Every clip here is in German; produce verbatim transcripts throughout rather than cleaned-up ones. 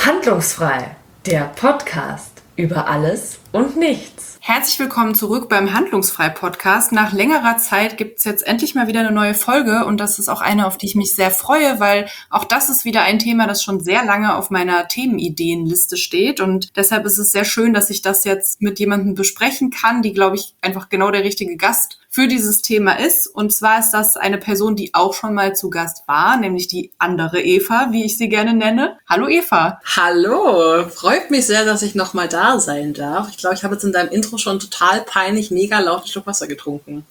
Handlungsfrei, der Podcast über alles und nichts. Herzlich willkommen zurück beim Handlungsfrei-Podcast. Nach längerer Zeit gibt es jetzt endlich mal wieder eine neue Folge und das ist auch eine, auf die ich mich sehr freue, weil auch das ist wieder ein Thema, das schon sehr lange auf meiner Themenideenliste steht und deshalb ist es sehr schön, dass ich das jetzt mit jemandem besprechen kann, die, glaube ich, einfach genau der richtige Gast für dieses Thema ist. Und zwar ist das eine Person, die auch schon mal zu Gast war, nämlich die andere Eva, wie ich sie gerne nenne. Hallo Eva. Hallo, freut mich sehr, dass ich nochmal da sein darf. Ich glaube, ich habe jetzt in deinem Intro schon total peinlich, mega laut einen Schluck Wasser getrunken.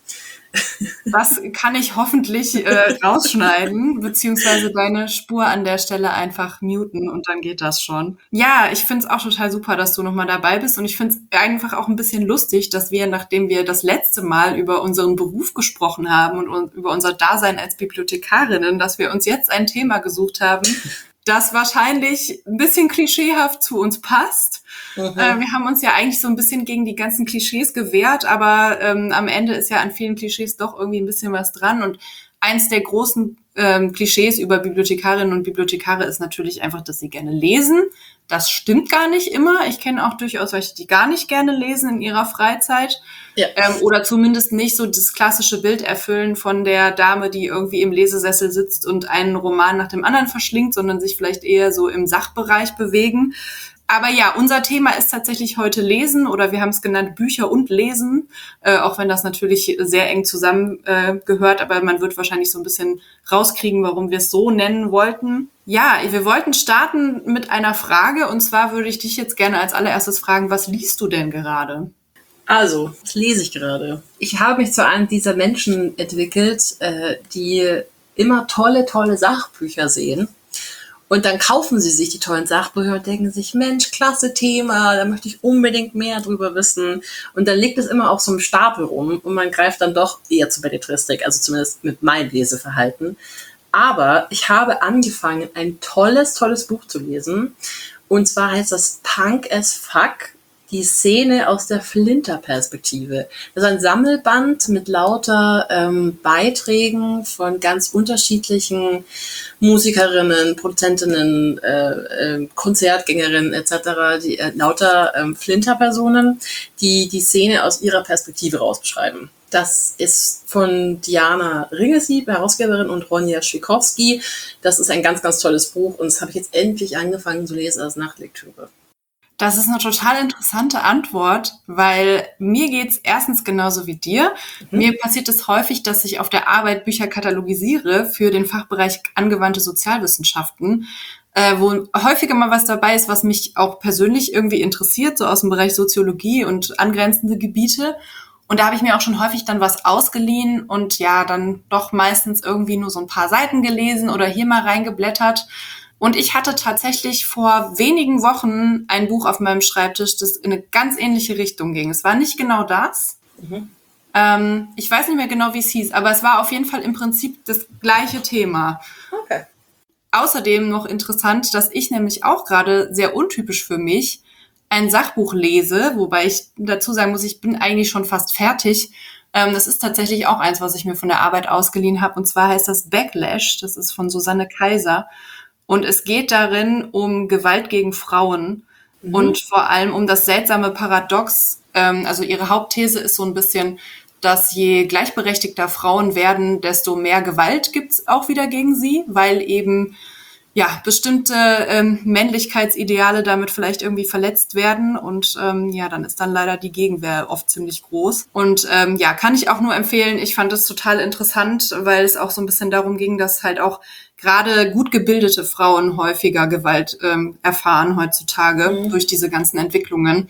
Das kann ich hoffentlich äh, rausschneiden, beziehungsweise deine Spur an der Stelle einfach muten und dann geht das schon. Ja, ich finde es auch total super, dass du nochmal dabei bist und ich finde es einfach auch ein bisschen lustig, dass wir, nachdem wir das letzte Mal über unseren Beruf gesprochen haben und, und über unser Dasein als Bibliothekarinnen, dass wir uns jetzt ein Thema gesucht haben, das wahrscheinlich ein bisschen klischeehaft zu uns passt. Mhm. Äh, wir haben uns ja eigentlich so ein bisschen gegen die ganzen Klischees gewehrt, aber ähm, am Ende ist ja an vielen Klischees doch irgendwie ein bisschen was dran. Und eins der großen ähm, Klischees über Bibliothekarinnen und Bibliothekare ist natürlich einfach, dass sie gerne lesen. Das stimmt gar nicht immer. Ich kenne auch durchaus welche, die gar nicht gerne lesen in ihrer Freizeit. Ja. Ähm, oder zumindest nicht so das klassische Bild erfüllen von der Dame, die irgendwie im Lesesessel sitzt und einen Roman nach dem anderen verschlingt, sondern sich vielleicht eher so im Sachbereich bewegen. Aber ja, unser Thema ist tatsächlich heute Lesen oder wir haben es genannt Bücher und Lesen, äh, auch wenn das natürlich sehr eng zusammen äh, gehört, aber man wird wahrscheinlich so ein bisschen rauskriegen, warum wir es so nennen wollten. Ja, wir wollten starten mit einer Frage und zwar würde ich dich jetzt gerne als allererstes fragen, was liest du denn gerade? Also, was lese ich gerade? Ich habe mich zu einem dieser Menschen entwickelt, äh, die immer tolle, tolle Sachbücher sehen. Und dann kaufen sie sich die tollen Sachbücher und denken sich, Mensch, klasse Thema, da möchte ich unbedingt mehr drüber wissen. Und dann liegt es immer auf so einem Stapel rum und man greift dann doch eher zur Belletristik, also zumindest mit meinem Leseverhalten. Aber ich habe angefangen, ein tolles, tolles Buch zu lesen. Und zwar heißt das Punk as Fuck, die Szene aus der Flinter-Perspektive. Das ist ein Sammelband mit lauter ähm, Beiträgen von ganz unterschiedlichen Musikerinnen, Produzentinnen, äh, äh, Konzertgängerinnen et cetera, die äh, lauter ähm, Flinter-Personen, die die Szene aus ihrer Perspektive raus beschreiben. Das ist von Diana Ringesieb, Herausgeberin, und Ronja Schwikowski. Das ist ein ganz, ganz tolles Buch und das habe ich jetzt endlich angefangen zu lesen als Nachtlektüre. Das ist eine total interessante Antwort, weil mir geht's erstens genauso wie dir. Mhm. Mir passiert es häufig, dass ich auf der Arbeit Bücher katalogisiere für den Fachbereich angewandte Sozialwissenschaften, äh, wo häufiger mal was dabei ist, was mich auch persönlich irgendwie interessiert, so aus dem Bereich Soziologie und angrenzende Gebiete. Und da habe ich mir auch schon häufig dann was ausgeliehen und ja, dann doch meistens irgendwie nur so ein paar Seiten gelesen oder hier mal reingeblättert. Und ich hatte tatsächlich vor wenigen Wochen ein Buch auf meinem Schreibtisch, das in eine ganz ähnliche Richtung ging. Es war nicht genau das. Mhm. Ähm, ich weiß nicht mehr genau, wie es hieß, aber es war auf jeden Fall im Prinzip das gleiche Thema. Okay. Außerdem noch interessant, dass ich nämlich auch gerade sehr untypisch für mich ein Sachbuch lese, wobei ich dazu sagen muss, ich bin eigentlich schon fast fertig. Ähm, das ist tatsächlich auch eins, was ich mir von der Arbeit ausgeliehen habe. Und zwar heißt das Backlash. Das ist von Susanne Kaiser. Und es geht darin um Gewalt gegen Frauen mhm. und vor allem um das seltsame Paradox. Ähm, also ihre Hauptthese ist so ein bisschen, dass je gleichberechtigter Frauen werden, desto mehr Gewalt gibt's auch wieder gegen sie, weil eben ja bestimmte ähm, Männlichkeitsideale damit vielleicht irgendwie verletzt werden. Und ähm, ja, dann ist dann leider die Gegenwehr oft ziemlich groß. Und ähm, ja, kann ich auch nur empfehlen. Ich fand es total interessant, weil es auch so ein bisschen darum ging, dass halt auch gerade gut gebildete Frauen häufiger Gewalt ähm, erfahren heutzutage mhm. durch diese ganzen Entwicklungen.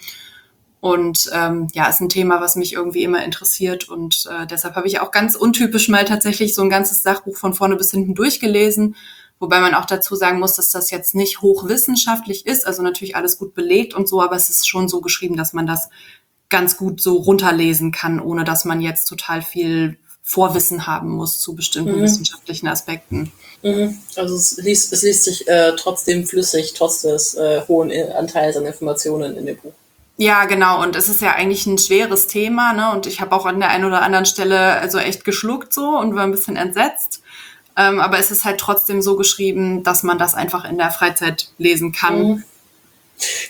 Und ähm, ja, ist ein Thema, was mich irgendwie immer interessiert. Und äh, deshalb habe ich auch ganz untypisch mal tatsächlich so ein ganzes Sachbuch von vorne bis hinten durchgelesen. Wobei man auch dazu sagen muss, dass das jetzt nicht hochwissenschaftlich ist. Also natürlich alles gut belegt und so, aber es ist schon so geschrieben, dass man das ganz gut so runterlesen kann, ohne dass man jetzt total viel Vorwissen haben muss zu bestimmten mhm. wissenschaftlichen Aspekten. Mhm. Also es liest, es liest sich äh, trotzdem flüssig, trotz des äh, hohen Anteils an Informationen in dem Buch. Ja, genau. Und es ist ja eigentlich ein schweres Thema, ne? Und ich habe auch an der einen oder anderen Stelle also echt geschluckt so und war ein bisschen entsetzt. Ähm, aber es ist halt trotzdem so geschrieben, dass man das einfach in der Freizeit lesen kann. Mhm.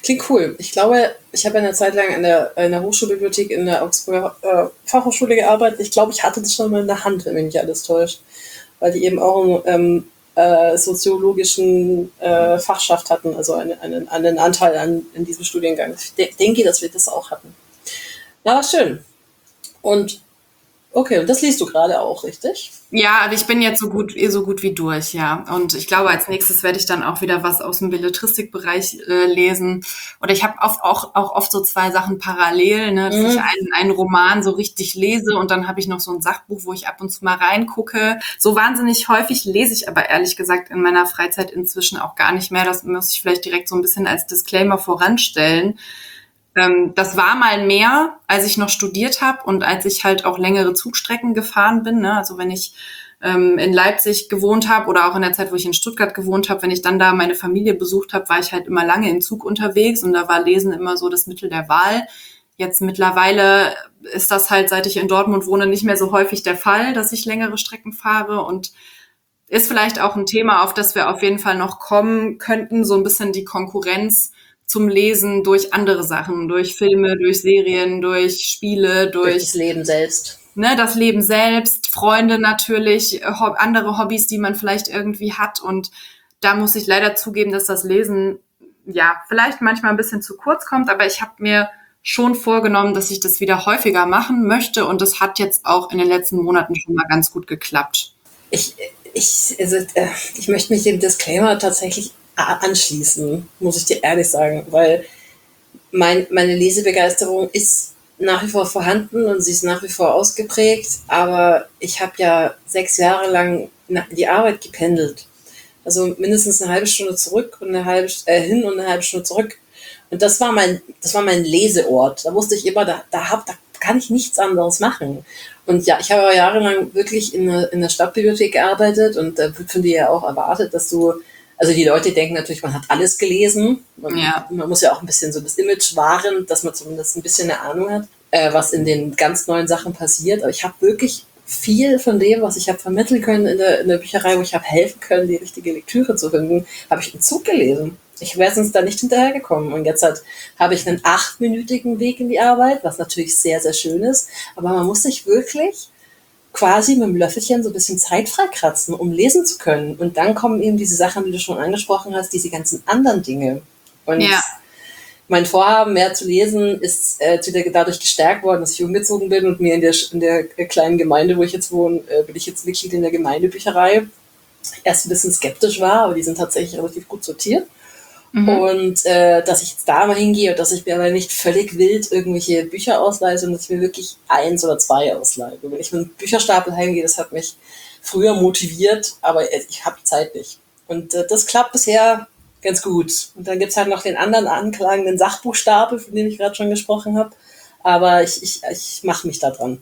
Klingt cool. Ich glaube, ich habe eine Zeit lang in der, in der Hochschulbibliothek in der Augsburger äh, Fachhochschule gearbeitet. Ich glaube, ich hatte das schon mal in der Hand, wenn mich nicht alles täuscht. Weil die eben auch einen ähm, äh, soziologischen äh, Fachschaft hatten, also einen, einen, einen Anteil an in diesem Studiengang. Ich de- denke, dass wir das auch hatten. Na, was schön. Und okay, und das liest du gerade auch, richtig? Ja, also ich bin jetzt so gut, eh so gut wie durch, ja. Und ich glaube, als nächstes werde ich dann auch wieder was aus dem Belletristikbereich äh, lesen. Oder ich habe oft auch, auch oft so zwei Sachen parallel, ne, dass Mhm. ich einen, einen Roman so richtig lese und dann habe ich noch so ein Sachbuch, wo ich ab und zu mal reingucke. So wahnsinnig häufig lese ich aber ehrlich gesagt in meiner Freizeit inzwischen auch gar nicht mehr. Das muss ich vielleicht direkt so ein bisschen als Disclaimer voranstellen. Ähm, das war mal mehr, als ich noch studiert habe und als ich halt auch längere Zugstrecken gefahren bin. Ne? Also wenn ich ähm, in Leipzig gewohnt habe oder auch in der Zeit, wo ich in Stuttgart gewohnt habe, wenn ich dann da meine Familie besucht habe, war ich halt immer lange im Zug unterwegs und da war Lesen immer so das Mittel der Wahl. Jetzt mittlerweile ist das halt, seit ich in Dortmund wohne, nicht mehr so häufig der Fall, dass ich längere Strecken fahre und ist vielleicht auch ein Thema, auf das wir auf jeden Fall noch kommen könnten, so ein bisschen die Konkurrenz zum Lesen durch andere Sachen, durch Filme, durch Serien, durch Spiele, Durch durch das Leben selbst. ne, das Leben selbst, Freunde natürlich, äh, ho- andere Hobbys, die man vielleicht irgendwie hat. Und da muss ich leider zugeben, dass das Lesen ja vielleicht manchmal ein bisschen zu kurz kommt, aber ich habe mir schon vorgenommen, dass ich das wieder häufiger machen möchte und das hat jetzt auch in den letzten Monaten schon mal ganz gut geklappt. Ich, ich, also, äh, ich möchte mich dem Disclaimer tatsächlich a- anschließen, muss ich dir ehrlich sagen, weil mein, meine Lesebegeisterung ist nach wie vor vorhanden und sie ist nach wie vor ausgeprägt, aber ich habe ja sechs Jahre lang in die Arbeit gependelt. Also mindestens eine halbe Stunde zurück und eine halbe äh, hin und eine halbe Stunde zurück. Und das war mein, das war mein Leseort. Da wusste ich immer, da, da, hab, da kann ich nichts anderes machen. Und ja, ich habe aber jahrelang wirklich in der, in der Stadtbibliothek gearbeitet und da wird von dir ja auch erwartet, dass du, also die Leute denken natürlich, man hat alles gelesen. Man, Ja. man muss ja auch ein bisschen so das Image wahren, dass man zumindest ein bisschen eine Ahnung hat, äh, was in den ganz neuen Sachen passiert. Aber ich habe wirklich viel von dem, was ich habe vermitteln können in der, in der Bücherei, wo ich habe helfen können, die richtige Lektüre zu finden, habe ich im Zug gelesen. Ich wäre sonst da nicht hinterhergekommen. Und jetzt halt, habe ich einen achtminütigen Weg in die Arbeit, was natürlich sehr, sehr schön ist. Aber man muss sich wirklich quasi mit dem Löffelchen so ein bisschen Zeit freikratzen, um lesen zu können. Und dann kommen eben diese Sachen, die du schon angesprochen hast, diese ganzen anderen Dinge. Und Ja. mein Vorhaben, mehr zu lesen, ist äh, wieder dadurch gestärkt worden, dass ich umgezogen bin und mir in der, in der kleinen Gemeinde, wo ich jetzt wohne, äh, bin ich jetzt Mitglied in der Gemeindebücherei. Erst ein bisschen skeptisch war, aber die sind tatsächlich relativ gut sortiert. Mhm. Und äh, dass ich jetzt da mal hingehe und dass ich mir aber nicht völlig wild irgendwelche Bücher ausleihe, sondern dass ich mir wirklich eins oder zwei ausleihe. Wenn ich mit einem Bücherstapel heimgehe, das hat mich früher motiviert, aber ich habe die Zeit nicht. Und äh, das klappt bisher ganz gut. Und dann gibt's halt noch den anderen anklagenden Sachbuchstapel, von dem ich gerade schon gesprochen habe. Aber ich, ich, ich mache mich da dran.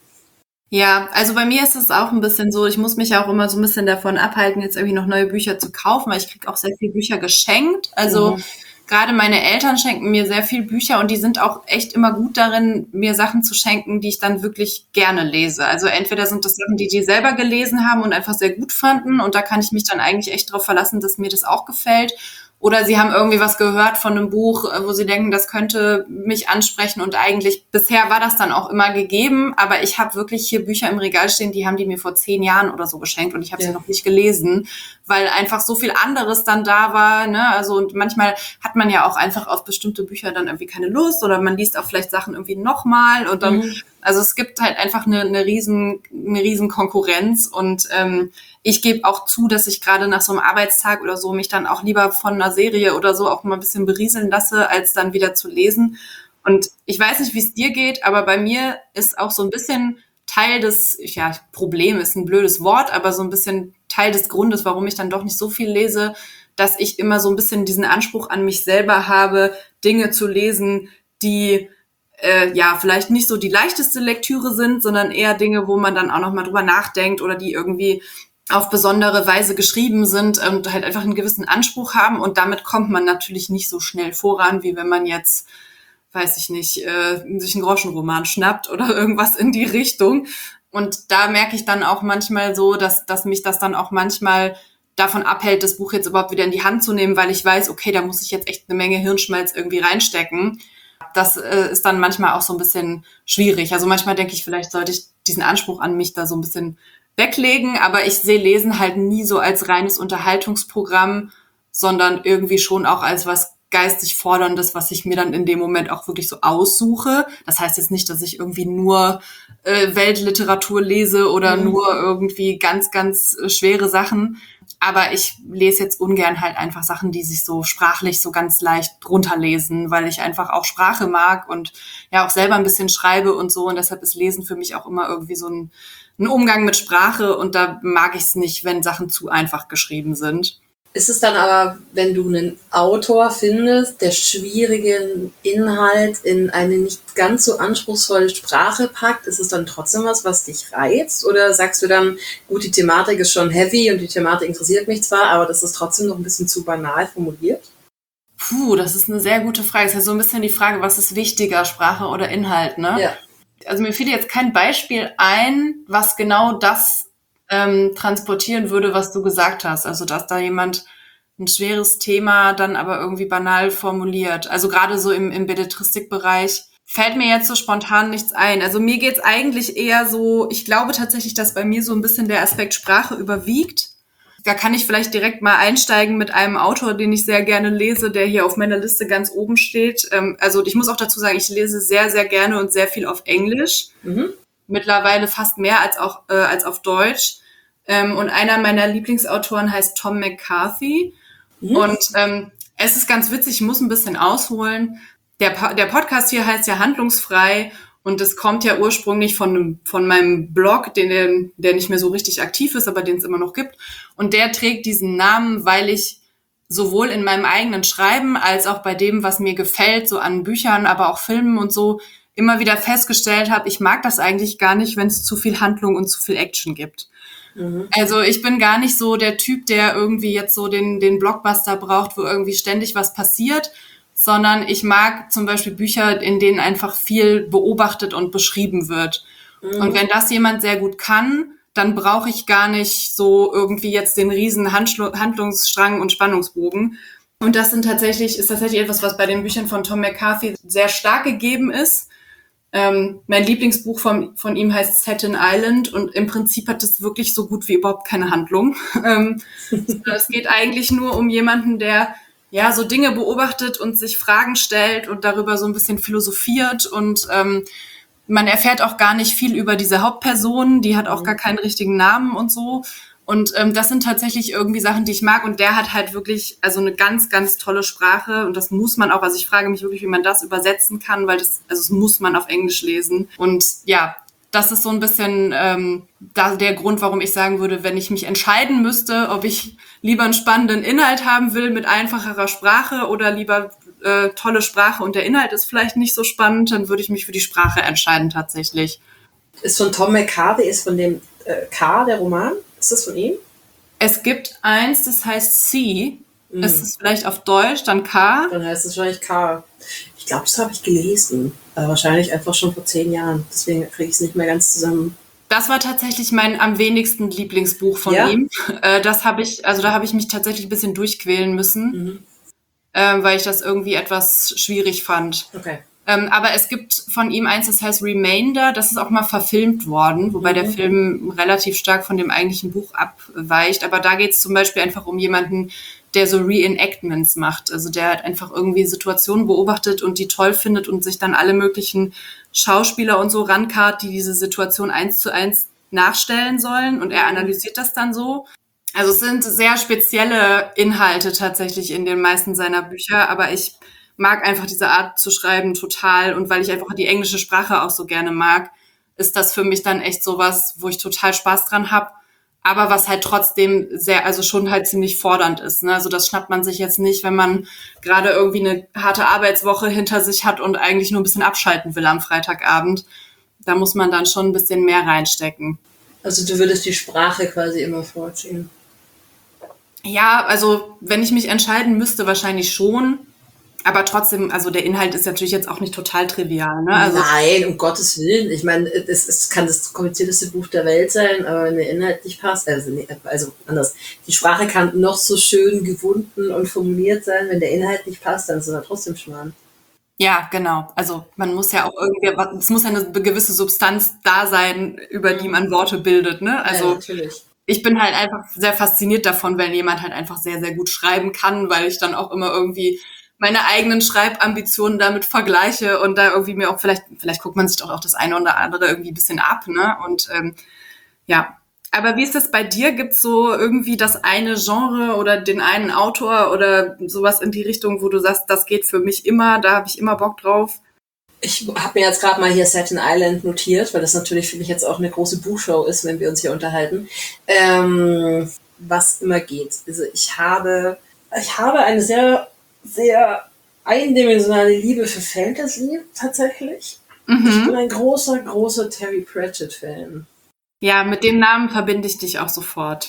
Ja, also bei mir ist es auch ein bisschen so, ich muss mich auch immer so ein bisschen davon abhalten, jetzt irgendwie noch neue Bücher zu kaufen, weil ich kriege auch sehr viele Bücher geschenkt. Also Mhm. gerade meine Eltern schenken mir sehr viel Bücher und die sind auch echt immer gut darin, mir Sachen zu schenken, die ich dann wirklich gerne lese. Also entweder sind das Sachen, die die selber gelesen haben und einfach sehr gut fanden und da kann ich mich dann eigentlich echt darauf verlassen, dass mir das auch gefällt. Oder sie haben irgendwie was gehört von einem Buch, wo sie denken, das könnte mich ansprechen. Und eigentlich, bisher war das dann auch immer gegeben. Aber ich habe wirklich hier Bücher im Regal stehen, die haben die mir vor zehn Jahren oder so geschenkt. Und ich habe Ja. sie noch nicht gelesen, weil einfach so viel anderes dann da war. Ne? Also und manchmal hat man ja auch einfach auf bestimmte Bücher dann irgendwie keine Lust. Oder man liest auch vielleicht Sachen irgendwie nochmal. Und dann, Mhm. also es gibt halt einfach eine, eine riesen, eine riesen Konkurrenz. Und ähm, ich gebe auch zu, dass ich gerade nach so einem Arbeitstag oder so mich dann auch lieber von einer Serie oder so auch mal ein bisschen berieseln lasse, als dann wieder zu lesen. Und ich weiß nicht, wie es dir geht, aber bei mir ist auch so ein bisschen Teil des, ja, Problem ist ein blödes Wort, aber so ein bisschen Teil des Grundes, warum ich dann doch nicht so viel lese, dass ich immer so ein bisschen diesen Anspruch an mich selber habe, Dinge zu lesen, die äh, ja vielleicht nicht so die leichteste Lektüre sind, sondern eher Dinge, wo man dann auch noch mal drüber nachdenkt oder die irgendwie auf besondere Weise geschrieben sind und halt einfach einen gewissen Anspruch haben. Und damit kommt man natürlich nicht so schnell voran, wie wenn man jetzt, weiß ich nicht, äh, sich einen Groschenroman schnappt oder irgendwas in die Richtung. Und da merke ich dann auch manchmal so, dass, dass mich das dann auch manchmal davon abhält, das Buch jetzt überhaupt wieder in die Hand zu nehmen, weil ich weiß, okay, da muss ich jetzt echt eine Menge Hirnschmalz irgendwie reinstecken. Das äh, ist dann manchmal auch so ein bisschen schwierig. Also manchmal denke ich, vielleicht sollte ich diesen Anspruch an mich da so ein bisschen weglegen, aber ich sehe Lesen halt nie so als reines Unterhaltungsprogramm, sondern irgendwie schon auch als was geistig Forderndes, was ich mir dann in dem Moment auch wirklich so aussuche. Das heißt jetzt nicht, dass ich irgendwie nur äh, Weltliteratur lese oder mhm. nur irgendwie ganz, ganz äh, schwere Sachen. Aber ich lese jetzt ungern halt einfach Sachen, die sich so sprachlich so ganz leicht runterlesen, weil ich einfach auch Sprache mag und ja auch selber ein bisschen schreibe und so. Und deshalb ist Lesen für mich auch immer irgendwie so ein, ein Umgang mit Sprache. Und da mag ich es nicht, wenn Sachen zu einfach geschrieben sind. Ist es dann aber, wenn du einen Autor findest, der schwierigen Inhalt in eine nicht ganz so anspruchsvolle Sprache packt, ist es dann trotzdem was, was dich reizt? Oder sagst du dann, gut, die Thematik ist schon heavy und die Thematik interessiert mich zwar, aber das ist trotzdem noch ein bisschen zu banal formuliert? Puh, das ist eine sehr gute Frage. Das ist ja so ein bisschen die Frage, was ist wichtiger, Sprache oder Inhalt, ne? Ja. Also mir fiel jetzt kein Beispiel ein, was genau das ähm, transportieren würde, was du gesagt hast. Also dass da jemand ein schweres Thema dann aber irgendwie banal formuliert. Also gerade so im, im Belletristikbereich fällt mir jetzt so spontan nichts ein. Also mir geht's eigentlich eher so, ich glaube tatsächlich, dass bei mir so ein bisschen der Aspekt Sprache überwiegt. Da kann ich vielleicht direkt mal einsteigen mit einem Autor, den ich sehr gerne lese, der hier auf meiner Liste ganz oben steht. Ähm, also ich muss auch dazu sagen, ich lese sehr, sehr gerne und sehr viel auf Englisch. Mhm. Mittlerweile fast mehr als auch äh, als auf Deutsch. Ähm, und einer meiner Lieblingsautoren heißt Tom McCarthy. Mhm. Und ähm, es ist ganz witzig, ich muss ein bisschen ausholen. Der, po- der Podcast hier heißt ja Handlungsfrei und es kommt ja ursprünglich von, einem, von meinem Blog, den, der, der nicht mehr so richtig aktiv ist, aber den es immer noch gibt. Und der trägt diesen Namen, weil ich sowohl in meinem eigenen Schreiben als auch bei dem, was mir gefällt, so an Büchern, aber auch Filmen und so, immer wieder festgestellt habe, ich mag das eigentlich gar nicht, wenn es zu viel Handlung und zu viel Action gibt. Mhm. Also ich bin gar nicht so der Typ, der irgendwie jetzt so den, den Blockbuster braucht, wo irgendwie ständig was passiert, sondern ich mag zum Beispiel Bücher, in denen einfach viel beobachtet und beschrieben wird. Mhm. Und wenn das jemand sehr gut kann, dann brauche ich gar nicht so irgendwie jetzt den riesen Handschlu- Handlungsstrang und Spannungsbogen. Und das sind tatsächlich, ist tatsächlich etwas, was bei den Büchern von Tom McCarthy sehr stark gegeben ist. Ähm, mein Lieblingsbuch von, von ihm heißt Staten Island und im Prinzip hat es wirklich so gut wie überhaupt keine Handlung. Ähm, es geht eigentlich nur um jemanden, der ja so Dinge beobachtet und sich Fragen stellt und darüber so ein bisschen philosophiert und ähm, man erfährt auch gar nicht viel über diese Hauptperson, die hat auch gar keinen richtigen Namen und so. Und ähm, das sind tatsächlich irgendwie Sachen, die ich mag. Und der hat halt wirklich also eine ganz, ganz tolle Sprache. Und das muss man auch, also ich frage mich wirklich, wie man das übersetzen kann, weil das, also das muss man auf Englisch lesen. Und ja, das ist so ein bisschen ähm, da der Grund, warum ich sagen würde, wenn ich mich entscheiden müsste, ob ich lieber einen spannenden Inhalt haben will mit einfacherer Sprache oder lieber äh, tolle Sprache und der Inhalt ist vielleicht nicht so spannend, dann würde ich mich für die Sprache entscheiden tatsächlich. Ist von Tom McCarthy, ist von dem äh, K, der Roman? Ist das von ihm? Es gibt eins, das heißt C. Mm. Ist es vielleicht auf Deutsch, dann K? Dann heißt es wahrscheinlich K. Ich glaube, das habe ich gelesen. Aber wahrscheinlich einfach schon vor zehn Jahren. Deswegen kriege ich es nicht mehr ganz zusammen. Das war tatsächlich mein am wenigsten Lieblingsbuch von ja? ihm. Äh, das habe ich, also da habe ich mich tatsächlich ein bisschen durchquälen müssen, mhm. äh, weil ich das irgendwie etwas schwierig fand. Okay. Ähm, aber es gibt von ihm eins, das heißt Remainder, das ist auch mal verfilmt worden, wobei mhm. der Film relativ stark von dem eigentlichen Buch abweicht. Aber da geht es zum Beispiel einfach um jemanden, der so Reenactments macht. Also der halt einfach irgendwie Situationen beobachtet und die toll findet und sich dann alle möglichen Schauspieler und so rankarrt, die diese Situation eins zu eins nachstellen sollen. Und er analysiert das dann so. Also es sind sehr spezielle Inhalte tatsächlich in den meisten seiner Bücher, aber ich mag einfach diese Art zu schreiben total und weil ich einfach die englische Sprache auch so gerne mag, ist das für mich dann echt sowas, wo ich total Spaß dran habe, aber was halt trotzdem sehr, also schon halt ziemlich fordernd ist, ne? Also das schnappt man sich jetzt nicht, wenn man gerade irgendwie eine harte Arbeitswoche hinter sich hat und eigentlich nur ein bisschen abschalten will am Freitagabend. Da muss man dann schon ein bisschen mehr reinstecken. Also du würdest die Sprache quasi immer vorziehen? Ja, also wenn ich mich entscheiden müsste, wahrscheinlich schon. Aber trotzdem, also der Inhalt ist natürlich jetzt auch nicht total trivial, ne? Also, Nein, um Gottes Willen. Ich meine, es, es kann das komplizierteste Buch der Welt sein, aber wenn der Inhalt nicht passt, also, nee, also anders. Die Sprache kann noch so schön gewunden und formuliert sein, wenn der Inhalt nicht passt, dann ist er trotzdem Schmarrn. ja, genau. Also man muss ja auch irgendwie, es muss ja eine gewisse Substanz da sein, über die man Worte bildet, ne? Also ja, natürlich. ich bin halt einfach sehr fasziniert davon, wenn jemand halt einfach sehr, sehr gut schreiben kann, weil ich dann auch immer irgendwie meine eigenen Schreibambitionen damit vergleiche und da irgendwie mir auch vielleicht, vielleicht guckt man sich doch auch das eine oder andere irgendwie ein bisschen ab, ne? Und ähm, ja. Aber wie ist das bei dir? Gibt's so irgendwie das eine Genre oder den einen Autor oder sowas in die Richtung, wo du sagst, das geht für mich immer, da habe ich immer Bock drauf? Ich habe mir jetzt gerade mal hier Staten Island notiert, weil das natürlich für mich jetzt auch eine große Buchshow ist, wenn wir uns hier unterhalten. Ähm, was immer geht. Also ich habe, ich habe eine sehr, sehr eindimensionale Liebe für Fantasy tatsächlich. Mhm. Ich bin ein großer, großer Terry Pratchett-Fan. Ja, mit dem Namen verbinde ich dich auch sofort.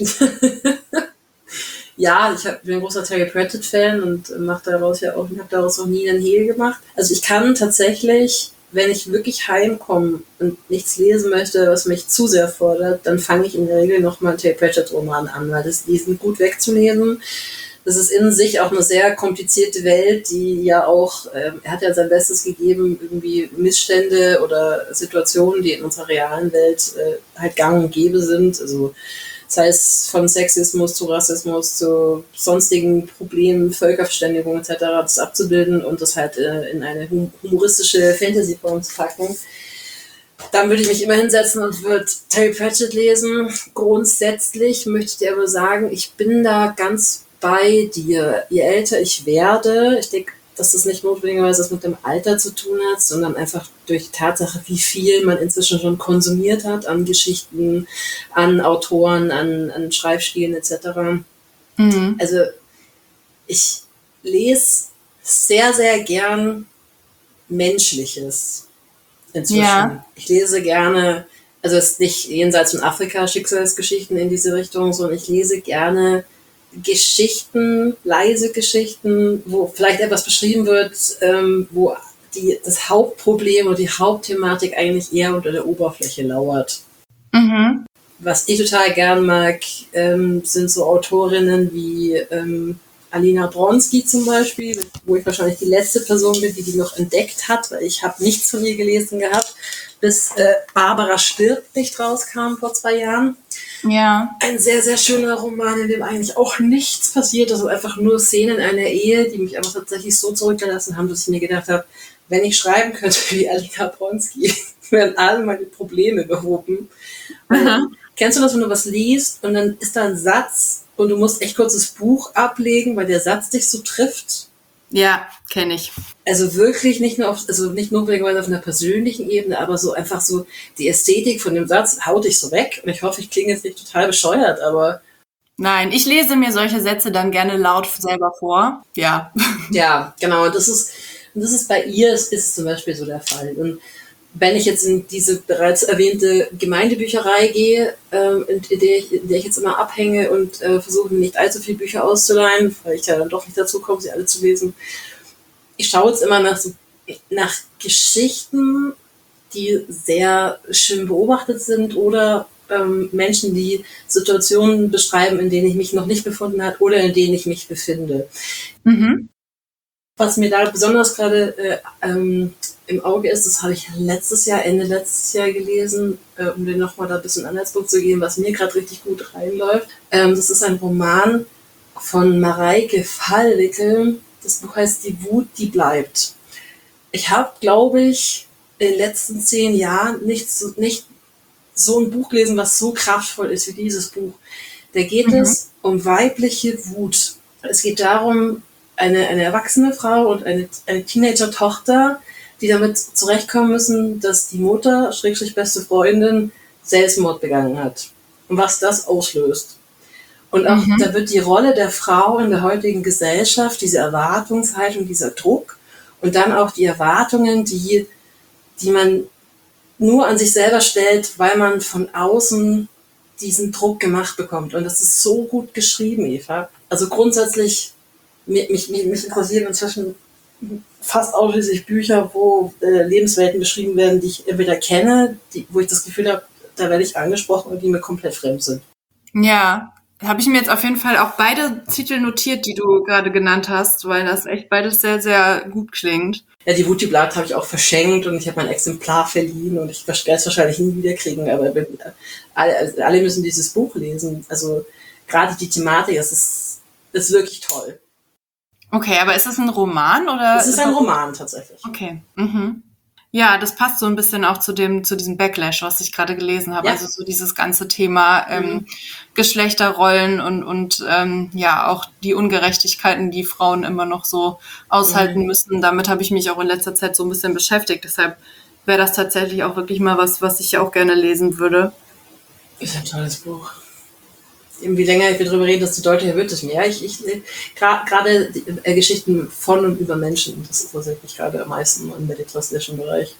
Ja, ich bin ein großer Terry Pratchett-Fan und mache daraus ja auch, habe daraus auch nie einen Hehl gemacht. Also ich kann tatsächlich, wenn ich wirklich heimkomme und nichts lesen möchte, was mich zu sehr fordert, dann fange ich in der Regel nochmal einen Terry Pratchett-Roman an, weil das Lesen gut wegzulesen. Das ist in sich auch eine sehr komplizierte Welt, die ja auch, ähm, er hat ja sein Bestes gegeben, irgendwie Missstände oder Situationen, die in unserer realen Welt äh, halt gang und gäbe sind, also sei es von Sexismus zu Rassismus zu sonstigen Problemen, Völkerverständigung et cetera, das abzubilden und das halt äh, in eine humoristische Fantasy-Form zu packen. Dann würde ich mich immer hinsetzen und würde Terry Pratchett lesen. Grundsätzlich möchte ich dir aber sagen, ich bin da ganz bei dir. Je älter ich werde, ich denke, dass das nicht notwendigerweise was mit dem Alter zu tun hat, sondern einfach durch die Tatsache, wie viel man inzwischen schon konsumiert hat an Geschichten, an Autoren, an, an Schreibstilen et cetera. Mhm. Also ich lese sehr, sehr gern Menschliches inzwischen. Ja. Ich lese gerne, also es ist nicht jenseits von Afrika Schicksalsgeschichten in diese Richtung, sondern ich lese gerne Geschichten, leise Geschichten, wo vielleicht etwas beschrieben wird, ähm, wo die, das Hauptproblem oder die Hauptthematik eigentlich eher unter der Oberfläche lauert. Mhm. Was ich total gern mag, ähm, sind so Autorinnen wie ähm, Alina Bronski zum Beispiel, wo ich wahrscheinlich die letzte Person bin, die die noch entdeckt hat, weil ich habe nichts von ihr gelesen gehabt, bis äh, Barbara stirbt nicht rauskam vor zwei Jahren. Ja. Ein sehr, sehr schöner Roman, in dem eigentlich auch nichts passiert, also einfach nur Szenen einer Ehe, die mich aber tatsächlich so zurückgelassen haben, dass ich mir gedacht habe, wenn ich schreiben könnte wie Alina Bronski, wären alle meine Probleme behoben. Ähm, kennst du das, wenn du was liest und dann ist da ein Satz und du musst echt kurz das Buch ablegen, weil der Satz dich so trifft? Ja, kenne ich. Also wirklich nicht nur auf, also nicht notwendigerweise auf einer persönlichen Ebene, aber so einfach so die Ästhetik von dem Satz haut dich so weg. Und ich hoffe, ich klinge jetzt nicht total bescheuert, aber... Nein, ich lese mir solche Sätze dann gerne laut selber vor. Ja. Ja, genau. Das ist, das ist bei ihr, ist, ist zum Beispiel so der Fall. Und wenn ich jetzt in diese bereits erwähnte Gemeindebücherei gehe, ähm, in, in, der ich, in der ich jetzt immer abhänge und äh, versuche, nicht allzu viele Bücher auszuleihen, weil ich ja dann doch nicht dazu komme, sie alle zu lesen. Ich schaue jetzt immer nach, so, nach Geschichten, die sehr schön beobachtet sind oder ähm, Menschen, die Situationen beschreiben, in denen ich mich noch nicht befunden habe oder in denen ich mich befinde. Mhm. Was mir da besonders gerade äh, ähm, im Auge ist, das habe ich letztes Jahr, Ende letztes Jahr gelesen, äh, um den nochmal da ein bisschen Anhaltspunkt zu geben, was mir gerade richtig gut reinläuft. Ähm, das ist ein Roman von Mareike Fallwickel. Das Buch heißt Die Wut, die bleibt. Ich habe, glaube ich, in den letzten zehn Jahren nicht so, nicht so ein Buch gelesen, was so kraftvoll ist wie dieses Buch. Da geht mhm. es um weibliche Wut. Es geht darum, eine, eine erwachsene Frau und eine, eine Teenager-Tochter, die damit zurechtkommen müssen, dass die Mutter, Schrägstrich beste Freundin, Selbstmord begangen hat. Und was das auslöst. Und auch mhm. da wird die Rolle der Frau in der heutigen Gesellschaft, diese Erwartungshaltung, dieser Druck und dann auch die Erwartungen, die, die man nur an sich selber stellt, weil man von außen diesen Druck gemacht bekommt. Und das ist so gut geschrieben, Eva. Also grundsätzlich, mich, mich, mich interessieren inzwischen fast ausschließlich Bücher, wo äh, Lebenswelten beschrieben werden, die ich entweder kenne, die, wo ich das Gefühl habe, da werde ich angesprochen und die mir komplett fremd sind. Ja, habe ich mir jetzt auf jeden Fall auch beide Titel notiert, die du gerade genannt hast, weil das echt beides sehr, sehr gut klingt. Ja, die Wutiblatt habe ich auch verschenkt und ich habe mein Exemplar verliehen und ich werde es wahrscheinlich nie wieder kriegen, aber wenn, alle, alle müssen dieses Buch lesen. Also gerade die Thematik, es ist, ist wirklich toll. Okay, aber ist das ein Roman oder? Es ist ein Roman tatsächlich. Okay. Mhm. Ja, das passt so ein bisschen auch zu dem, zu diesem Backlash, was ich gerade gelesen habe. Ja. Also so dieses ganze Thema ähm, mhm. Geschlechterrollen und und ähm, ja auch die Ungerechtigkeiten, die Frauen immer noch so aushalten mhm. müssen. Damit habe ich mich auch in letzter Zeit so ein bisschen beschäftigt. Deshalb wäre das tatsächlich auch wirklich mal was, was ich auch gerne lesen würde. Ist ein tolles Buch. Je länger wir darüber reden, desto deutlicher wird es mir. Ja, ich, ich gerade äh, Geschichten von und über Menschen, das interessiert mich gerade am meisten im meditatischen Bereich.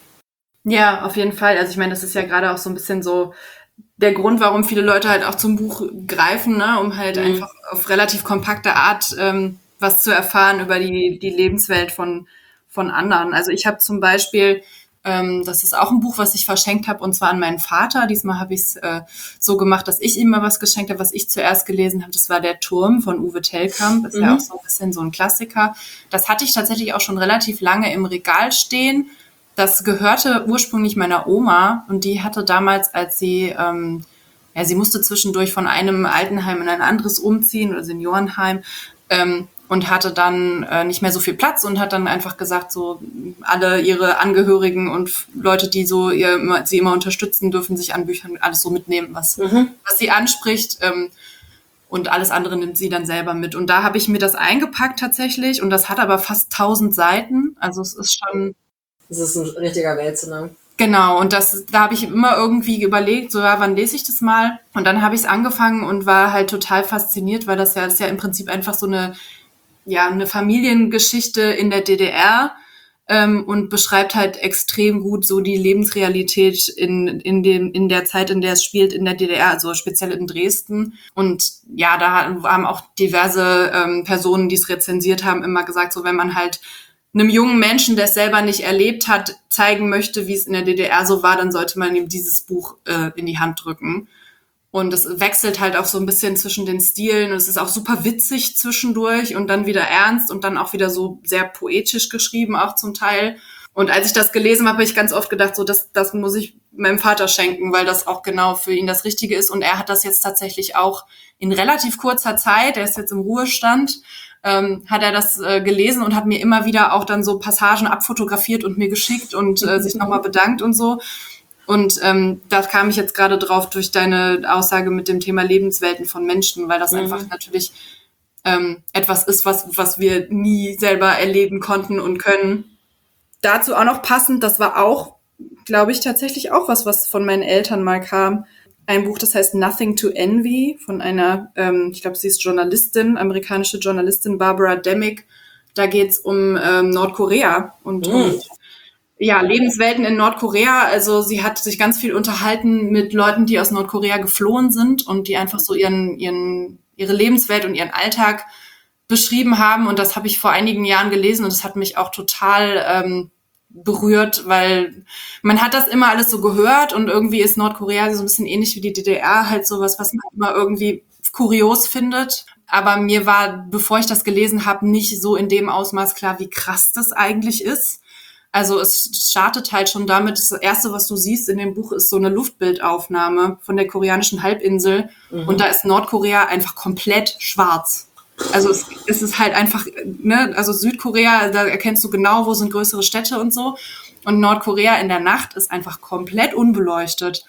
Ja, auf jeden Fall. Also ich meine, das ist ja gerade auch so ein bisschen so der Grund, warum viele Leute halt auch zum Buch greifen, ne, um halt mhm. einfach auf relativ kompakte Art ähm, was zu erfahren über die die Lebenswelt von von anderen. Also ich habe zum Beispiel Ähm, das ist auch ein Buch, was ich verschenkt habe, und zwar an meinen Vater. Diesmal habe ich es äh, so gemacht, dass ich ihm mal was geschenkt habe, was ich zuerst gelesen habe. Das war Der Turm von Uwe Tellkamp. Das ist mhm. ja auch so ein bisschen so ein Klassiker. Das hatte ich tatsächlich auch schon relativ lange im Regal stehen. Das gehörte ursprünglich meiner Oma und die hatte damals, als sie, ähm, ja, sie musste zwischendurch von einem Altenheim in ein anderes umziehen oder Seniorenheim, ähm, und hatte dann äh, nicht mehr so viel Platz und hat dann einfach gesagt, so alle ihre Angehörigen und Leute, die so ihr, sie immer unterstützen, dürfen sich an Büchern alles so mitnehmen, was, mhm. was sie anspricht. Ähm, und alles andere nimmt sie dann selber mit. Und da habe ich mir das eingepackt tatsächlich und das hat aber fast tausend Seiten. Also es ist schon... Das ist ein richtiger Wälzer, ne? Genau, und das, da habe ich immer irgendwie überlegt, so ja, wann lese ich das mal? Und dann habe ich es angefangen und war halt total fasziniert, weil das ja, das ist ja im Prinzip einfach so eine ja, eine Familiengeschichte in der D D R ähm, und beschreibt halt extrem gut so die Lebensrealität in, in, dem, in der Zeit, in der es spielt, in der D D R, also speziell in Dresden. Und ja, da haben auch diverse ähm, Personen, die es rezensiert haben, immer gesagt, so wenn man halt einem jungen Menschen, der es selber nicht erlebt hat, zeigen möchte, wie es in der D D R so war, dann sollte man ihm dieses Buch äh, in die Hand drücken. Und es wechselt halt auch so ein bisschen zwischen den Stilen. Und es ist auch super witzig zwischendurch und dann wieder ernst und dann auch wieder so sehr poetisch geschrieben, auch zum Teil. Und als ich das gelesen habe, habe ich ganz oft gedacht, so das, das muss ich meinem Vater schenken, weil das auch genau für ihn das Richtige ist. Und er hat das jetzt tatsächlich auch in relativ kurzer Zeit, er ist jetzt im Ruhestand, ähm, hat er das äh, gelesen und hat mir immer wieder auch dann so Passagen abfotografiert und mir geschickt und äh, sich nochmal bedankt und so. Und ähm, da kam ich jetzt gerade drauf durch deine Aussage mit dem Thema Lebenswelten von Menschen, weil das mhm. einfach natürlich ähm, etwas ist, was was wir nie selber erleben konnten und können. Dazu auch noch passend, das war auch, glaube ich, tatsächlich auch was, was von meinen Eltern mal kam. Ein Buch, das heißt Nothing to Envy von einer, ähm, ich glaube, sie ist Journalistin, amerikanische Journalistin, Barbara Demick. Da geht's um ähm, Nordkorea und mhm. um ja, Lebenswelten in Nordkorea. Also sie hat sich ganz viel unterhalten mit Leuten, die aus Nordkorea geflohen sind und die einfach so ihren, ihren, ihre Lebenswelt und ihren Alltag beschrieben haben. Und das habe ich vor einigen Jahren gelesen und das hat mich auch total ähm, berührt, weil man hat das immer alles so gehört und irgendwie ist Nordkorea so ein bisschen ähnlich wie die D D R, halt sowas, was man immer irgendwie kurios findet. Aber mir war, bevor ich das gelesen habe, nicht so in dem Ausmaß klar, wie krass das eigentlich ist. Also es startet halt schon damit, das Erste, was du siehst in dem Buch, ist so eine Luftbildaufnahme von der koreanischen Halbinsel. Mhm. Und da ist Nordkorea einfach komplett schwarz. Also es, es ist halt einfach, ne, also Südkorea, da erkennst du genau, wo sind größere Städte und so. Und Nordkorea in der Nacht ist einfach komplett unbeleuchtet.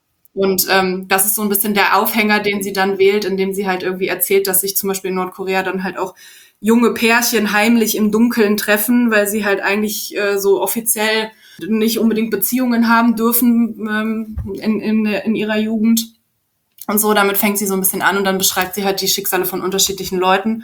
Und ähm, das ist so ein bisschen der Aufhänger, den sie dann wählt, indem sie halt irgendwie erzählt, dass sich zum Beispiel in Nordkorea dann halt auch junge Pärchen heimlich im Dunkeln treffen, weil sie halt eigentlich äh, so offiziell nicht unbedingt Beziehungen haben dürfen ähm, in, in, in ihrer Jugend. Und so, damit fängt sie so ein bisschen an und dann beschreibt sie halt die Schicksale von unterschiedlichen Leuten.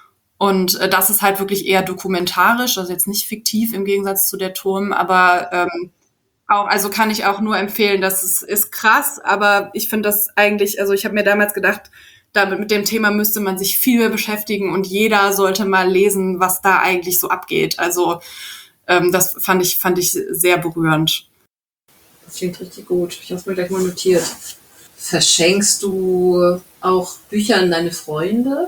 Und äh, das ist halt wirklich eher dokumentarisch, also jetzt nicht fiktiv im Gegensatz zu Der Turm, aber ähm, auch, also kann ich auch nur empfehlen, das ist, ist krass, aber ich finde das eigentlich, also ich habe mir damals gedacht, damit mit dem Thema müsste man sich viel mehr beschäftigen und jeder sollte mal lesen, was da eigentlich so abgeht. Also ähm, das fand ich, fand ich sehr berührend. Das klingt richtig gut. Ich habe es mir gleich mal notiert. Verschenkst du auch Bücher an deine Freunde?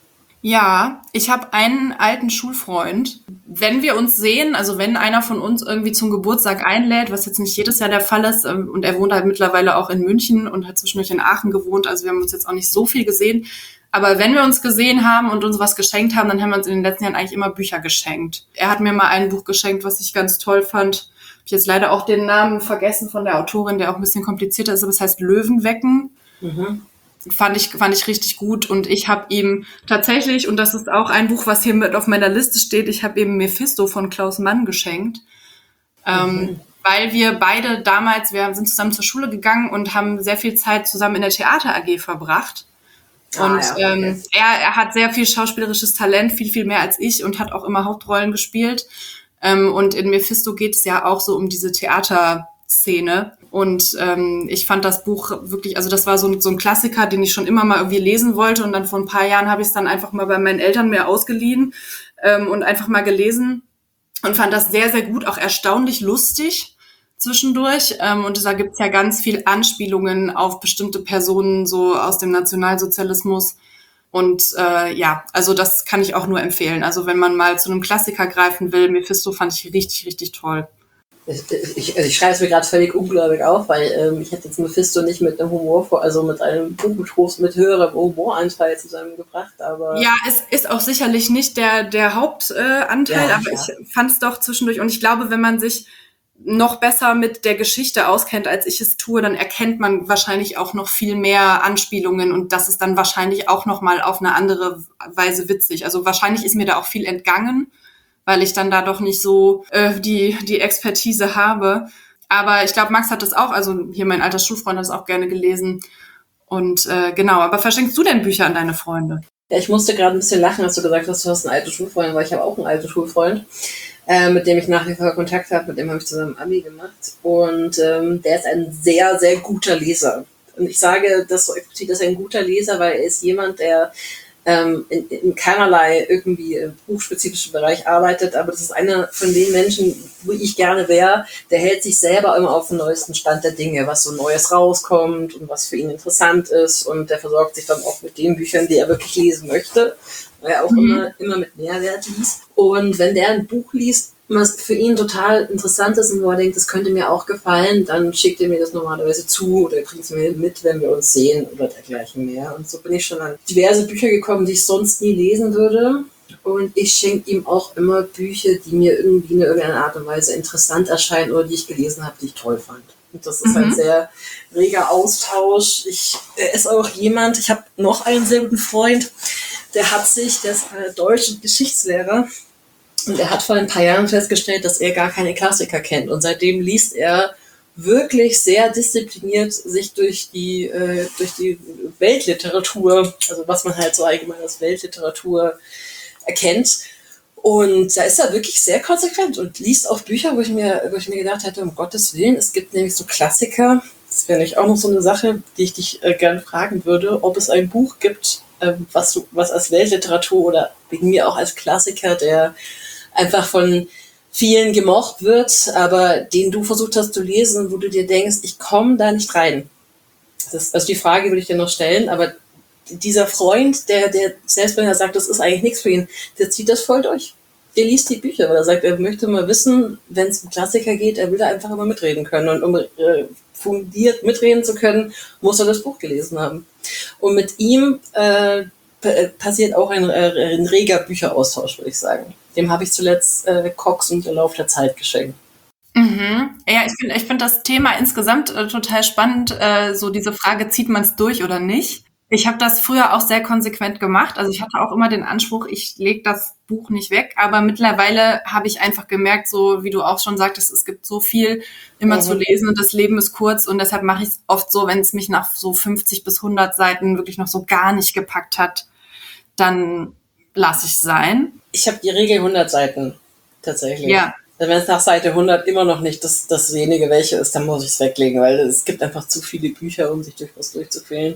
Ja, ich habe einen alten Schulfreund. Wenn wir uns sehen, also wenn einer von uns irgendwie zum Geburtstag einlädt, was jetzt nicht jedes Jahr der Fall ist, ähm, und er wohnt halt mittlerweile auch in München und hat zwischendurch in Aachen gewohnt, also wir haben uns jetzt auch nicht so viel gesehen. Aber wenn wir uns gesehen haben und uns was geschenkt haben, dann haben wir uns in den letzten Jahren eigentlich immer Bücher geschenkt. Er hat mir mal ein Buch geschenkt, was ich ganz toll fand. Hab ich jetzt leider auch den Namen vergessen von der Autorin, der auch ein bisschen komplizierter ist, aber es heißt Löwen wecken. Mhm. Fand ich, fand ich richtig gut und ich habe ihm tatsächlich, und das ist auch ein Buch, was hier mit auf meiner Liste steht, ich habe ihm Mephisto von Klaus Mann geschenkt, ähm, Mhm. weil wir beide damals, wir sind zusammen zur Schule gegangen und haben sehr viel Zeit zusammen in der Theater A G verbracht. Ah, Und ja, okay. ähm, er, er hat sehr viel schauspielerisches Talent, viel, viel mehr als ich und hat auch immer Hauptrollen gespielt. Ähm, und in Mephisto geht es ja auch so um diese Theaterszene. Und ähm, ich fand das Buch wirklich, also das war so ein, so ein Klassiker, den ich schon immer mal irgendwie lesen wollte. Und dann vor ein paar Jahren habe ich es dann einfach mal bei meinen Eltern mir ausgeliehen ähm, und einfach mal gelesen und fand das sehr, sehr gut, auch erstaunlich lustig zwischendurch. Ähm, und da gibt's ja ganz viel Anspielungen auf bestimmte Personen so aus dem Nationalsozialismus. Und äh, ja, also das kann ich auch nur empfehlen. Also wenn man mal zu einem Klassiker greifen will, Mephisto fand ich richtig, richtig toll. Ich, ich, also ich schreibe es mir gerade völlig ungläubig auf, weil ähm, ich hätte jetzt Mephisto nicht mit einem Humor, vor, also mit einem Buchtrost mit höherem Humoranteil zusammengebracht, aber... Ja, es ist auch sicherlich nicht der, der Hauptanteil, äh, Anteil, Ja, aber ja. ich fand es doch zwischendurch. Und ich glaube, wenn man sich noch besser mit der Geschichte auskennt, als ich es tue, dann erkennt man wahrscheinlich auch noch viel mehr Anspielungen und das ist dann wahrscheinlich auch noch mal auf eine andere Weise witzig. Also wahrscheinlich ist mir da auch viel entgangen, weil ich dann da doch nicht so äh, die die Expertise habe. Aber ich glaube, Max hat das auch, also hier mein alter Schulfreund hat das auch gerne gelesen. Und äh, genau, aber verschenkst du denn Bücher an deine Freunde? Ja, ich musste gerade ein bisschen lachen, als du gesagt hast, du hast einen alten Schulfreund, weil ich habe auch einen alten Schulfreund, äh, mit dem ich nach wie vor Kontakt habe, mit dem habe ich zusammen Abi gemacht. Und ähm, der ist ein sehr, sehr guter Leser. Und ich sage das explizit, dass er ein guter Leser, weil er ist jemand, der ähm, in, in keinerlei irgendwie im buchspezifischen Bereich arbeitet, aber das ist einer von den Menschen, wo ich gerne wäre, der hält sich selber immer auf den neuesten Stand der Dinge, was so Neues rauskommt und was für ihn interessant ist und der versorgt sich dann auch mit den Büchern, die er wirklich lesen möchte, weil er auch Mhm. immer, immer mit Mehrwert liest. Und wenn der ein Buch liest, was für ihn total interessant ist und wo er denkt, das könnte mir auch gefallen, dann schickt er mir das normalerweise zu oder bringt es mir mit, wenn wir uns sehen oder dergleichen mehr. Und so bin ich schon an diverse Bücher gekommen, die ich sonst nie lesen würde. Und ich schenke ihm auch immer Bücher, die mir irgendwie in irgendeiner Art und Weise interessant erscheinen oder die ich gelesen habe, die ich toll fand. Und das ist Mhm. ein sehr reger Austausch. Ich, er ist auch jemand, ich habe noch einen sehr guten Freund, der hat sich, der ist äh, Deutsch- und Geschichtslehrer, und er hat vor ein paar Jahren festgestellt, dass er gar keine Klassiker kennt. Und seitdem liest er wirklich sehr diszipliniert sich durch die, äh, durch die Weltliteratur, also was man halt so allgemein als Weltliteratur erkennt. Und da ist er wirklich sehr konsequent und liest auch Bücher, wo ich mir, wo ich mir gedacht hätte, um Gottes Willen, es gibt nämlich so Klassiker. Das wäre nämlich auch noch so eine Sache, die ich dich äh, gerne fragen würde, ob es ein Buch gibt, ähm, was du, was als Weltliteratur oder wegen mir auch als Klassiker, der einfach von vielen gemocht wird, aber den du versucht hast zu lesen, wo du dir denkst, ich komme da nicht rein. Das ist, also die Frage würde ich dir noch stellen, aber dieser Freund, der, der selbst wenn er sagt, das ist eigentlich nichts für ihn, der zieht das voll durch. Der liest die Bücher, weil er sagt, er möchte mal wissen, wenn es um Klassiker geht, er will da einfach immer mitreden können. Und um äh, fundiert mitreden zu können, muss er das Buch gelesen haben. Und mit ihm äh, p- passiert auch ein, äh, ein reger Bücheraustausch, würde ich sagen. Dem habe ich zuletzt äh, Cox und der Lauf der Zeit geschenkt. Mhm. Ja, ich finde ich find das Thema insgesamt äh, total spannend, äh, so diese Frage, zieht man es durch oder nicht? Ich habe das früher auch sehr konsequent gemacht. Also ich hatte auch immer den Anspruch, ich lege das Buch nicht weg, aber mittlerweile habe ich einfach gemerkt, so wie du auch schon sagtest, es gibt so viel immer Mhm. zu lesen und das Leben ist kurz und deshalb mache ich es oft so, wenn es mich nach so fünfzig bis hundert Seiten wirklich noch so gar nicht gepackt hat, dann lasse ich es sein. Ich habe die Regel hundert Seiten, tatsächlich. Ja. Wenn es nach Seite hundert immer noch nicht das, dasjenige welche ist, dann muss ich es weglegen, weil es gibt einfach zu viele Bücher, um sich durch was durchzuquälen.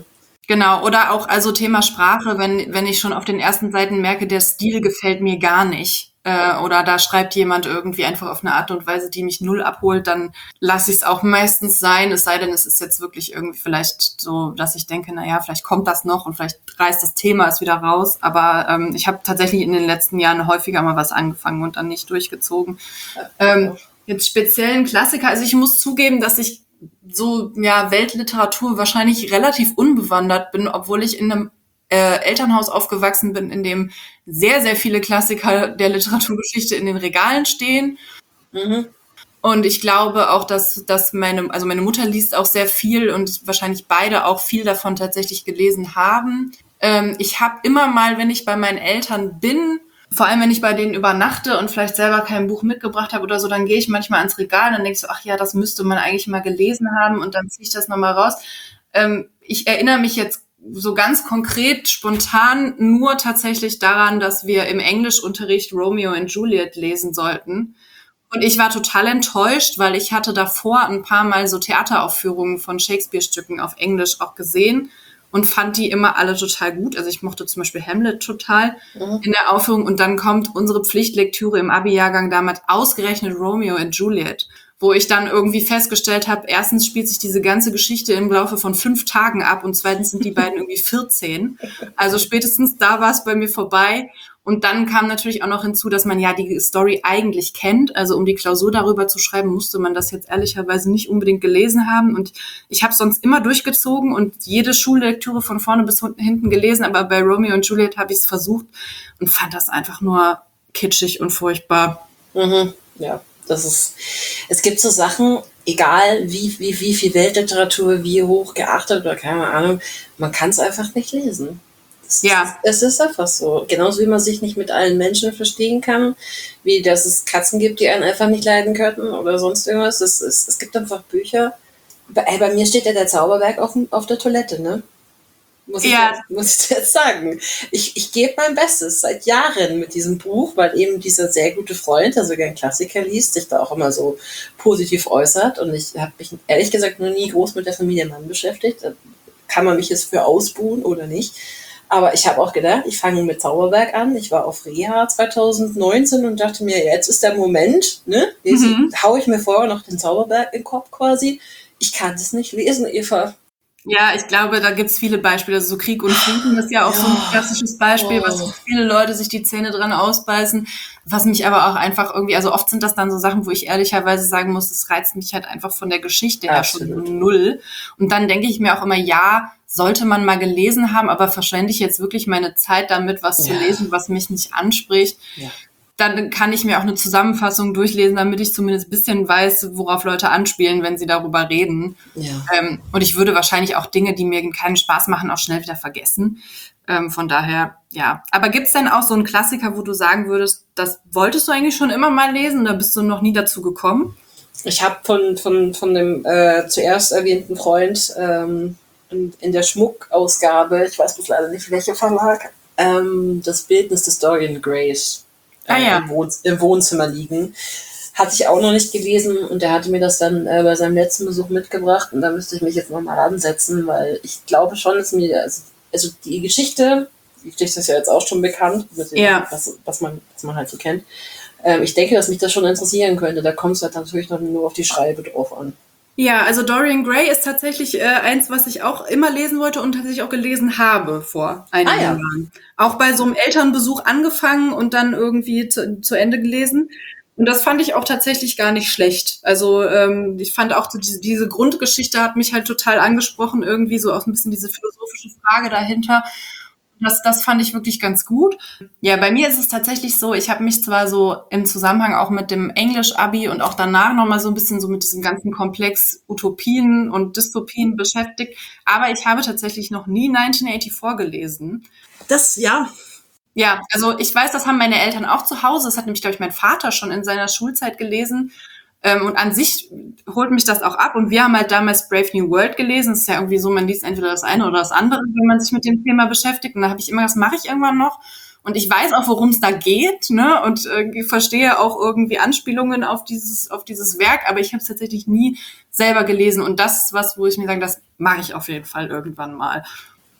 Genau, oder auch also Thema Sprache, wenn, wenn ich schon auf den ersten Seiten merke, der Stil gefällt mir gar nicht. Äh, oder da schreibt jemand irgendwie einfach auf eine Art und Weise, die mich null abholt, dann lasse ich es auch meistens sein. Es sei denn, es ist jetzt wirklich irgendwie vielleicht so, dass ich denke, naja, vielleicht kommt das noch und vielleicht reißt das Thema es wieder raus. Aber ähm, ich habe tatsächlich in den letzten Jahren häufiger mal was angefangen und dann nicht durchgezogen. Ähm, jetzt speziellen Klassiker, also ich muss zugeben, dass ich so ja Weltliteratur wahrscheinlich relativ unbewandert bin, obwohl ich in einem äh, Elternhaus aufgewachsen bin, in dem sehr, sehr viele Klassiker der Literaturgeschichte in den Regalen stehen. Mhm. Und ich glaube auch, dass, dass meine, also meine Mutter liest auch sehr viel und wahrscheinlich beide auch viel davon tatsächlich gelesen haben. Ähm, ich habe immer mal, wenn ich bei meinen Eltern bin, vor allem wenn ich bei denen übernachte und vielleicht selber kein Buch mitgebracht habe oder so, dann gehe ich manchmal ans Regal und dann denke ich so, ach ja, das müsste man eigentlich mal gelesen haben und dann ziehe ich das nochmal raus. Ähm, ich erinnere mich jetzt so ganz konkret, spontan nur tatsächlich daran, dass wir im Englischunterricht Romeo und Juliet lesen sollten. Und ich war total enttäuscht, weil ich hatte davor ein paar Mal so Theateraufführungen von Shakespeare-Stücken auf Englisch auch gesehen und fand die immer alle total gut. Also ich mochte zum Beispiel Hamlet total mhm. in der Aufführung. Und dann kommt unsere Pflichtlektüre im Abi-Jahrgang damals ausgerechnet Romeo und Juliet, wo ich dann irgendwie festgestellt habe, erstens spielt sich diese ganze Geschichte im Laufe von fünf Tagen ab und zweitens sind die beiden irgendwie vierzehn. Also spätestens da war es bei mir vorbei. Und dann kam natürlich auch noch hinzu, dass man ja die Story eigentlich kennt. Also um die Klausur darüber zu schreiben, musste man das jetzt ehrlicherweise nicht unbedingt gelesen haben. Und ich habe sonst immer durchgezogen und jede Schullektüre von vorne bis hinten gelesen. Aber bei Romeo und Juliet habe ich es versucht und fand das einfach nur kitschig und furchtbar. Mhm. Ja, das ist, es gibt so Sachen, egal wie, wie, wie viel Weltliteratur, wie hoch geachtet oder keine Ahnung, man kann es einfach nicht lesen. Es ja. Ist, es ist einfach so. Genauso wie man sich nicht mit allen Menschen verstehen kann, wie dass es Katzen gibt, die einen einfach nicht leiden könnten oder sonst irgendwas. Es, es, es gibt einfach Bücher. Bei, ey, bei mir steht ja der Zauberberg auf, auf der Toilette, ne? Muss ich, ja. jetzt, muss ich jetzt sagen. Ich, ich gebe mein Bestes seit Jahren mit diesem Buch, weil eben dieser sehr gute Freund, der sogar einen Klassiker liest, sich da auch immer so positiv äußert. Und ich habe mich ehrlich gesagt noch nie groß mit der Familie Mann beschäftigt. Kann man mich jetzt für ausbuhen oder nicht? Aber ich habe auch gedacht, ich fange mit Zauberberg an. Ich war auf Reha zwanzig neunzehn und dachte mir, jetzt ist der Moment, ne? Jetzt mhm. haue ich mir vorher noch den Zauberberg in den Kopf quasi. Ich kann das nicht lesen, Eva. Ja, ich glaube, da gibt's viele Beispiele. Also so Krieg und Frieden ist ja auch ja. so ein klassisches Beispiel, oh. was viele Leute sich die Zähne dran ausbeißen. Was mich aber auch einfach irgendwie, also oft sind das dann so Sachen, wo ich ehrlicherweise sagen muss, das reizt mich halt einfach von der Geschichte her Absolut. schon null. Und dann denke ich mir auch immer, ja, sollte man mal gelesen haben, aber verschwende ich jetzt wirklich meine Zeit damit, was ja. zu lesen, was mich nicht anspricht. Ja. Dann kann ich mir auch eine Zusammenfassung durchlesen, damit ich zumindest ein bisschen weiß, worauf Leute anspielen, wenn sie darüber reden. Ja. Ähm, und ich würde wahrscheinlich auch Dinge, die mir keinen Spaß machen, auch schnell wieder vergessen. Ähm, von daher, ja. Aber gibt's denn auch so einen Klassiker, wo du sagen würdest, das wolltest du eigentlich schon immer mal lesen oder bist du noch nie dazu gekommen? Ich habe von, von, von dem äh, zuerst erwähnten Freund ähm, in, in der Schmuckausgabe, ich weiß bloß leider nicht, welcher Verlag, ähm, das Bildnis des Dorian Grays. Ah, ja. im, Wohn- im Wohnzimmer liegen. Hatte ich auch noch nicht gelesen und der hatte mir das dann äh, bei seinem letzten Besuch mitgebracht und da müsste ich mich jetzt nochmal ansetzen, weil ich glaube schon, dass mir, also, also die Geschichte, die Geschichte ist ja jetzt auch schon bekannt, mit dem, ja. was, was, man, was man halt so kennt. Ähm, ich denke, dass mich das schon interessieren könnte. Da kommt es halt natürlich noch nur auf die Schreibe drauf an. Ja, also Dorian Gray ist tatsächlich äh, eins, was ich auch immer lesen wollte und tatsächlich auch gelesen habe vor einigen ah, ja. Jahren. Auch bei so einem Elternbesuch angefangen und dann irgendwie zu, zu Ende gelesen. Und das fand ich auch tatsächlich gar nicht schlecht. Also ähm, ich fand auch so diese, diese Grundgeschichte hat mich halt total angesprochen, irgendwie so auch ein bisschen diese philosophische Frage dahinter. Das, das fand ich wirklich ganz gut. Ja, bei mir ist es tatsächlich so, ich habe mich zwar so im Zusammenhang auch mit dem Englisch-Abi und auch danach nochmal so ein bisschen so mit diesem ganzen Komplex Utopien und Dystopien beschäftigt, aber ich habe tatsächlich noch nie neunzehnhundertvierundachtzig gelesen. Das, ja. Ja, also ich weiß, das haben meine Eltern auch zu Hause. Das hat nämlich, glaube ich, mein Vater schon in seiner Schulzeit gelesen. Und an sich holt mich das auch ab. Und wir haben halt damals Brave New World gelesen. Es ist ja irgendwie so, man liest entweder das eine oder das andere, wenn man sich mit dem Thema beschäftigt. Und da habe ich immer, das mache ich irgendwann noch. Und ich weiß auch, worum es da geht, ne? Und äh, verstehe auch irgendwie Anspielungen auf dieses auf dieses Werk. Aber ich habe es tatsächlich nie selber gelesen. Und das ist was, wo ich mir sage, das mache ich auf jeden Fall irgendwann mal.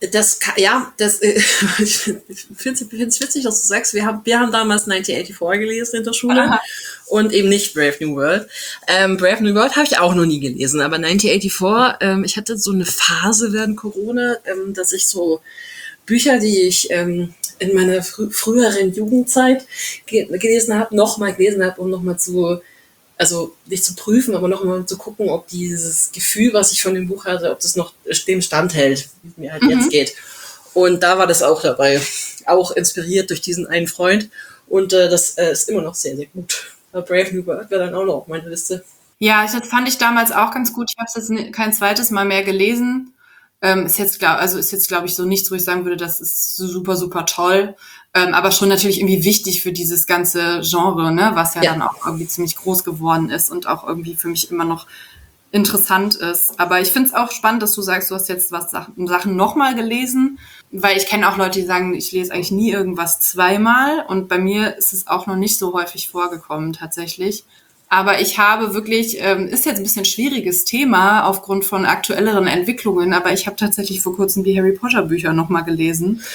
Das, ka- ja, das, äh, ich finde es witzig, dass du sagst, wir haben, wir haben damals neunzehnhundertvierundachtzig gelesen in der Schule Aha. und eben nicht Brave New World. Ähm, Brave New World habe ich auch noch nie gelesen, aber neunzehnhundertvierundachtzig, ähm, ich hatte so eine Phase während Corona, ähm, dass ich so Bücher, die ich ähm, in meiner frü- früheren Jugendzeit ge- gelesen habe, nochmal gelesen habe, um nochmal zu, also nicht zu prüfen, aber nochmal zu gucken, ob dieses Gefühl, was ich von dem Buch hatte, ob das noch dem standhält, wie es mir halt Mhm. jetzt geht. Und da war das auch dabei. Auch inspiriert durch diesen einen Freund. Und äh, das äh, ist immer noch sehr, sehr gut. Aber Brave New World wäre dann auch noch auf meiner Liste. Ja, ich, das fand ich damals auch ganz gut. Ich habe es jetzt ni- kein zweites Mal mehr gelesen. Ähm, ist jetzt, glaub, also ist jetzt, glaube ich, so nichts, wo ich sagen würde, das ist super, super toll. Ähm, aber schon natürlich irgendwie wichtig für dieses ganze Genre, ne, was ja, Ja. dann auch irgendwie ziemlich groß geworden ist und auch irgendwie für mich immer noch interessant ist. Aber ich finde es auch spannend, dass du sagst, du hast jetzt was Sachen, Sachen nochmal gelesen, weil ich kenne auch Leute, die sagen, ich lese eigentlich nie irgendwas zweimal und bei mir ist es auch noch nicht so häufig vorgekommen tatsächlich. Aber ich habe wirklich, ähm, ist jetzt ein bisschen schwieriges Thema aufgrund von aktuelleren Entwicklungen, aber ich habe tatsächlich vor kurzem die Harry Potter Bücher nochmal gelesen.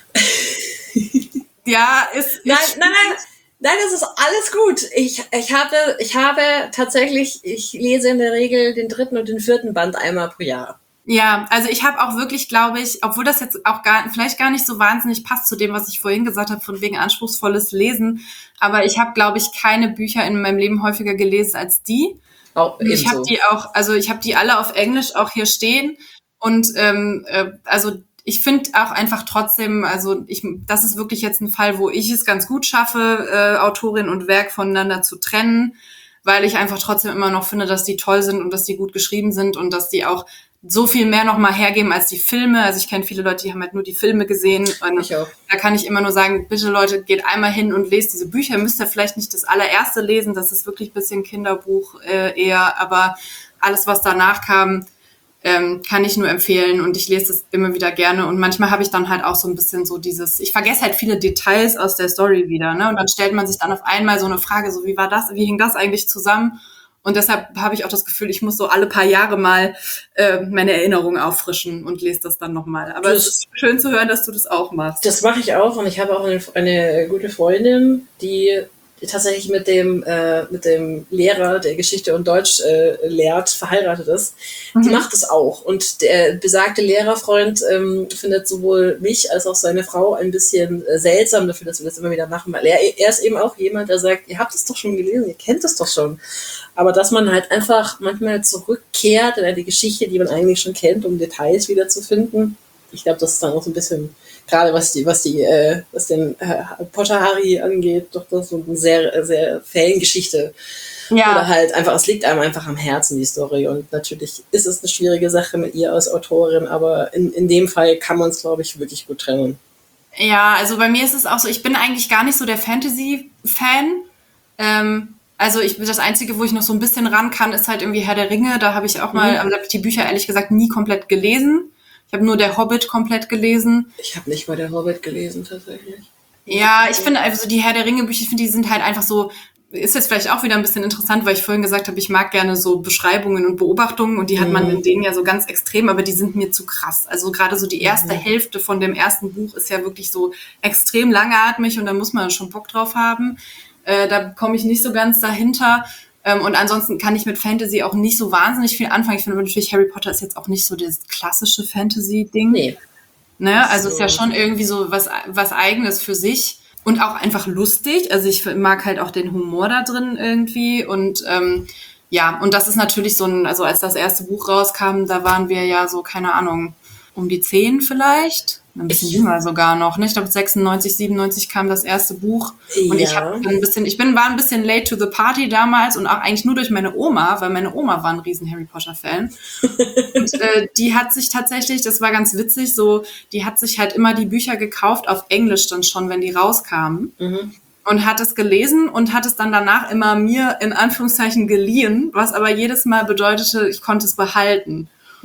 Ja, ist, Nein, ist nein, nein. Nein, das ist alles gut. Ich, ich habe, ich habe tatsächlich, ich lese in der Regel den dritten und den vierten Band einmal pro Jahr. Ja, also ich habe auch wirklich, glaube ich, obwohl das jetzt auch gar vielleicht gar nicht so wahnsinnig passt zu dem, was ich vorhin gesagt habe, von wegen anspruchsvolles Lesen, aber ich habe, glaube ich, keine Bücher in meinem Leben häufiger gelesen als die. Auch Und ich habe ebenso. die auch, also ich habe die alle auf Englisch auch hier stehen und ähm, äh, also ich finde auch einfach trotzdem, also ich, das ist wirklich jetzt ein Fall, wo ich es ganz gut schaffe, äh, Autorin und Werk voneinander zu trennen, weil ich einfach trotzdem immer noch finde, dass die toll sind und dass die gut geschrieben sind und dass die auch so viel mehr noch mal hergeben als die Filme. Also ich kenne viele Leute, die haben halt nur die Filme gesehen. Und Ich auch. da kann ich immer nur sagen, bitte Leute, geht einmal hin und lest diese Bücher. Müsst ihr vielleicht nicht das allererste lesen, das ist wirklich ein bisschen Kinderbuch äh, eher, aber alles, was danach kam, ähm, kann ich nur empfehlen und ich lese das immer wieder gerne und manchmal habe ich dann halt auch so ein bisschen so dieses, ich vergesse halt viele Details aus der Story wieder, ne? Und dann stellt man sich dann auf einmal so eine Frage, so wie war das, wie hing das eigentlich zusammen? Und deshalb habe ich auch das Gefühl, ich muss so alle paar Jahre mal äh, meine Erinnerungen auffrischen und lese das dann nochmal. Aber Das- es ist schön zu hören, dass du das auch machst. Das mache ich auch und ich habe auch eine, eine gute Freundin, die, die tatsächlich mit dem, äh, mit dem Lehrer, der Geschichte und Deutsch äh, lehrt, verheiratet ist. Die Mhm. macht es auch. Und der besagte Lehrerfreund ähm, findet sowohl mich als auch seine Frau ein bisschen äh, seltsam dafür, dass wir das immer wieder machen. Weil er, er ist eben auch jemand, der sagt, ihr habt es doch schon gelesen, ihr kennt es doch schon. Aber dass man halt einfach manchmal zurückkehrt in eine Geschichte, die man eigentlich schon kennt, um Details wiederzufinden. Ich glaube, das ist dann auch so ein bisschen, gerade was die, was die, äh, was den äh, Potter Harry angeht, doch das so eine sehr, sehr Fangeschichte. Oder Ja, halt einfach, es liegt einem einfach am Herzen, die Story. Und natürlich ist es eine schwierige Sache mit ihr als Autorin, aber in, in dem Fall kann man es, glaube ich, wirklich gut trennen. ja, also bei mir ist es auch so, ich bin eigentlich gar nicht so der Fantasy-Fan. Ähm, also ich das Einzige, wo ich noch so ein bisschen ran kann, ist halt irgendwie Herr der Ringe. Da habe ich auch mal, Mhm. aber da habe ich die Bücher ehrlich gesagt nie komplett gelesen. Ich habe nur der Hobbit komplett gelesen. Ich habe nicht mal der Hobbit gelesen, tatsächlich. Ja, ich finde also die Herr der Ringe Bücher, ich finde, die sind halt einfach so, ist jetzt vielleicht auch wieder ein bisschen interessant, weil ich vorhin gesagt habe, ich mag gerne so Beschreibungen und Beobachtungen und die hat man Mhm. in denen ja so ganz extrem, aber die sind mir zu krass. Also gerade so die erste Mhm. Hälfte von dem ersten Buch ist ja wirklich so extrem langatmig und da muss man schon Bock drauf haben. Äh, da komme ich nicht so ganz dahinter. Ähm, und ansonsten kann ich mit Fantasy auch nicht so wahnsinnig viel anfangen. Ich finde aber natürlich, Harry Potter ist jetzt auch nicht so das klassische Fantasy-Ding. Nee. Ne? Also So. ist ja schon irgendwie so was, was Eigenes für sich und auch einfach lustig. Also ich mag halt auch den Humor da drin irgendwie und ähm, ja, und das ist natürlich so ein, also als das erste Buch rauskam, da waren wir ja so, keine Ahnung, um die zehn vielleicht, ein bisschen Ich- jünger sogar noch, ne? Ich glaube sechsundneunzig, siebenundneunzig kam das erste Buch und ich Ja. habe ein bisschen, ich bin war ein bisschen late to the party damals und auch eigentlich nur durch meine Oma, weil meine Oma war ein riesen Harry Potter Fan. Und äh, die hat sich tatsächlich, das war ganz witzig, so, die hat sich halt immer die Bücher gekauft auf Englisch dann schon, wenn die rauskamen. Mhm. Und hat es gelesen und hat es dann danach immer mir in Anführungszeichen geliehen, was aber jedes Mal bedeutete, ich konnte es behalten.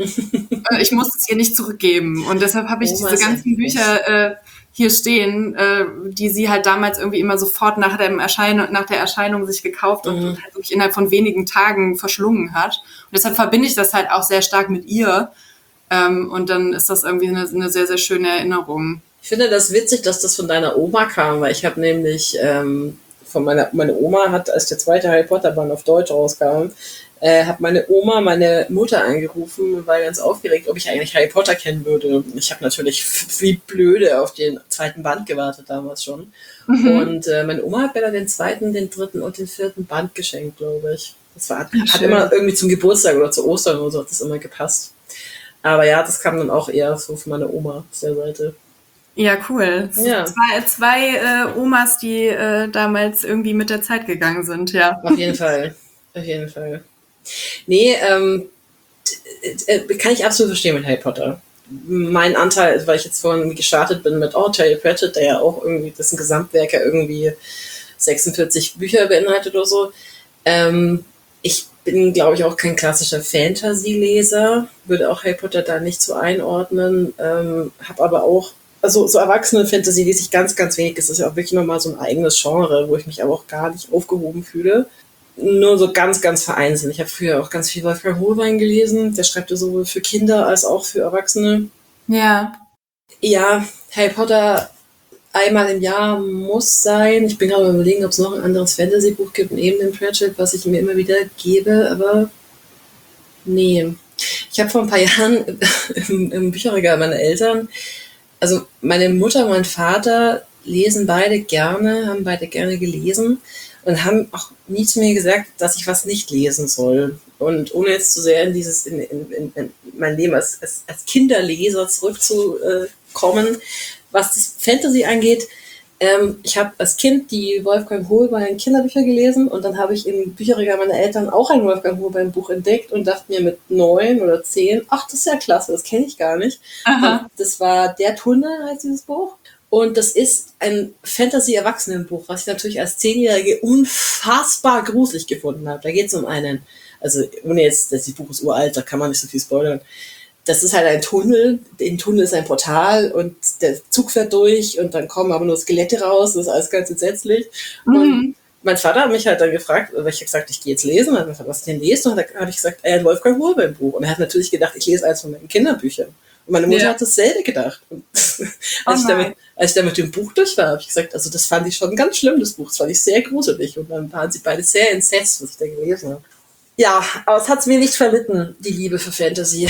Äh, ich musste es ihr nicht zurückgeben. Und deshalb habe ich Oma diese ist ganzen echt Bücher äh, hier stehen, äh, die sie halt damals irgendwie immer sofort nach, dem Erschein nach der Erscheinung sich gekauft und, Mhm. und halt wirklich innerhalb von wenigen Tagen verschlungen hat. Und deshalb verbinde ich das halt auch sehr stark mit ihr. Ähm, und dann ist das irgendwie eine, eine sehr, sehr schöne Erinnerung. Ich finde das witzig, dass das von deiner Oma kam, weil ich habe nämlich ähm, von meiner meine Oma hat, als der zweite Harry Potter Band auf Deutsch rauskam, äh, hat meine Oma meine Mutter angerufen und war ganz aufgeregt, ob ich eigentlich Harry Potter kennen würde. Ich habe natürlich wie blöde auf den zweiten Band gewartet damals schon. Mhm. Und äh, meine Oma hat mir dann den zweiten, den dritten und den vierten Band geschenkt, glaube ich. Das war, hat, hat immer irgendwie zum Geburtstag oder zu Ostern oder so hat das immer gepasst. Aber ja, das kam dann auch eher so von meiner Oma aus der Seite. Ja, cool. Ja. Zwei, zwei äh, Omas, die äh, damals irgendwie mit der Zeit gegangen sind, ja. Auf jeden Fall. Auf jeden Fall. Nee, ähm, kann ich absolut verstehen mit Harry Potter. Mein Anteil, weil ich jetzt vorhin gestartet bin mit oh, Terry Pratchett, der ja auch irgendwie, dessen Gesamtwerk ja irgendwie sechsundvierzig Bücher beinhaltet oder so. Ähm, ich bin, glaube ich, auch kein klassischer Fantasy-Leser, würde auch Harry Potter da nicht so einordnen, ähm, habe aber auch Also so Erwachsene-Fantasy lese ich ganz, ganz wenig. Das ist ja auch wirklich nochmal so ein eigenes Genre, wo ich mich aber auch gar nicht aufgehoben fühle. Nur so ganz, ganz vereinzelt. Ich habe früher auch ganz viel Wolfgang Hohlbein gelesen. Der schreibt ja sowohl für Kinder als auch für Erwachsene. Ja. Ja, Harry Potter einmal im Jahr muss sein. Ich bin gerade überlegen, ob es noch ein anderes Fantasy-Buch gibt neben dem Pratchett, was ich mir immer wieder gebe, aber nee. Ich habe vor ein paar Jahren im, im Bücherregal meiner Eltern Also meine Mutter und mein Vater lesen beide gerne, haben beide gerne gelesen und haben auch nie zu mir gesagt, dass ich was nicht lesen soll. Und ohne jetzt zu sehr in dieses, in, in, in, in mein Leben als, als, als Kinderleser zurückzukommen, was das Fantasy angeht, ähm, ich habe als Kind die Wolfgang Hohlbein Kinderbücher gelesen und dann habe ich im Bücherregal meiner Eltern auch ein Wolfgang Hohlbein Buch entdeckt und dachte mir mit neun oder zehn, ach, das ist ja klasse, das kenne ich gar nicht. Aha. Das war Der Tunnel, heißt dieses Buch. Und das ist ein Fantasy-Erwachsenenbuch, was ich natürlich als Zehnjährige unfassbar gruselig gefunden habe. Da geht es um einen, also ohne jetzt, das Buch ist uralt, da kann man nicht so viel spoilern. Das ist halt ein Tunnel, im Tunnel ist ein Portal und der Zug fährt durch und dann kommen aber nur Skelette raus, das ist alles ganz entsetzlich. Mhm. Und mein Vater hat mich halt dann gefragt, weil ich habe gesagt, ich gehe jetzt lesen, und was denn lesen? Und dann habe ich gesagt, ein Wolfgang Hohlbein Buch. Und er hat natürlich gedacht, ich lese eins von meinen Kinderbüchern. Und meine Mutter ja. hat dasselbe gedacht. Und oh als, ich damit, als ich dann mit dem Buch durch war, habe ich gesagt, also das fand ich schon ganz schlimm, das Buch. Das fand ich sehr gruselig. Und dann waren sie beide sehr entsetzt, was ich da gelesen habe. Ja, aber es hat es mir nicht verlitten, die Liebe für Fantasy.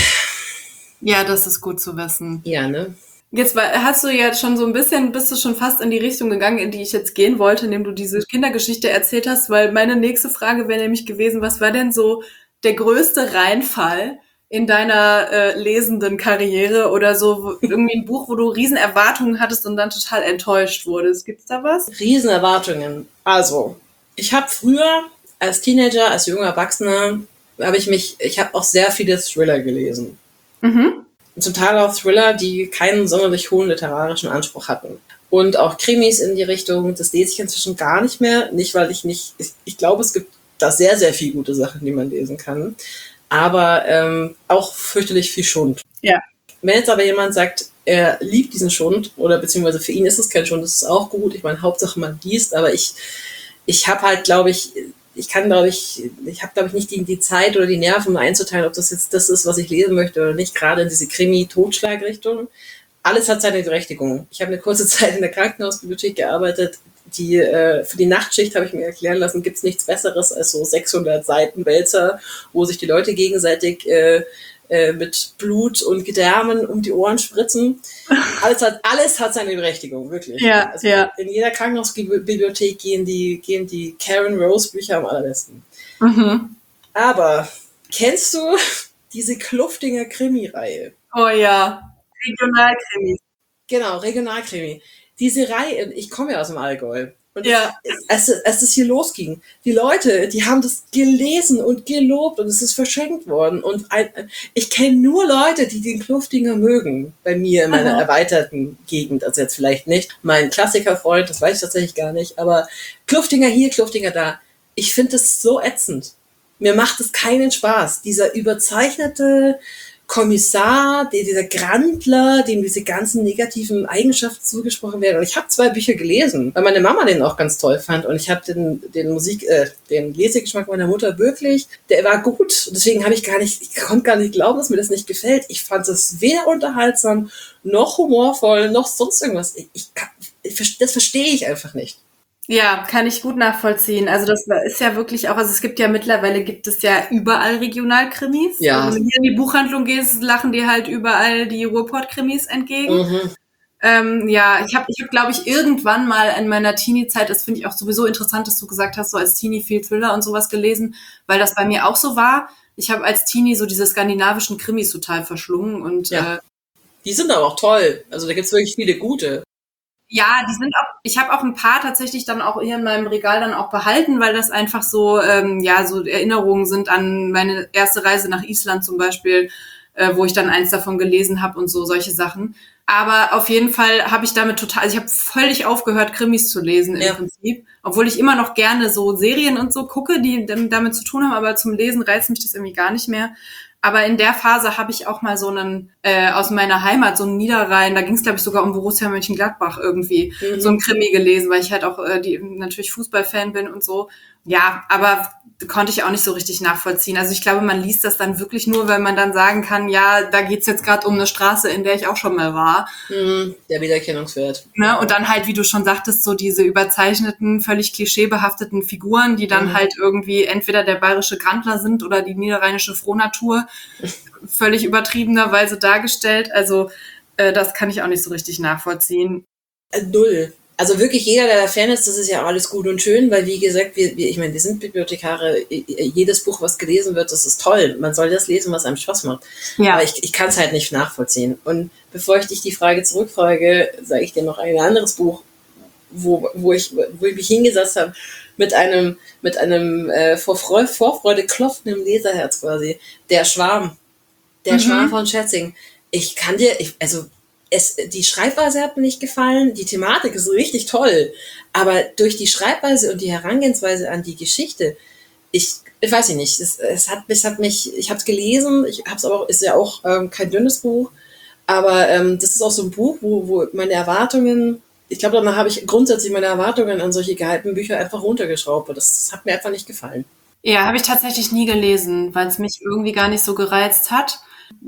Ja, das ist gut zu wissen. Ja, ne? Jetzt hast du ja schon so ein bisschen, bist du schon fast in die Richtung gegangen, in die ich jetzt gehen wollte, indem du diese Kindergeschichte erzählt hast, weil meine nächste Frage wäre nämlich gewesen, was war denn so der größte Reinfall in deiner äh, lesenden Karriere oder so irgendwie ein Buch, wo du riesen Erwartungen hattest und dann total enttäuscht wurdest? Gibt's da was? Riesen Erwartungen. Also, ich habe früher als Teenager, als junger Erwachsener, habe ich mich, ich habe auch sehr viele Thriller gelesen. Mhm. Zum Teil auch Thriller, die keinen sonderlich hohen literarischen Anspruch hatten. Und auch Krimis in die Richtung, das lese ich inzwischen gar nicht mehr. Nicht, weil ich nicht, ich, ich glaube, es gibt da sehr, sehr viele gute Sachen, die man lesen kann. Aber ähm, auch fürchterlich viel Schund. Ja. Wenn jetzt aber jemand sagt, er liebt diesen Schund, oder beziehungsweise für ihn ist es kein Schund, das ist auch gut. Ich meine, Hauptsache man liest, aber ich, ich habe halt, glaube ich, ich kann, glaube ich, ich habe, glaube ich, nicht die, die Zeit oder die Nerven, um einzuteilen, ob das jetzt das ist, was ich lesen möchte oder nicht, gerade in diese Krimi-Totschlag-Richtung. Alles hat seine Berechtigung. Ich habe eine kurze Zeit in der Krankenhausbibliothek gearbeitet. Die, äh, für die Nachtschicht habe ich mir erklären lassen, gibt es nichts Besseres als so sechshundert Seiten Wälzer, wo sich die Leute gegenseitig äh, äh, mit Blut und Gedärmen um die Ohren spritzen. Alles hat, alles hat seine Berechtigung, wirklich. Ja, also ja. In jeder Krankenhausbibliothek gehen die, gehen die Karen Rose Bücher am allerbesten. Mhm. Aber kennst du diese Kluftinger Krimi-Reihe? Oh ja, Regionalkrimi. Genau, Regionalkrimi. Diese Reihe, ich komme ja aus dem Allgäu. Und ja. als, als es hier losging, die Leute, die haben das gelesen und gelobt und es ist verschenkt worden. Und ein, ich kenne nur Leute, die den Kluftinger mögen, bei mir in meiner Aha. erweiterten Gegend. Also jetzt vielleicht nicht mein Klassikerfreund, das weiß ich tatsächlich gar nicht, aber Kluftinger hier, Kluftinger da. Ich finde das so ätzend. Mir macht es keinen Spaß. Dieser überzeichnete, Kommissar, der, dieser Grandler, dem diese ganzen negativen Eigenschaften zugesprochen werden. Und ich habe zwei Bücher gelesen, weil meine Mama den auch ganz toll fand. Und ich habe den, den Musik, äh, den Lesegeschmack meiner Mutter wirklich, der war gut. Deswegen habe ich gar nicht, ich konnte gar nicht glauben, dass mir das nicht gefällt. Ich fand es weder unterhaltsam, noch humorvoll, noch sonst irgendwas. Ich, ich kann, ich, das verstehe ich einfach nicht. Ja, kann ich gut nachvollziehen. Also das ist ja wirklich auch, also es gibt ja mittlerweile, gibt es ja überall Regionalkrimis. Ja. Also wenn du hier in die Buchhandlung gehst, lachen dir halt überall die Ruhrpott-Krimis entgegen. Mhm. Ähm, ja, ich habe, ich hab, glaube ich, irgendwann mal in meiner Teenie-Zeit, das finde ich auch sowieso interessant, dass du gesagt hast, so als Teenie viel Thriller und sowas gelesen, weil das bei mir auch so war. Ich habe als Teenie so diese skandinavischen Krimis total verschlungen und Ja. äh, Die sind aber auch toll. Also da gibt's wirklich viele gute. ja, die sind auch, ich habe auch ein paar tatsächlich dann auch hier in meinem Regal dann auch behalten, weil das einfach so, ähm, ja, so Erinnerungen sind an meine erste Reise nach Island zum Beispiel, äh, wo ich dann eins davon gelesen habe und so, solche Sachen. Aber auf jeden Fall habe ich damit total, also ich habe völlig aufgehört, Krimis zu lesen im Ja. Prinzip, obwohl ich immer noch gerne so Serien und so gucke, die damit zu tun haben, aber zum Lesen reizt mich das irgendwie gar nicht mehr. Aber in der Phase habe ich auch mal so einen, äh, aus meiner Heimat, so einen Niederrhein, da ging es, glaube ich, sogar um Borussia Mönchengladbach irgendwie, Mhm. so ein Krimi gelesen, weil ich halt auch äh, die, natürlich Fußballfan bin und so. Ja, aber konnte ich auch nicht so richtig nachvollziehen. Also ich glaube, man liest das dann wirklich nur, weil man dann sagen kann, ja, da geht's jetzt gerade um eine Straße, in der ich auch schon mal war. Mhm. Der Wiedererkennungswert. Ne? Und dann halt, wie du schon sagtest, so diese überzeichneten, völlig klischeebehafteten Figuren, die dann Mhm. halt irgendwie entweder der bayerische Grandler sind oder die niederrheinische Frohnatur, völlig übertriebenerweise dargestellt. Also äh, das kann ich auch nicht so richtig nachvollziehen. Äh, Null. Also wirklich jeder, der da Fan ist, das ist ja auch alles gut und schön, weil wie gesagt, wir, wir, ich meine, wir sind Bibliothekare, jedes Buch, was gelesen wird, das ist toll. Man soll das lesen, was einem Spaß macht. Ja. Aber ich, ich kann es halt nicht nachvollziehen. Und bevor ich dich die Frage zurückfrage, sage ich dir noch ein anderes Buch, wo, wo, ich, wo ich mich hingesetzt habe, mit einem, mit einem äh, vor Freude, Vorfreude klopfenden Leserherz quasi. Der Schwarm. Der Mhm. Schwarm von Schätzing. Ich kann dir, ich, also es, die Schreibweise hat mir nicht gefallen, die Thematik ist richtig toll, aber durch die Schreibweise und die Herangehensweise an die Geschichte, ich, ich weiß ich nicht, es, es hat, es hat mich, ich habe es gelesen, ich habe es aber auch, ist ja auch ähm, kein dünnes Buch, aber ähm, das ist auch so ein Buch, wo, wo meine Erwartungen, ich glaube, danach habe ich grundsätzlich meine Erwartungen an solche gehypten Bücher einfach runtergeschraubt, und das, das hat mir einfach nicht gefallen. Ja, habe ich tatsächlich nie gelesen, weil es mich irgendwie gar nicht so gereizt hat.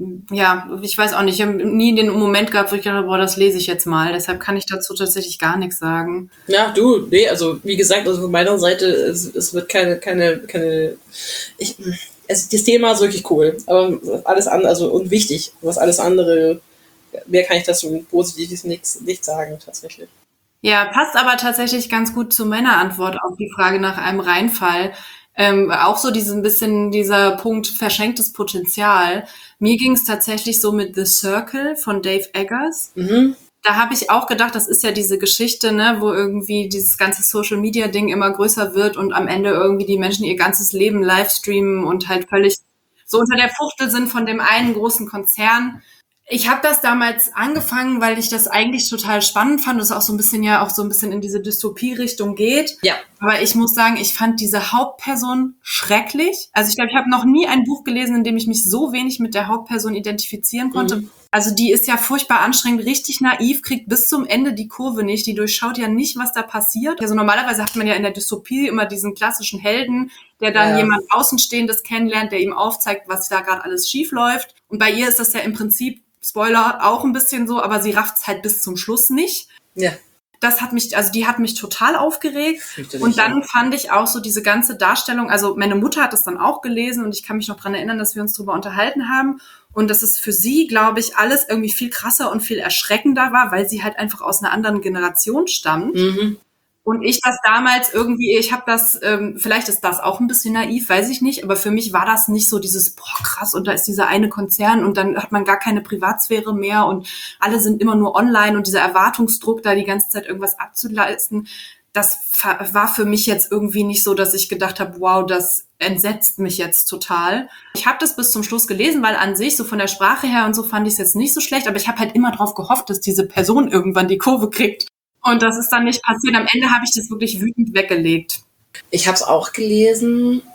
Ja, ich weiß auch nicht, ich habe nie den Moment gehabt, wo ich dachte, boah, das lese ich jetzt mal. Deshalb kann ich dazu tatsächlich gar nichts sagen. Ja, du, nee, also wie gesagt, also von meiner Seite, es, es wird keine, keine, keine, ich, also das Thema ist wirklich cool, aber alles andere, also und wichtig, was alles andere, mehr kann ich dazu positives nichts nicht sagen, tatsächlich. Ja, passt aber tatsächlich ganz gut zu meiner Antwort auf die Frage nach einem Reinfall. Ähm, auch so diesen bisschen dieser Punkt verschenktes Potenzial. Mir ging es tatsächlich so mit The Circle von Dave Eggers. Mhm. Da habe ich auch gedacht, das ist ja diese Geschichte, ne, wo irgendwie dieses ganze Social-Media-Ding immer größer wird und am Ende irgendwie die Menschen ihr ganzes Leben livestreamen und halt völlig so unter der Fuchtel sind von dem einen großen Konzern. Ich habe das damals angefangen, weil ich das eigentlich total spannend fand, dass es auch so ein bisschen ja auch so ein bisschen in diese Dystopie-Richtung geht. Ja. Aber ich muss sagen, ich fand diese Hauptperson schrecklich. Also ich glaube, ich habe noch nie ein Buch gelesen, in dem ich mich so wenig mit der Hauptperson identifizieren konnte. Mhm. Also die ist ja furchtbar anstrengend, richtig naiv, kriegt bis zum Ende die Kurve nicht. Die durchschaut ja nicht, was da passiert. Also normalerweise hat man ja in der Dystopie immer diesen klassischen Helden, der dann Ja. jemand Außenstehendes kennenlernt, der ihm aufzeigt, was da gerade alles schief läuft. Und bei ihr ist das ja im Prinzip, Spoiler, auch ein bisschen so, aber sie rafft's halt bis zum Schluss nicht. Ja. Das hat mich, also die hat mich total aufgeregt. Fürchterlich, Und dann ja. fand ich auch so diese ganze Darstellung, also meine Mutter hat das dann auch gelesen und ich kann mich noch dran erinnern, dass wir uns drüber unterhalten haben. Und dass es für sie, glaube ich, alles irgendwie viel krasser und viel erschreckender war, weil sie halt einfach aus einer anderen Generation stammt. Mhm. Und ich das damals irgendwie, ich habe das, ähm, vielleicht ist das auch ein bisschen naiv, weiß ich nicht, aber für mich war das nicht so dieses, boah krass, und da ist dieser eine Konzern und dann hat man gar keine Privatsphäre mehr und alle sind immer nur online und dieser Erwartungsdruck, da die ganze Zeit irgendwas abzuleisten, das war für mich jetzt irgendwie nicht so, dass ich gedacht habe, wow, das entsetzt mich jetzt total. Ich habe das bis zum Schluss gelesen, weil an sich, so von der Sprache her und so, fand ich es jetzt nicht so schlecht, aber ich habe halt immer drauf gehofft, dass diese Person irgendwann die Kurve kriegt. Und das ist dann nicht passiert. Am Ende habe ich das wirklich wütend weggelegt. Ich habe es auch gelesen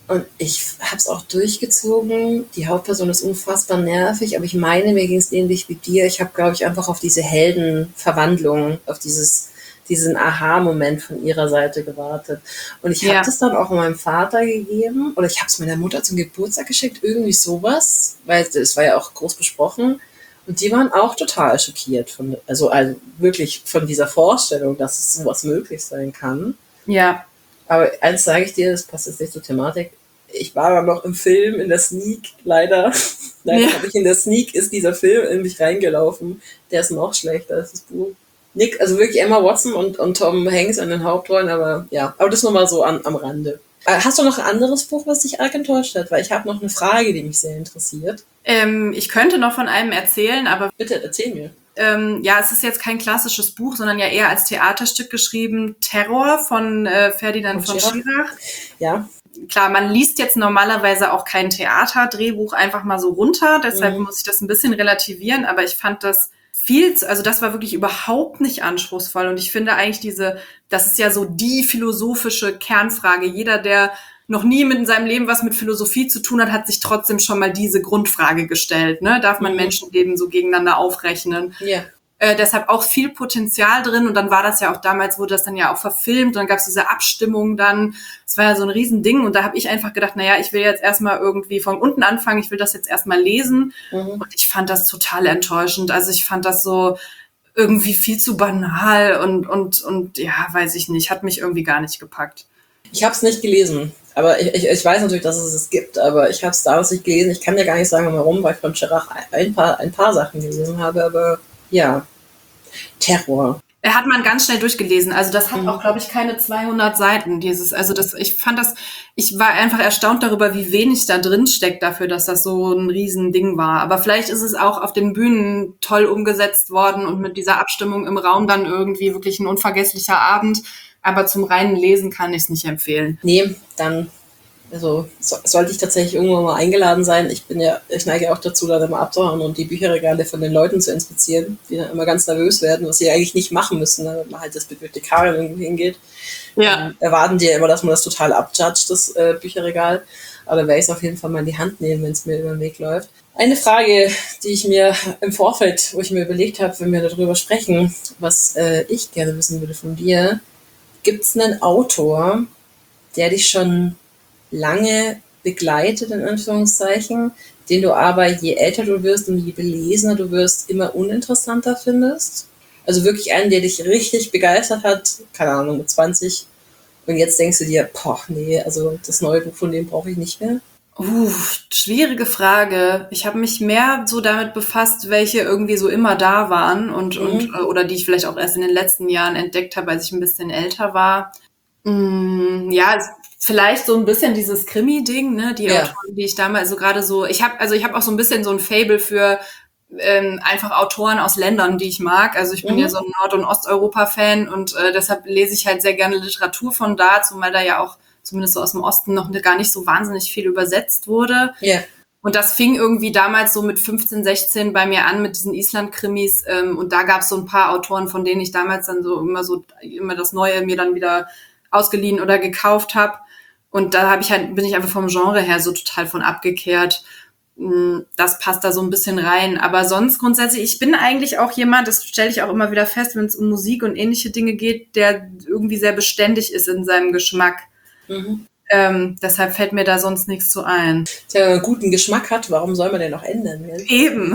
Und ich habe es auch durchgezogen. Die Hauptperson ist unfassbar nervig, aber ich meine, mir ging es ähnlich wie dir. Ich habe, glaube ich, einfach auf diese Heldenverwandlung, auf dieses, diesen Aha-Moment von ihrer Seite gewartet. Und ich habe Ja. das dann auch meinem Vater gegeben oder ich habe es meiner Mutter zum Geburtstag geschickt, irgendwie sowas, weil es war ja auch groß besprochen. Und die waren auch total schockiert von, also, also wirklich von dieser Vorstellung, dass es sowas möglich sein kann. Ja. Aber eins sage ich dir, das passt jetzt nicht zur Thematik. Ich war aber noch im Film, in der Sneak, leider. Leider Ja. habe ich in der Sneak, ist dieser Film in mich reingelaufen. Der ist noch schlechter als das Buch. Nick, also wirklich Emma Watson und, und Tom Hanks in den Hauptrollen, aber ja. Aber das nochmal so an, am Rande. Äh, Hast du noch ein anderes Buch, was dich arg enttäuscht hat? Weil ich habe noch eine Frage, die mich sehr interessiert. Ähm, ich könnte noch von einem erzählen, aber Bitte, erzähl mir. ähm, ja, es ist jetzt kein klassisches Buch, sondern ja eher als Theaterstück geschrieben. Terror von äh, Ferdinand Von von Schirach. Schirach. Ja. Klar, man liest jetzt normalerweise auch kein Theaterdrehbuch einfach mal so runter, deshalb Mhm. muss ich das ein bisschen relativieren, aber ich fand das viel, zu- also das war wirklich überhaupt nicht anspruchsvoll und ich finde eigentlich diese, das ist ja so die philosophische Kernfrage. Jeder, der noch nie mit in seinem Leben was mit Philosophie zu tun hat, hat sich trotzdem schon mal diese Grundfrage gestellt, ne? Darf man Mhm. Menschenleben so gegeneinander aufrechnen? Ja. Äh, deshalb auch viel Potenzial drin und dann war das ja auch damals, wurde das dann ja auch verfilmt und dann gab es diese Abstimmung dann, es war ja so ein Riesending und da habe ich einfach gedacht, naja, ich will jetzt erstmal irgendwie von unten anfangen, ich will das jetzt erstmal lesen Mhm. und ich fand das total enttäuschend, also ich fand das so irgendwie viel zu banal und, und, und ja, weiß ich nicht, hat mich irgendwie gar nicht gepackt. Ich habe es nicht gelesen, aber ich, ich, ich weiß natürlich, dass es es gibt, aber ich habe es damals nicht gelesen. Ich kann dir gar nicht sagen, warum, weil ich von Schirach ein paar, ein paar Sachen gelesen habe, aber ja, Terror. Er hat man ganz schnell durchgelesen. Also das hat Mhm. auch, glaube ich, keine zweihundert Seiten. Dieses, also das, ich fand das, ich war einfach erstaunt darüber, wie wenig da drin steckt dafür, dass das so ein Riesending war. Aber vielleicht ist es auch auf den Bühnen toll umgesetzt worden und mit dieser Abstimmung im Raum dann irgendwie wirklich ein unvergesslicher Abend. Aber zum reinen Lesen kann ich es nicht empfehlen. Nee, dann, also so, sollte ich tatsächlich irgendwann mal eingeladen sein. Ich bin ja, ich neige auch dazu, dann immer abzuhauen und die Bücherregale von den Leuten zu inspizieren, die dann immer ganz nervös werden, was sie eigentlich nicht machen müssen, ne, wenn man halt das Bibliothekarin irgendwo hingeht. Dann erwarten die ja immer, dass man das total abjudgt, das äh, Bücherregal. Aber da werde ich es auf jeden Fall mal in die Hand nehmen, wenn es mir über den Weg läuft. Eine Frage, die ich mir im Vorfeld, wo ich mir überlegt habe, wenn wir darüber sprechen, was äh, ich gerne wissen würde von dir, gibt es einen Autor, der dich schon lange begleitet, in Anführungszeichen, den du aber, je älter du wirst und je belesener du wirst, immer uninteressanter findest? Also wirklich einen, der dich richtig begeistert hat, keine Ahnung, mit zwanzig, und jetzt denkst du dir, boah, nee, also das neue Buch von dem brauche ich nicht mehr. Uh, schwierige Frage. Ich habe mich mehr so damit befasst, welche irgendwie so immer da waren und, Mhm. und äh, oder die ich vielleicht auch erst in den letzten Jahren entdeckt habe, als ich ein bisschen älter war. Mm, ja, es- vielleicht so ein bisschen dieses Krimi-Ding, ne? Die Ja. Autoren, die ich damals so gerade so, ich habe also ich habe auch so ein bisschen so ein Faible für ähm, einfach Autoren aus Ländern, die ich mag. Also ich bin Mhm. ja so ein Nord- und Osteuropa-Fan und äh, deshalb lese ich halt sehr gerne Literatur von da, zumal da ja auch zumindest so aus dem Osten noch gar nicht so wahnsinnig viel übersetzt wurde. Ja. Und das fing irgendwie damals so mit fünfzehn, sechzehn bei mir an mit diesen Island-Krimis. Ähm, und da gab es so ein paar Autoren, von denen ich damals dann so immer so immer das Neue mir dann wieder ausgeliehen oder gekauft habe. Und da habe ich halt, bin ich einfach vom Genre her so total von abgekehrt. Mm, Das passt da so ein bisschen rein. Aber sonst grundsätzlich, ich bin eigentlich auch jemand, das stelle ich auch immer wieder fest, wenn es um Musik und ähnliche Dinge geht, der irgendwie sehr beständig ist in seinem Geschmack. Mhm. Ähm, deshalb fällt mir da sonst nichts zu ein. Tja, wenn man einen guten Geschmack hat, warum soll man den noch ändern? Gell? Eben.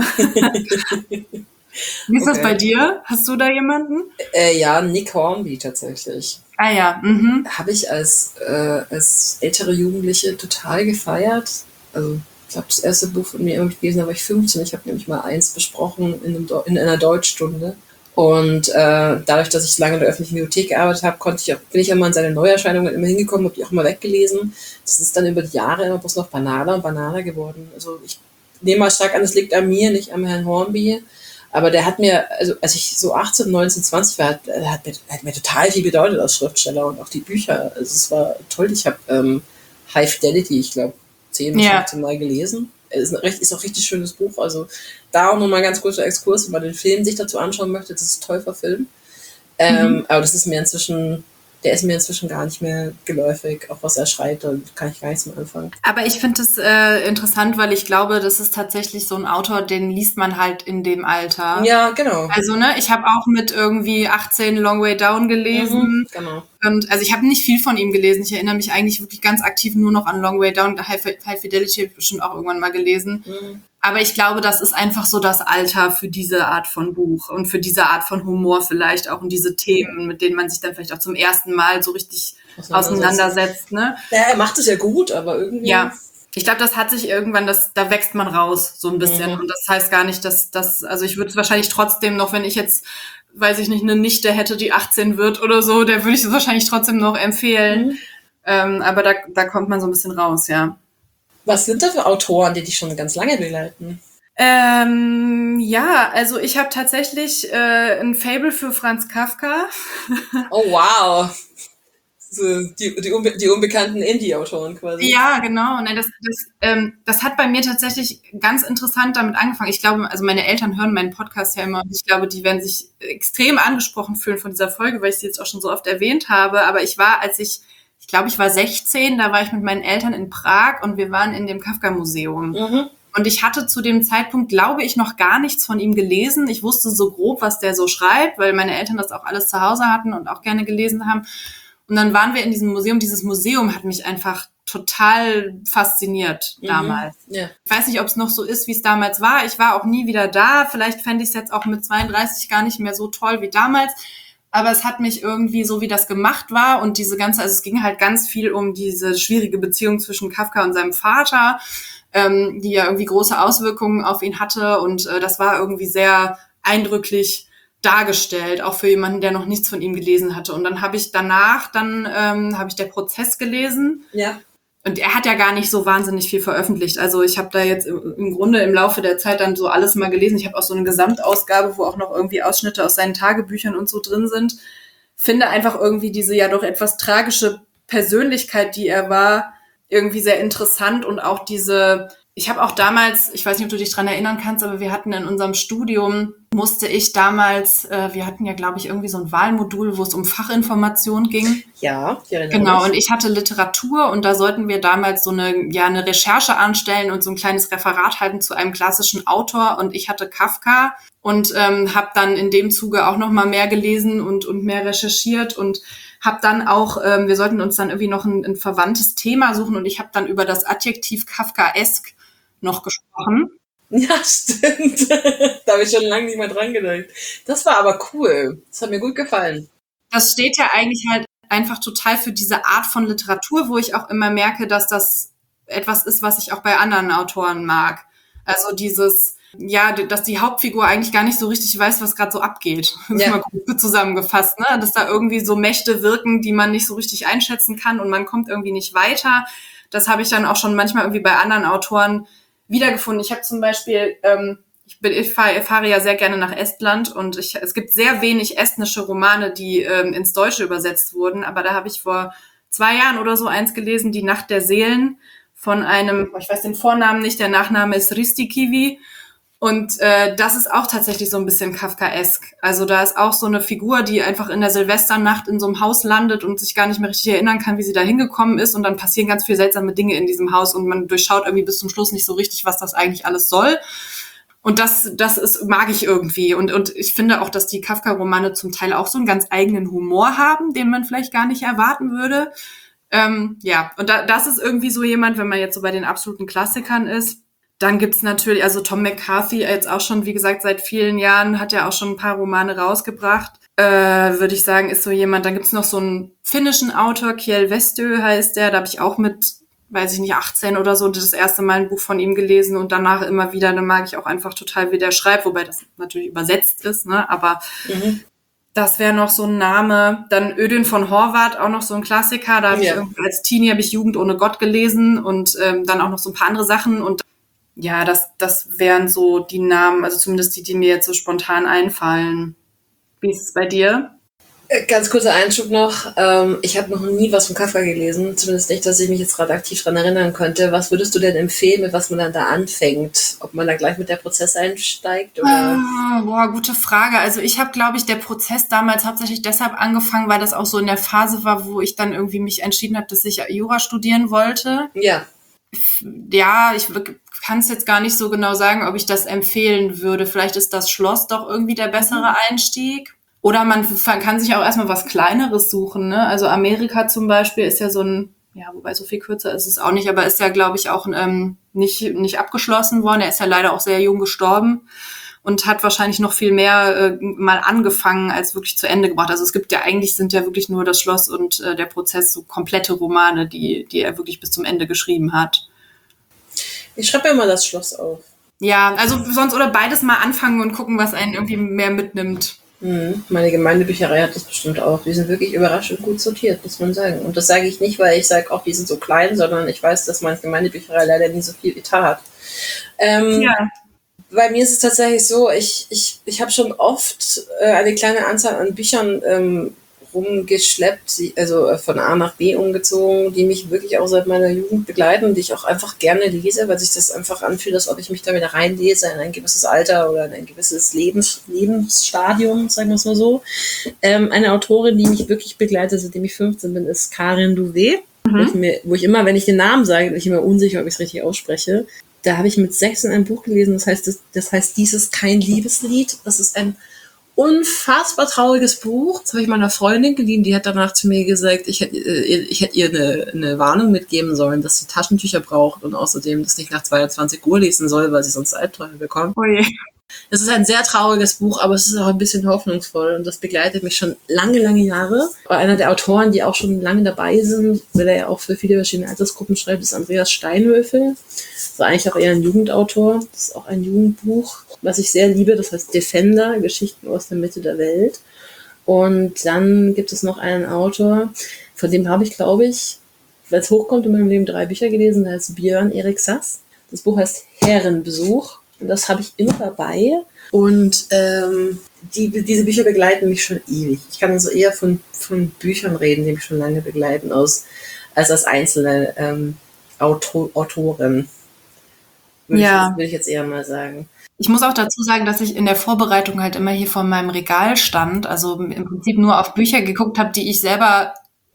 Wie ist das Okay. bei dir? Hast du da jemanden? Äh, ja, Nick Hornby tatsächlich. Ah ja, mhm. Habe ich als, äh, als ältere Jugendliche total gefeiert. Also ich glaube, das erste Buch von mir irgendwie gelesen, da war ich fünfzehn. Ich habe nämlich mal eins besprochen in, einem, in einer Deutschstunde. Und äh, dadurch, dass ich lange in der öffentlichen Bibliothek gearbeitet habe, konnte ich auch, bin ich immer an seine Neuerscheinungen immer hingekommen, habe die auch immer weggelesen. Das ist dann über die Jahre immer bloß noch banaler und banaler geworden. Also ich nehme mal stark an, es liegt an mir, nicht am Herrn Hornby. Aber der hat mir, also als ich so achtzehn, neunzehn, zwanzig war, hat, hat, mir, hat mir total viel bedeutet als Schriftsteller und auch die Bücher. Also es war toll. Ich habe ähm, High Fidelity, ich glaube, zehn bis Ja. fünfzehn Mal gelesen. Es ist, ein recht, ist auch ein richtig schönes Buch. Also da auch nochmal ein ganz kurzer Exkurs, wenn man den Film sich dazu anschauen möchte. Das ist ein toll verfilmt. Ähm, Mhm. aber das ist mir inzwischen, der ist mir inzwischen gar nicht mehr geläufig. Auch was er schreibt, da kann ich gar nichts mehr anfangen. Aber ich finde es äh, interessant, weil ich glaube, das ist tatsächlich so ein Autor, den liest man halt in dem Alter. Ja, genau. Also, ne, ich habe auch mit irgendwie achtzehn Long Way Down gelesen. Mhm, genau. Und also ich habe nicht viel von ihm gelesen. Ich erinnere mich eigentlich wirklich ganz aktiv nur noch an Long Way Down. High, High Fidelity habe ich bestimmt auch irgendwann mal gelesen. Mhm. Aber ich glaube, das ist einfach so das Alter für diese Art von Buch und für diese Art von Humor vielleicht auch und diese Themen, mit denen man sich dann vielleicht auch zum ersten Mal so richtig auseinandersetzt. Ne? Ja, er macht es ja gut, aber irgendwie... Ja, ich glaube, das hat sich irgendwann, das, da wächst man raus so ein bisschen. Mhm. Und das heißt gar nicht, dass das, also ich würde es wahrscheinlich trotzdem noch, wenn ich jetzt, weiß ich nicht, eine Nichte hätte, die achtzehn wird oder so, der würde ich es wahrscheinlich trotzdem noch empfehlen. Mhm. Ähm, aber da, da kommt man so ein bisschen raus, ja. Was sind da für Autoren, die dich schon ganz lange begleiten? Ähm, ja, also ich habe tatsächlich äh, ein Faible für Franz Kafka. Oh, wow. So, die, die, unbe- die unbekannten Indie-Autoren quasi. Ja, genau. Nein, das, das, ähm, das hat bei mir tatsächlich ganz interessant damit angefangen. Ich glaube, also meine Eltern hören meinen Podcast ja immer und ich glaube, die werden sich extrem angesprochen fühlen von dieser Folge, weil ich sie jetzt auch schon so oft erwähnt habe. Aber ich war, als ich Ich glaube, ich war sechzehn, da war ich mit meinen Eltern in Prag und wir waren in dem Kafka-Museum. Mhm. Und ich hatte zu dem Zeitpunkt, glaube ich, noch gar nichts von ihm gelesen. Ich wusste so grob, was der so schreibt, weil meine Eltern das auch alles zu Hause hatten und auch gerne gelesen haben. Und dann waren wir in diesem Museum. Dieses Museum hat mich einfach total fasziniert damals. Mhm. Yeah. Ich weiß nicht, ob es noch so ist, wie es damals war. Ich war auch nie wieder da. Vielleicht fände ich es jetzt auch mit zweiunddreißig gar nicht mehr so toll wie damals. Aber es hat mich irgendwie, so wie das gemacht war und diese ganze, also es ging halt ganz viel um diese schwierige Beziehung zwischen Kafka und seinem Vater, ähm, die ja irgendwie große Auswirkungen auf ihn hatte und äh, das war irgendwie sehr eindrücklich dargestellt, auch für jemanden, der noch nichts von ihm gelesen hatte. Und dann habe ich danach, dann ähm, habe ich Der Prozess gelesen. Ja. Und er hat ja gar nicht so wahnsinnig viel veröffentlicht. Also ich habe da jetzt im, im Grunde im Laufe der Zeit dann so alles mal gelesen. Ich habe auch so eine Gesamtausgabe, wo auch noch irgendwie Ausschnitte aus seinen Tagebüchern und so drin sind. Finde einfach irgendwie diese ja doch etwas tragische Persönlichkeit, die er war, irgendwie sehr interessant. Und auch diese, ich habe auch damals, ich weiß nicht, ob du dich dran erinnern kannst, aber wir hatten in unserem Studium, musste ich damals, äh, wir hatten ja, glaube ich, irgendwie so ein Wahlmodul, wo es um Fachinformation ging. Ja, ich erinnere Genau, mich. und ich hatte Literatur und da sollten wir damals so eine, ja, eine Recherche anstellen und so ein kleines Referat halten zu einem klassischen Autor und ich hatte Kafka und ähm, habe dann in dem Zuge auch noch mal mehr gelesen und, und mehr recherchiert und habe dann auch, ähm, wir sollten uns dann irgendwie noch ein, ein verwandtes Thema suchen und ich habe dann über das Adjektiv Kafkaesk noch gesprochen. Ja, stimmt. Da habe ich schon lange nicht mehr dran gedacht. Das war aber cool. Das hat mir gut gefallen. Das steht ja eigentlich halt einfach total für diese Art von Literatur, wo ich auch immer merke, dass das etwas ist, was ich auch bei anderen Autoren mag. Also dieses, ja, dass die Hauptfigur eigentlich gar nicht so richtig weiß, was gerade so abgeht. Das ist Ja. mal gut zusammengefasst, ne? Dass da irgendwie so Mächte wirken, die man nicht so richtig einschätzen kann und man kommt irgendwie nicht weiter. Das habe ich dann auch schon manchmal irgendwie bei anderen Autoren wiedergefunden. Ich habe zum Beispiel, ähm, ich, bin, ich fahre fahr ja sehr gerne nach Estland und ich, es gibt sehr wenig estnische Romane, die ähm, ins Deutsche übersetzt wurden, aber da habe ich vor zwei Jahren oder so eins gelesen, Die Nacht der Seelen, von einem, ich weiß den Vornamen nicht, der Nachname ist Ristikivi und äh, das ist auch tatsächlich so ein bisschen Kafkaesk. Also da ist auch so eine Figur, die einfach in der Silvesternacht in so einem Haus landet und sich gar nicht mehr richtig erinnern kann, wie sie da hingekommen ist und dann passieren ganz viele seltsame Dinge in diesem Haus und man durchschaut irgendwie bis zum Schluss nicht so richtig, was das eigentlich alles soll. Und das, das ist, mag ich irgendwie. Und, und ich finde auch, dass die Kafka-Romane zum Teil auch so einen ganz eigenen Humor haben, den man vielleicht gar nicht erwarten würde. Ähm, ja, und da, das ist irgendwie so jemand, wenn man jetzt so bei den absoluten Klassikern ist. Dann gibt's natürlich, also Tom McCarthy, jetzt auch schon, wie gesagt, seit vielen Jahren hat er auch schon ein paar Romane rausgebracht. Äh, würde ich sagen, ist so jemand. Dann gibt's noch so einen finnischen Autor, Kjell Westö heißt der. Da habe ich auch mit, weiß ich nicht, achtzehn oder so das erste Mal ein Buch von ihm gelesen und danach immer wieder. Dann mag ich auch einfach total, wie der schreibt, wobei das natürlich übersetzt ist, ne? Aber mhm. Das wäre noch so ein Name. Dann Ödön von Horvath, auch noch so ein Klassiker. Da habe ja. ich als Teenie habe ich Jugend ohne Gott gelesen und ähm, dann auch noch so ein paar andere Sachen. Und ja, das, das wären so die Namen, also zumindest die, die mir jetzt so spontan einfallen. Wie ist es bei dir? Äh, Ganz kurzer Einschub noch. Ähm, ich habe noch nie was von Kafka gelesen, zumindest nicht, dass ich mich jetzt gerade aktiv daran erinnern könnte. Was würdest du denn empfehlen, mit was man dann da anfängt? Ob man da gleich mit der Prozess einsteigt oder? Ah, boah, gute Frage. Also ich habe, glaube ich, der Prozess damals hauptsächlich deshalb angefangen, weil das auch so in der Phase war, wo ich dann irgendwie mich entschieden habe, dass ich Jura studieren wollte. Ja. Ja, ich kann es jetzt gar nicht so genau sagen, ob ich das empfehlen würde. Vielleicht ist das Schloss doch irgendwie der bessere Einstieg. Oder man kann sich auch erstmal was Kleineres suchen, ne? Also Amerika zum Beispiel ist ja so ein, ja, wobei so viel kürzer ist es auch nicht, aber ist ja, glaube ich, auch ähm, nicht, nicht abgeschlossen worden. Er ist ja leider auch sehr jung gestorben und hat wahrscheinlich noch viel mehr äh, mal angefangen als wirklich zu Ende gebracht. Also es gibt ja eigentlich, sind ja wirklich nur das Schloss und äh, der Prozess so komplette Romane, die, die er wirklich bis zum Ende geschrieben hat. Ich schreibe mir mal das Schloss auf. Ja, also sonst oder beides mal anfangen und gucken, was einen irgendwie mehr mitnimmt. Mhm. Meine Gemeindebücherei hat das bestimmt auch. Die sind wirklich überraschend gut sortiert, muss man sagen. Und das sage ich nicht, weil ich sage, auch die sind so klein, sondern ich weiß, dass meine Gemeindebücherei leider nie so viel Etat hat. Ähm, Ja. Bei mir ist es tatsächlich so, ich, ich, ich habe schon oft äh, eine kleine Anzahl an Büchern ähm, rumgeschleppt, die, also äh, von A nach B umgezogen, die mich wirklich auch seit meiner Jugend begleiten, die ich auch einfach gerne lese, weil sich das einfach anfühlt, als ob ich mich da wieder reinlese in ein gewisses Alter oder in ein gewisses Lebens, Lebensstadium, sagen wir es mal so. Ähm, eine Autorin, die mich wirklich begleitet, seitdem ich fünfzehn bin, ist Karin Louvet, mhm. wo, ich mir, wo ich immer, wenn ich den Namen sage, bin ich immer unsicher, ob ich es richtig ausspreche. Da habe ich mit sechzehn ein Buch gelesen, das heißt, das, das heißt, dies ist kein Liebeslied. Das ist ein unfassbar trauriges Buch. Das habe ich meiner Freundin geliehen, die hat danach zu mir gesagt, ich hätte, ich hätte ihr eine, eine Warnung mitgeben sollen, dass sie Taschentücher braucht und außerdem das nicht nach zweiundzwanzig Uhr lesen soll, weil sie sonst Albträume bekommt. Oh je. Es ist ein sehr trauriges Buch, aber es ist auch ein bisschen hoffnungsvoll und das begleitet mich schon lange, lange Jahre. Einer der Autoren, die auch schon lange dabei sind, weil er ja auch für viele verschiedene Altersgruppen schreibt, ist Andreas Steinhöfel. Das war eigentlich auch eher ein Jugendautor. Das ist auch ein Jugendbuch, was ich sehr liebe. Das heißt Defender, Geschichten aus der Mitte der Welt. Und dann gibt es noch einen Autor, von dem habe ich, glaube ich, weil es hochkommt in meinem Leben, drei Bücher gelesen. Der heißt Björn Erik Sass. Das Buch heißt Herrenbesuch. Und das habe ich immer dabei. Und ähm, die, diese Bücher begleiten mich schon ewig. Ich kann also eher von, von Büchern reden, die mich schon lange begleiten, aus, als als einzelne ähm, Auto, Autoren. Würde, Ja. ich, würde ich jetzt eher mal sagen. Ich muss auch dazu sagen, dass ich in der Vorbereitung halt immer hier vor meinem Regal stand, also im Prinzip nur auf Bücher geguckt habe, die ich selber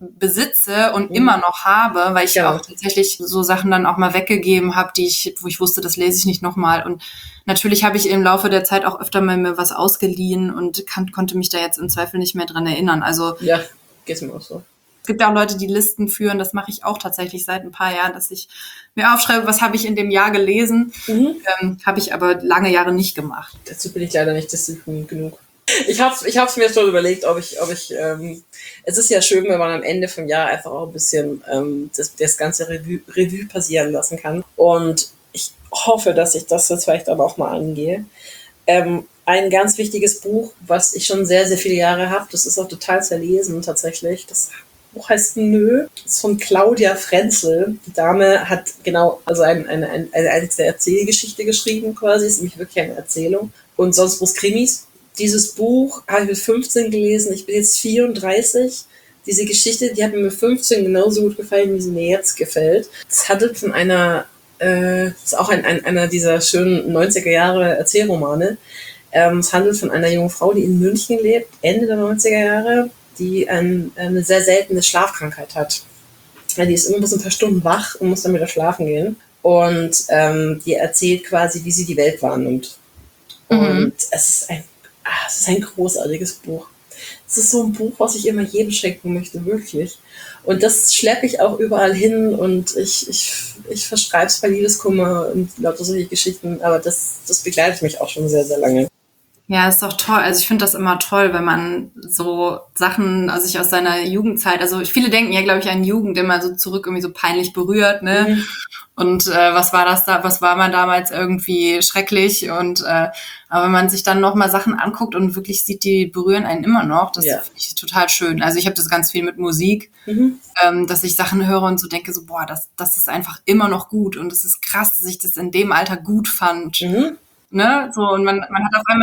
besitze und mhm. immer noch habe, weil ich ja auch tatsächlich so Sachen dann auch mal weggegeben habe, die ich, wo ich wusste, das lese ich nicht nochmal. Und natürlich habe ich im Laufe der Zeit auch öfter mal mir was ausgeliehen und kann, konnte mich da jetzt im Zweifel nicht mehr dran erinnern. Also ja, geht's mir auch so. Es gibt ja auch Leute, die Listen führen. Das mache ich auch tatsächlich seit ein paar Jahren, dass ich mir aufschreibe, was habe ich in dem Jahr gelesen. Mhm. Ähm, habe ich aber lange Jahre nicht gemacht. Dazu bin ich leider nicht diszipliniert genug. Ich habe ich hab's mir schon überlegt, ob ich, ob ich, ähm, es ist ja schön, wenn man am Ende vom Jahr einfach auch ein bisschen ähm, das, das ganze Revue, Revue passieren lassen kann. Und ich hoffe, dass ich das jetzt vielleicht aber auch mal angehe. Ähm, ein ganz wichtiges Buch, was ich schon sehr, sehr viele Jahre habe, das ist auch total zerlesen tatsächlich. Das Buch heißt Nö, das ist von Claudia Frenzel. Die Dame hat genau, also ein, eine, eine, eine Erzählgeschichte geschrieben quasi, ist nämlich wirklich eine Erzählung. Und sonst bloß Krimis. Dieses Buch habe ich mit fünfzehn gelesen, ich bin jetzt vierunddreißig. Diese Geschichte, die hat mir mit fünfzehn genauso gut gefallen, wie sie mir jetzt gefällt. Es handelt von einer, äh, ist auch ein, ein, einer dieser schönen neunziger Jahre Erzählromane. Ähm, es handelt von einer jungen Frau, die in München lebt, Ende der neunziger Jahre, die ein, eine sehr seltene Schlafkrankheit hat. Die ist immer bis ein paar Stunden wach und muss dann wieder schlafen gehen. Und ähm, die erzählt quasi, wie sie die Welt wahrnimmt. Und mhm. es ist ein Ah, es ist ein großartiges Buch. Es ist so ein Buch, was ich immer jedem schenken möchte, wirklich. Und das schleppe ich auch überall hin und ich, ich, ich verschreibe es bei Liebeskummer und lauter solche Geschichten, aber das, das begleitet mich auch schon sehr, sehr lange. Ja, ist doch toll. Also ich finde das immer toll, wenn man so Sachen, also ich aus seiner Jugendzeit, also viele denken ja, glaube ich, an Jugend immer so zurück, irgendwie so peinlich berührt, ne? Mhm. Und äh, was war das da, was war man damals irgendwie schrecklich? Und äh, aber wenn man sich dann nochmal Sachen anguckt und wirklich sieht, die berühren einen immer noch, das ja. finde ich total schön. Also ich habe das ganz viel mit Musik, mhm. ähm, dass ich Sachen höre und so denke, so boah, das, das ist einfach immer noch gut und es ist krass, dass ich das in dem Alter gut fand. Mhm. Ne? So, und man, man hat auf einmal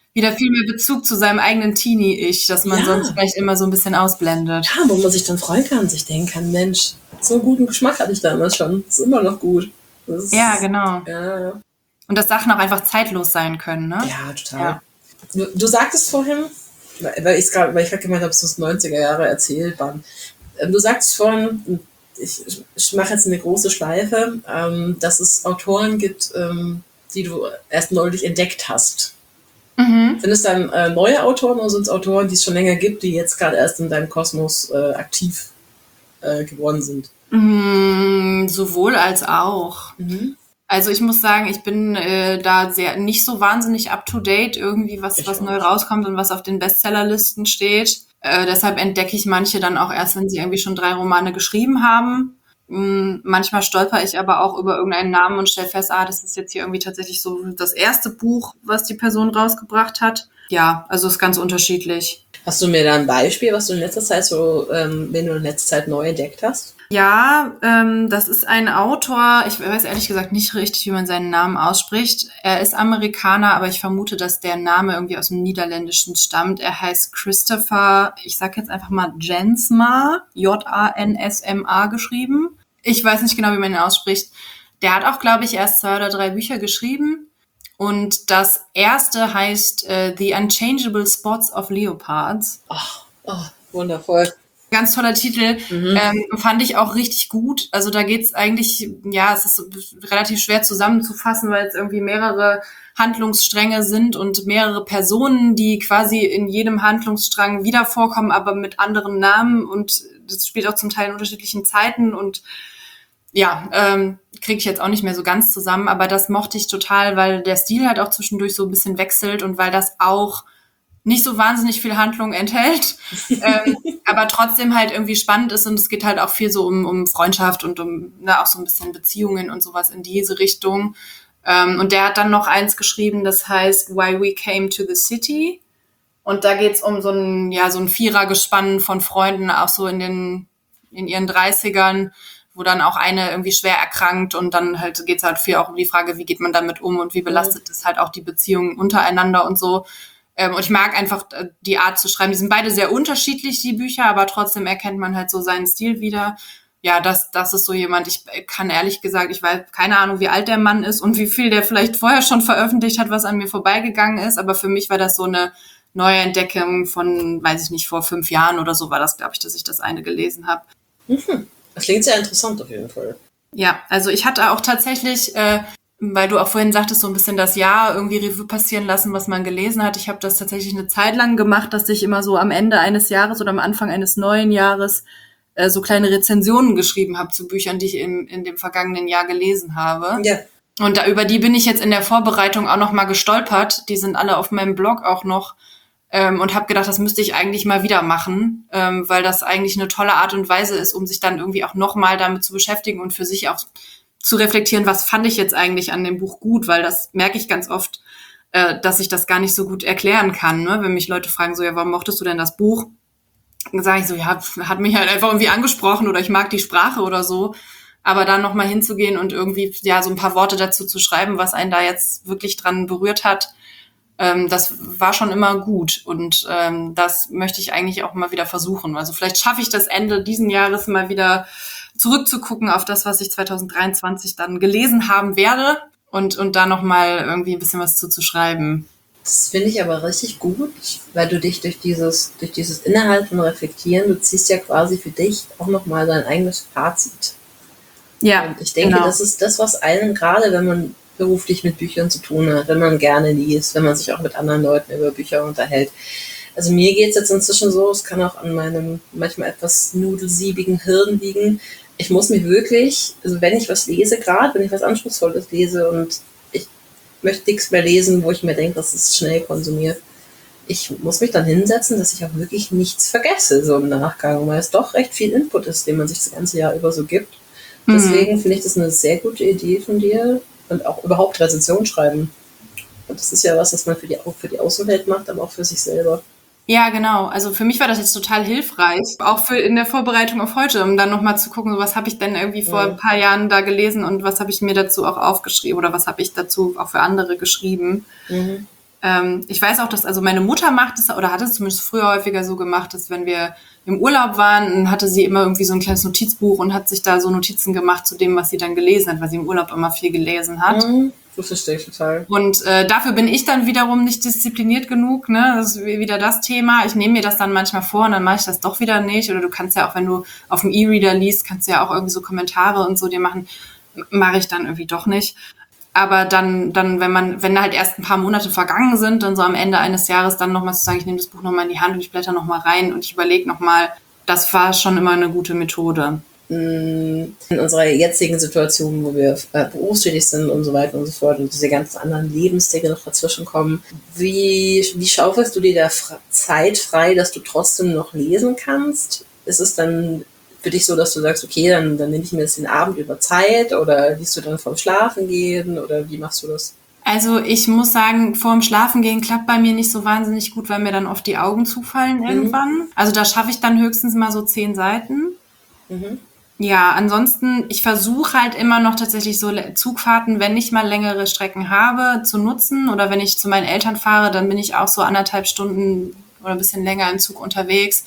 wieder viel mehr Bezug zu seinem eigenen Teenie-Ich, das man Ja. sonst vielleicht immer so ein bisschen ausblendet. Ja, wo man sich dann freuen kann und sich denken kann, Mensch, so einen guten Geschmack hatte ich damals schon. Ist immer noch gut. Das ist, Ja, genau. Ja, ja. Und dass Sachen auch einfach zeitlos sein können, ne? Ja, total. Ja. Du, du sagtest vorhin, weil ich gerade, weil ich gerade gemeint habe, es ist neunziger Jahre Erzählbahn. Ähm, Du sagst vorhin, ich, ich mache jetzt eine große Schleife, ähm, dass es Autoren gibt, ähm, die du erst neulich entdeckt hast. Mhm. Sind es dann äh, neue Autoren oder sind es Autoren, die es schon länger gibt, die jetzt gerade erst in deinem Kosmos äh, aktiv äh, geworden sind? Mm, sowohl als auch. Mhm. Also ich muss sagen, ich bin äh, da sehr nicht so wahnsinnig up to date irgendwie, was Ich was auch. neu rauskommt und was auf den Bestsellerlisten steht. Äh, deshalb entdecke ich manche dann auch erst, wenn sie irgendwie schon drei Romane geschrieben haben. Mm, manchmal stolper ich aber auch über irgendeinen Namen und stelle fest, ah, das ist jetzt hier irgendwie tatsächlich so das erste Buch, was die Person rausgebracht hat. Ja, also ist ganz unterschiedlich. Hast du mir da ein Beispiel, was du in letzter Zeit so, ähm, wenn du in letzter Zeit neu entdeckt hast? Ja, ähm, das ist ein Autor, ich weiß ehrlich gesagt nicht richtig, wie man seinen Namen ausspricht. Er ist Amerikaner, aber ich vermute, dass der Name irgendwie aus dem Niederländischen stammt. Er heißt Christopher, ich sag jetzt einfach mal Jansma, J A N S M A geschrieben. Ich weiß nicht genau, wie man ihn ausspricht. Der hat auch, glaube ich, erst zwei oder drei Bücher geschrieben. Und das erste heißt äh, The Unchangeable Spots of Leopards. Ach, oh, wundervoll. Ganz toller Titel, Mhm. ähm, fand ich auch richtig gut. Also da geht's eigentlich, ja, es ist relativ schwer zusammenzufassen, weil es irgendwie mehrere Handlungsstränge sind und mehrere Personen, die quasi in jedem Handlungsstrang wieder vorkommen, aber mit anderen Namen, und das spielt auch zum Teil in unterschiedlichen Zeiten und ja, ähm, kriege ich jetzt auch nicht mehr so ganz zusammen, aber das mochte ich total, weil der Stil halt auch zwischendurch so ein bisschen wechselt und weil das auch nicht so wahnsinnig viel Handlung enthält, ähm, aber trotzdem halt irgendwie spannend ist, und es geht halt auch viel so um, um Freundschaft und um ne, auch so ein bisschen Beziehungen und sowas in diese Richtung. Ähm, und der hat dann noch eins geschrieben, das heißt Why We Came to the City. Und da geht's um so ein, ja, so ein Vierergespann von Freunden, auch so in den, in ihren dreißigern, wo dann auch eine irgendwie schwer erkrankt, und dann halt geht's halt viel auch um die Frage, wie geht man damit um und wie belastet es halt auch die Beziehungen untereinander und so. Ähm, und ich mag einfach äh, die Art zu schreiben. Die sind beide sehr unterschiedlich, die Bücher, aber trotzdem erkennt man halt so seinen Stil wieder. Ja, das, das ist so jemand, ich kann ehrlich gesagt, ich weiß keine Ahnung, wie alt der Mann ist und wie viel der vielleicht vorher schon veröffentlicht hat, was an mir vorbeigegangen ist, aber für mich war das so eine neue Entdeckung von, weiß ich nicht, vor fünf Jahren oder so war das, glaube ich, dass ich das eine gelesen habe. Mhm. Das klingt sehr interessant auf jeden Fall. Ja, also ich hatte auch tatsächlich, äh, weil du auch vorhin sagtest, so ein bisschen das Jahr irgendwie Revue passieren lassen, was man gelesen hat. Ich habe das tatsächlich eine Zeit lang gemacht, dass ich immer so am Ende eines Jahres oder am Anfang eines neuen Jahres äh, so kleine Rezensionen geschrieben habe zu Büchern, die ich in, in dem vergangenen Jahr gelesen habe. Ja. Und da, über die bin ich jetzt in der Vorbereitung auch noch mal gestolpert. Die sind alle auf meinem Blog auch noch. Ähm, und habe gedacht, das müsste ich eigentlich mal wieder machen, ähm, weil das eigentlich eine tolle Art und Weise ist, um sich dann irgendwie auch noch mal damit zu beschäftigen und für sich auch zu reflektieren, was fand ich jetzt eigentlich an dem Buch gut, weil das merke ich ganz oft, äh, dass ich das gar nicht so gut erklären kann, ne? Wenn mich Leute fragen, so, ja, warum mochtest du denn das Buch? Dann sage ich so, ja, hat mich halt einfach irgendwie angesprochen oder ich mag die Sprache oder so. Aber dann nochmal hinzugehen und irgendwie ja so ein paar Worte dazu zu schreiben, was einen da jetzt wirklich dran berührt hat, ähm, das war schon immer gut. Und ähm, das möchte ich eigentlich auch mal wieder versuchen. Also vielleicht schaffe ich das Ende diesen Jahres mal wieder zurückzugucken auf das, was ich zwanzig dreiundzwanzig dann gelesen haben werde und, und da nochmal irgendwie ein bisschen was zu, zu schreiben. Das finde ich aber richtig gut, weil du dich durch dieses, durch dieses Innehalten und Reflektieren, du ziehst ja quasi für dich auch nochmal dein eigenes Fazit. Ja, Und ich denke, genau. das ist das, was einen, gerade wenn man beruflich mit Büchern zu tun hat, wenn man gerne liest, wenn man sich auch mit anderen Leuten über Bücher unterhält. Also mir geht es jetzt inzwischen so, es kann auch an meinem manchmal etwas nudelsiebigen Hirn liegen. Ich muss mich wirklich, also wenn ich was lese, gerade wenn ich was Anspruchsvolles lese und ich möchte nichts mehr lesen, wo ich mir denke, das ist schnell konsumiert, ich muss mich dann hinsetzen, dass ich auch wirklich nichts vergesse, so im Nachgang, weil es doch recht viel Input ist, den man sich das ganze Jahr über so gibt. Deswegen mhm. finde ich das eine sehr gute Idee von dir und auch überhaupt Rezension schreiben. Und das ist ja was, was man für die, auch für die Außenwelt macht, aber auch für sich selber. Ja, genau. Also für mich war das jetzt total hilfreich, auch für in der Vorbereitung auf heute, um dann nochmal zu gucken, so was habe ich denn irgendwie vor Ja. ein paar Jahren da gelesen und was habe ich mir dazu auch aufgeschrieben oder was habe ich dazu auch für andere geschrieben. Mhm. Ähm, ich weiß auch, dass, also meine Mutter macht es, oder hat es zumindest früher häufiger so gemacht, dass wenn wir im Urlaub waren, dann hatte sie immer irgendwie so ein kleines Notizbuch und hat sich da so Notizen gemacht zu dem, was sie dann gelesen hat, weil sie im Urlaub immer viel gelesen hat. Mhm. Das verstehe ich total. Und äh, dafür bin ich dann wiederum nicht diszipliniert genug, ne? Das ist wieder das Thema. Ich nehme mir das dann manchmal vor und dann mache ich das doch wieder nicht. Oder du kannst ja auch, wenn du auf dem E-Reader liest, kannst du ja auch irgendwie so Kommentare und so dir machen. Mache ich dann irgendwie doch nicht. Aber dann, dann, wenn man, wenn halt erst ein paar Monate vergangen sind, dann so am Ende eines Jahres dann nochmal zu sagen, ich nehme das Buch nochmal in die Hand und ich blätter nochmal rein und ich überlege nochmal, das war schon immer eine gute Methode. In unserer jetzigen Situation, wo wir äh, berufstätig sind und so weiter und so fort und diese ganzen anderen Lebensdinge noch dazwischen kommen, wie, wie schaufelst du dir da fra- Zeit frei, dass du trotzdem noch lesen kannst? Ist es dann für dich so, dass du sagst, okay, dann, dann nehme ich mir jetzt den Abend über Zeit oder liest du dann vorm Schlafen gehen oder wie machst du das? Also ich muss sagen, vorm Schlafengehen klappt bei mir nicht so wahnsinnig gut, weil mir dann oft die Augen zufallen irgendwann. Also da schaffe ich dann höchstens mal so zehn Seiten. Mhm. Ja, ansonsten, ich versuche halt immer noch tatsächlich so Le- Zugfahrten, wenn ich mal längere Strecken habe, zu nutzen. Oder wenn ich zu meinen Eltern fahre, dann bin ich auch so anderthalb Stunden oder ein bisschen länger im Zug unterwegs.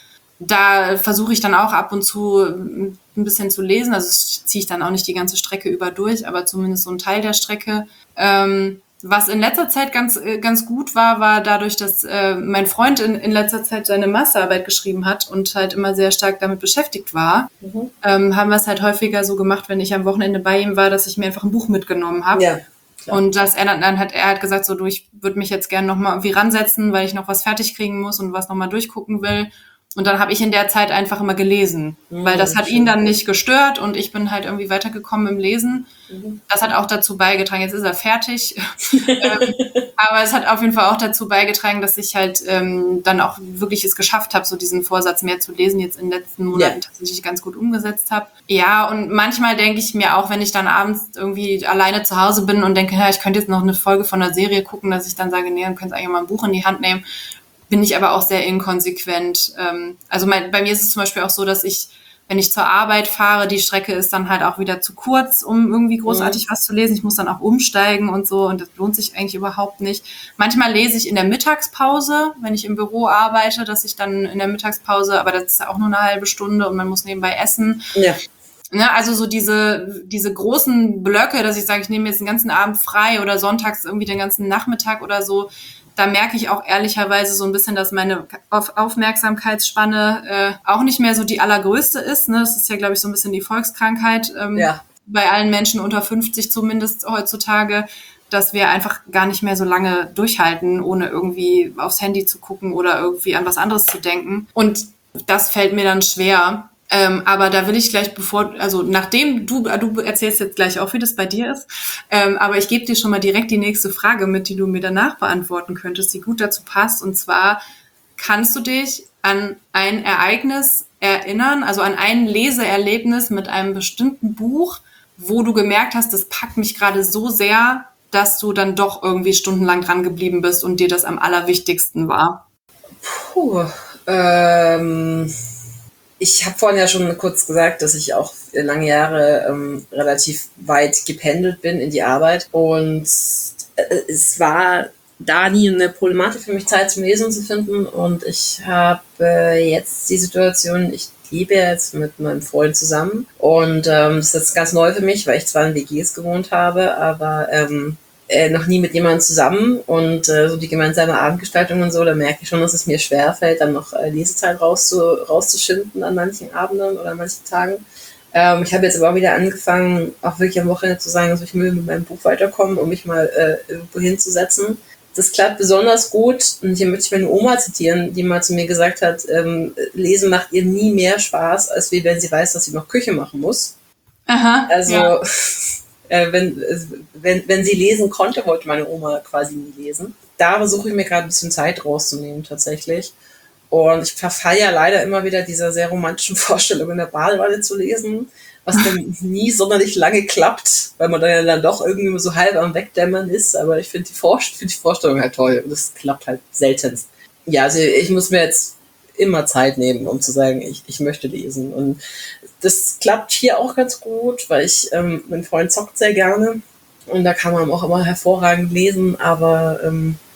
Da versuche ich dann auch ab und zu ein bisschen zu lesen. Also das ziehe ich dann auch nicht die ganze Strecke über durch, aber zumindest so ein Teil der Strecke. Ähm, was in letzter Zeit ganz äh, ganz gut war, war dadurch, dass äh, mein Freund in, in letzter Zeit seine Masterarbeit geschrieben hat und halt immer sehr stark damit beschäftigt war, Mhm. ähm, haben wir es halt häufiger so gemacht, wenn ich am Wochenende bei ihm war, dass ich mir einfach ein Buch mitgenommen habe. Ja, klar. Und dass er dann, dann hat er hat gesagt, so du, ich würde mich jetzt gerne nochmal irgendwie ransetzen, weil ich noch was fertig kriegen muss und was nochmal durchgucken will. Und dann habe ich in der Zeit einfach immer gelesen, Mhm, weil das hat schön. ihn dann nicht gestört und ich bin halt irgendwie weitergekommen im Lesen. Mhm. Das hat auch dazu beigetragen, jetzt ist er fertig, ähm, aber es hat auf jeden Fall auch dazu beigetragen, dass ich halt ähm, dann auch wirklich es geschafft habe, so diesen Vorsatz mehr zu lesen, jetzt in den letzten Monaten Ja. tatsächlich ganz gut umgesetzt habe. Ja, und manchmal denke ich mir auch, wenn ich dann abends irgendwie alleine zu Hause bin und denke, ja, ich könnte jetzt noch eine Folge von einer Serie gucken, dass ich dann sage, nee, dann könntest du eigentlich mal ein Buch in die Hand nehmen. Bin ich aber auch sehr inkonsequent. Ähm, also mein, bei mir ist es zum Beispiel auch so, dass ich, wenn ich zur Arbeit fahre, die Strecke ist dann halt auch wieder zu kurz, um irgendwie großartig was zu lesen. Ich muss dann auch umsteigen und so und das lohnt sich eigentlich überhaupt nicht. Manchmal lese ich in der Mittagspause, wenn ich im Büro arbeite, dass ich dann in der Mittagspause, aber das ist auch nur eine halbe Stunde und man muss nebenbei essen. Ja. Ne, also so diese, diese großen Blöcke, dass ich sage, ich nehme jetzt den ganzen Abend frei oder sonntags irgendwie den ganzen Nachmittag oder so, da merke ich auch ehrlicherweise so ein bisschen, dass meine Auf- Aufmerksamkeitsspanne äh, auch nicht mehr so die allergrößte ist. Ne? Das ist ja, glaube ich, so ein bisschen die Volkskrankheit ähm, Ja. bei allen Menschen unter fünfzig zumindest heutzutage, dass wir einfach gar nicht mehr so lange durchhalten, ohne irgendwie aufs Handy zu gucken oder irgendwie an was anderes zu denken. Und das fällt mir dann schwer. Ähm, aber da will ich gleich, bevor, also nachdem du, du erzählst jetzt gleich auch, wie das bei dir ist, ähm, aber ich gebe dir schon mal direkt die nächste Frage mit, die du mir danach beantworten könntest, die gut dazu passt. Und zwar, kannst du dich an ein Ereignis erinnern, also an ein Leseerlebnis mit einem bestimmten Buch, wo du gemerkt hast, das packt mich gerade so sehr, dass du dann doch irgendwie stundenlang dran geblieben bist und dir das am allerwichtigsten war? Puh, ähm, ich habe vorhin ja schon kurz gesagt, dass ich auch lange Jahre ähm, relativ weit gependelt bin in die Arbeit und äh, es war da nie eine Problematik für mich, Zeit zum Lesen zu finden und ich habe äh, jetzt die Situation, ich lebe jetzt mit meinem Freund zusammen und ähm, das ist jetzt ganz neu für mich, weil ich zwar in W Gs gewohnt habe, aber ähm, äh, noch nie mit jemandem zusammen und äh, so die gemeinsame Abendgestaltung und so, da merke ich schon, dass es mir schwerfällt, dann noch äh, Lesezeit rauszu, rauszuschinden an manchen Abenden oder an manchen Tagen. Ähm, ich habe jetzt aber auch wieder angefangen, auch wirklich am Wochenende zu sagen, also ich will mit meinem Buch weiterkommen, um mich mal äh, irgendwo hinzusetzen. Das klappt besonders gut und hier möchte ich meine Oma zitieren, die mal zu mir gesagt hat, ähm, Lesen macht ihr nie mehr Spaß, als wie wenn sie weiß, dass sie noch Küche machen muss. Aha, Also ja. äh, wenn, wenn, wenn sie lesen konnte, wollte meine Oma quasi nie lesen. Da versuche ich mir gerade ein bisschen Zeit rauszunehmen tatsächlich. Und ich verfalle ja leider immer wieder dieser sehr romantischen Vorstellung, in der Badewanne zu lesen, was dann nie sonderlich lange klappt, weil man dann ja dann doch irgendwie so halb am Wegdämmern ist. Aber ich finde die, Vor- find die Vorstellung halt toll und das klappt halt seltenst. Ja, also ich muss mir jetzt immer Zeit nehmen, um zu sagen, ich, ich möchte lesen. Und das klappt hier auch ganz gut, weil ich, ähm, mein Freund zockt sehr gerne und da kann man auch immer hervorragend lesen, aber ähm,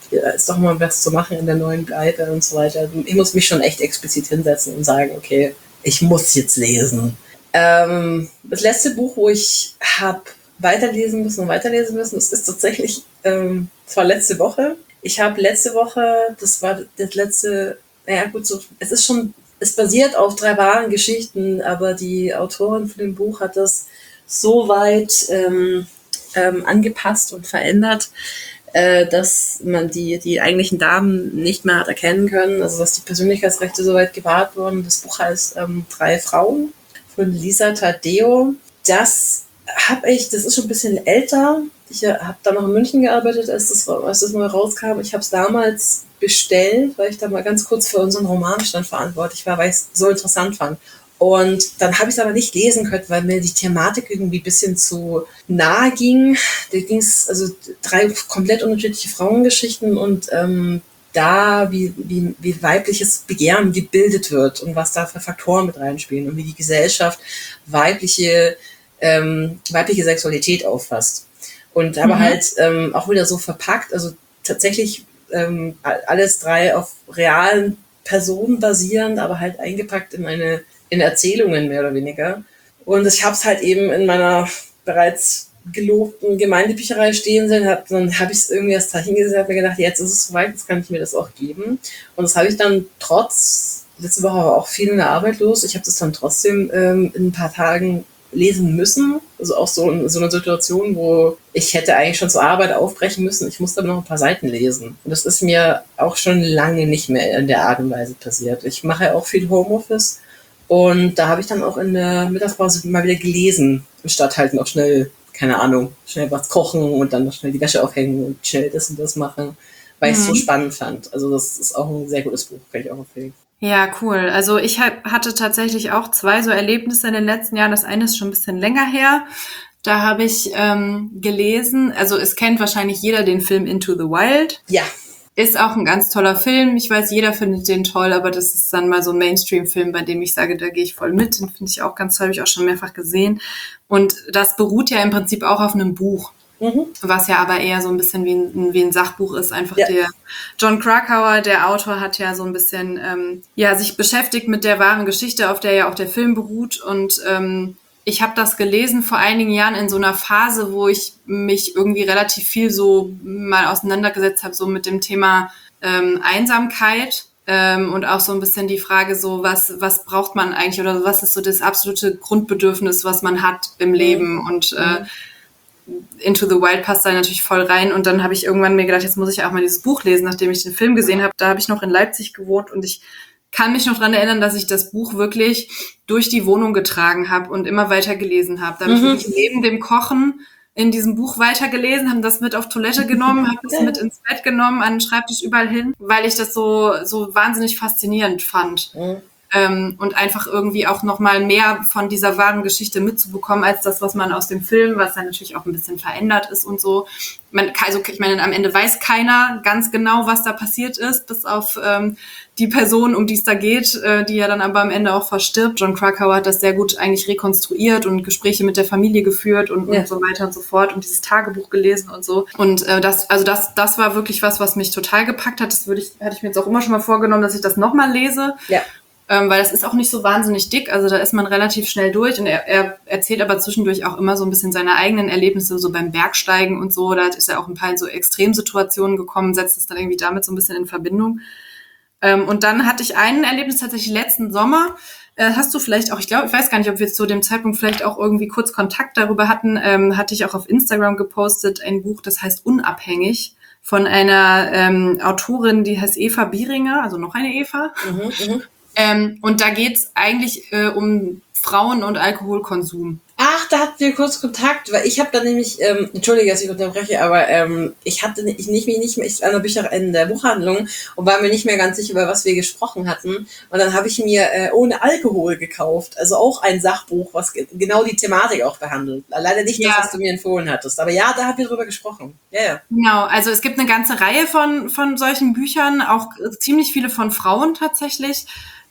ja, ist doch mal was zu machen in der neuen Guide und so weiter. Ich muss mich schon echt explizit hinsetzen und sagen, okay, ich muss jetzt lesen. Ähm, das letzte Buch, wo ich habe weiterlesen müssen und weiterlesen müssen, das ist tatsächlich, ähm, das war letzte Woche. Ich habe letzte Woche, das war das letzte, naja gut, so, es ist schon, es basiert auf drei wahren Geschichten, aber die Autorin von dem Buch hat das so weit ähm, ähm, angepasst und verändert, äh, dass man die, die eigentlichen Damen nicht mehr hat erkennen können, also dass die Persönlichkeitsrechte so weit gewahrt wurden. Das Buch heißt ähm, Drei Frauen von Lisa Taddeo. Das habe ich, das ist schon ein bisschen älter. Ich habe da noch in München gearbeitet, als das, als das mal rauskam. Ich habe es damals bestellt, weil ich da mal ganz kurz für unseren Romanstand verantwortlich war, weil ich es so interessant fand. Und dann habe ich es aber nicht lesen können, weil mir die Thematik irgendwie ein bisschen zu nahe ging. Da ging es, also drei komplett unterschiedliche Frauengeschichten und ähm, da, wie, wie, wie weibliches Begehren gebildet wird und was da für Faktoren mit reinspielen und wie die Gesellschaft weibliche, ähm, weibliche Sexualität auffasst. Und aber mhm. halt ähm, auch wieder so verpackt, also tatsächlich ähm, alles drei auf realen Personen basierend, aber halt eingepackt in eine in Erzählungen mehr oder weniger. Und ich habe es halt eben in meiner bereits gelobten Gemeindebücherei stehen sehen, hab, dann habe ich es irgendwie erst da hingesetzt, habe mir gedacht, jetzt ist es soweit, jetzt kann ich mir das auch geben. Und das habe ich dann trotz, letzte Woche war auch viel in der Arbeit los, ich habe das dann trotzdem ähm, in ein paar Tagen lesen müssen. Also auch so in so einer Situation, wo ich hätte eigentlich schon zur Arbeit aufbrechen müssen. Ich musste aber noch ein paar Seiten lesen. Und das ist mir auch schon lange nicht mehr in der Art und Weise passiert. Ich mache ja auch viel Homeoffice und da habe ich dann auch in der Mittagspause mal wieder gelesen, anstatt halt noch schnell, keine Ahnung, schnell was kochen und dann noch schnell die Wäsche aufhängen und schnell das und das machen, weil ich es mhm. so spannend fand. Also das ist auch ein sehr gutes Buch, kann ich auch empfehlen. Ja, cool. Also ich hatte tatsächlich auch zwei so Erlebnisse in den letzten Jahren. Das eine ist schon ein bisschen länger her. Da habe ich ähm, gelesen, also es kennt wahrscheinlich jeder den Film Into the Wild. Ja. Ist auch ein ganz toller Film. Ich weiß, jeder findet den toll, aber das ist dann mal so ein Mainstream-Film, bei dem ich sage, da gehe ich voll mit. Den finde ich auch ganz toll, habe ich auch schon mehrfach gesehen. Und das beruht ja im Prinzip auch auf einem Buch. Mhm. Was ja aber eher so ein bisschen wie ein, wie ein Sachbuch ist. Einfach ja. Der Jon Krakauer, der Autor, hat ja so ein bisschen ähm, ja sich beschäftigt mit der wahren Geschichte, auf der ja auch der Film beruht. Und ähm, ich habe das gelesen vor einigen Jahren in so einer Phase, wo ich mich irgendwie relativ viel so mal auseinandergesetzt habe, so mit dem Thema ähm, Einsamkeit. Ähm, und auch so ein bisschen die Frage so, was was braucht man eigentlich oder was ist so das absolute Grundbedürfnis, was man hat im Leben. Und äh, Into the Wild passt da natürlich voll rein. Und dann habe ich irgendwann mir gedacht, jetzt muss ich auch mal dieses Buch lesen, nachdem ich den Film gesehen habe. Da habe ich noch in Leipzig gewohnt und ich kann mich noch dran erinnern, dass ich das Buch wirklich durch die Wohnung getragen habe und immer weiter gelesen habe. Da habe mhm. ich wirklich neben dem Kochen in diesem Buch weitergelesen, habe das mit auf Toilette genommen, habe das mit ins Bett genommen, an den Schreibtisch überall hin, weil ich das so so wahnsinnig faszinierend fand. Mhm. Ähm, und einfach irgendwie auch nochmal mehr von dieser wahren Geschichte mitzubekommen, als das, was man aus dem Film, was dann natürlich auch ein bisschen verändert ist und so. Man, also ich meine, am Ende weiß keiner ganz genau, was da passiert ist, bis auf ähm, die Person, um die es da geht, äh, die ja dann aber am Ende auch verstirbt. Jon Krakauer hat das sehr gut eigentlich rekonstruiert und Gespräche mit der Familie geführt und, ja. und so weiter und so fort und dieses Tagebuch gelesen und so. Und äh, das, also das, das war wirklich was, was mich total gepackt hat. Das würde ich, hatte ich mir jetzt auch immer schon mal vorgenommen, dass ich das nochmal lese. Ja. Ähm, weil das ist auch nicht so wahnsinnig dick, also da ist man relativ schnell durch und er, er erzählt aber zwischendurch auch immer so ein bisschen seine eigenen Erlebnisse, so beim Bergsteigen und so, da ist er auch ein paar in so Extremsituationen gekommen, setzt es dann irgendwie damit so ein bisschen in Verbindung. Ähm, und dann hatte ich ein Erlebnis tatsächlich letzten Sommer, äh, hast du vielleicht auch, ich glaube, ich weiß gar nicht, ob wir zu dem Zeitpunkt vielleicht auch irgendwie kurz Kontakt darüber hatten, ähm, hatte ich auch auf Instagram gepostet, ein Buch, das heißt Unabhängig, von einer ähm, Autorin, die heißt Eva Bieringer, also noch eine Eva. Mhm, mh. Ähm, und da geht's eigentlich äh, um Frauen und Alkoholkonsum. Ach, da hatten wir kurz Kontakt, weil ich habe da nämlich, ähm, entschuldige, dass ich unterbreche, aber ähm, ich hatte nicht, ich nicht, nicht mehr an der Bücher in der Buchhandlung und war mir nicht mehr ganz sicher, über was wir gesprochen hatten. Und dann habe ich mir äh, Ohne Alkohol gekauft, also auch ein Sachbuch, was ge- genau die Thematik auch behandelt. Leider nicht das, ja. was du mir empfohlen hattest, aber ja, da haben wir drüber gesprochen. Ja, ja. Genau, also es gibt eine ganze Reihe von von solchen Büchern, auch ziemlich viele von Frauen tatsächlich.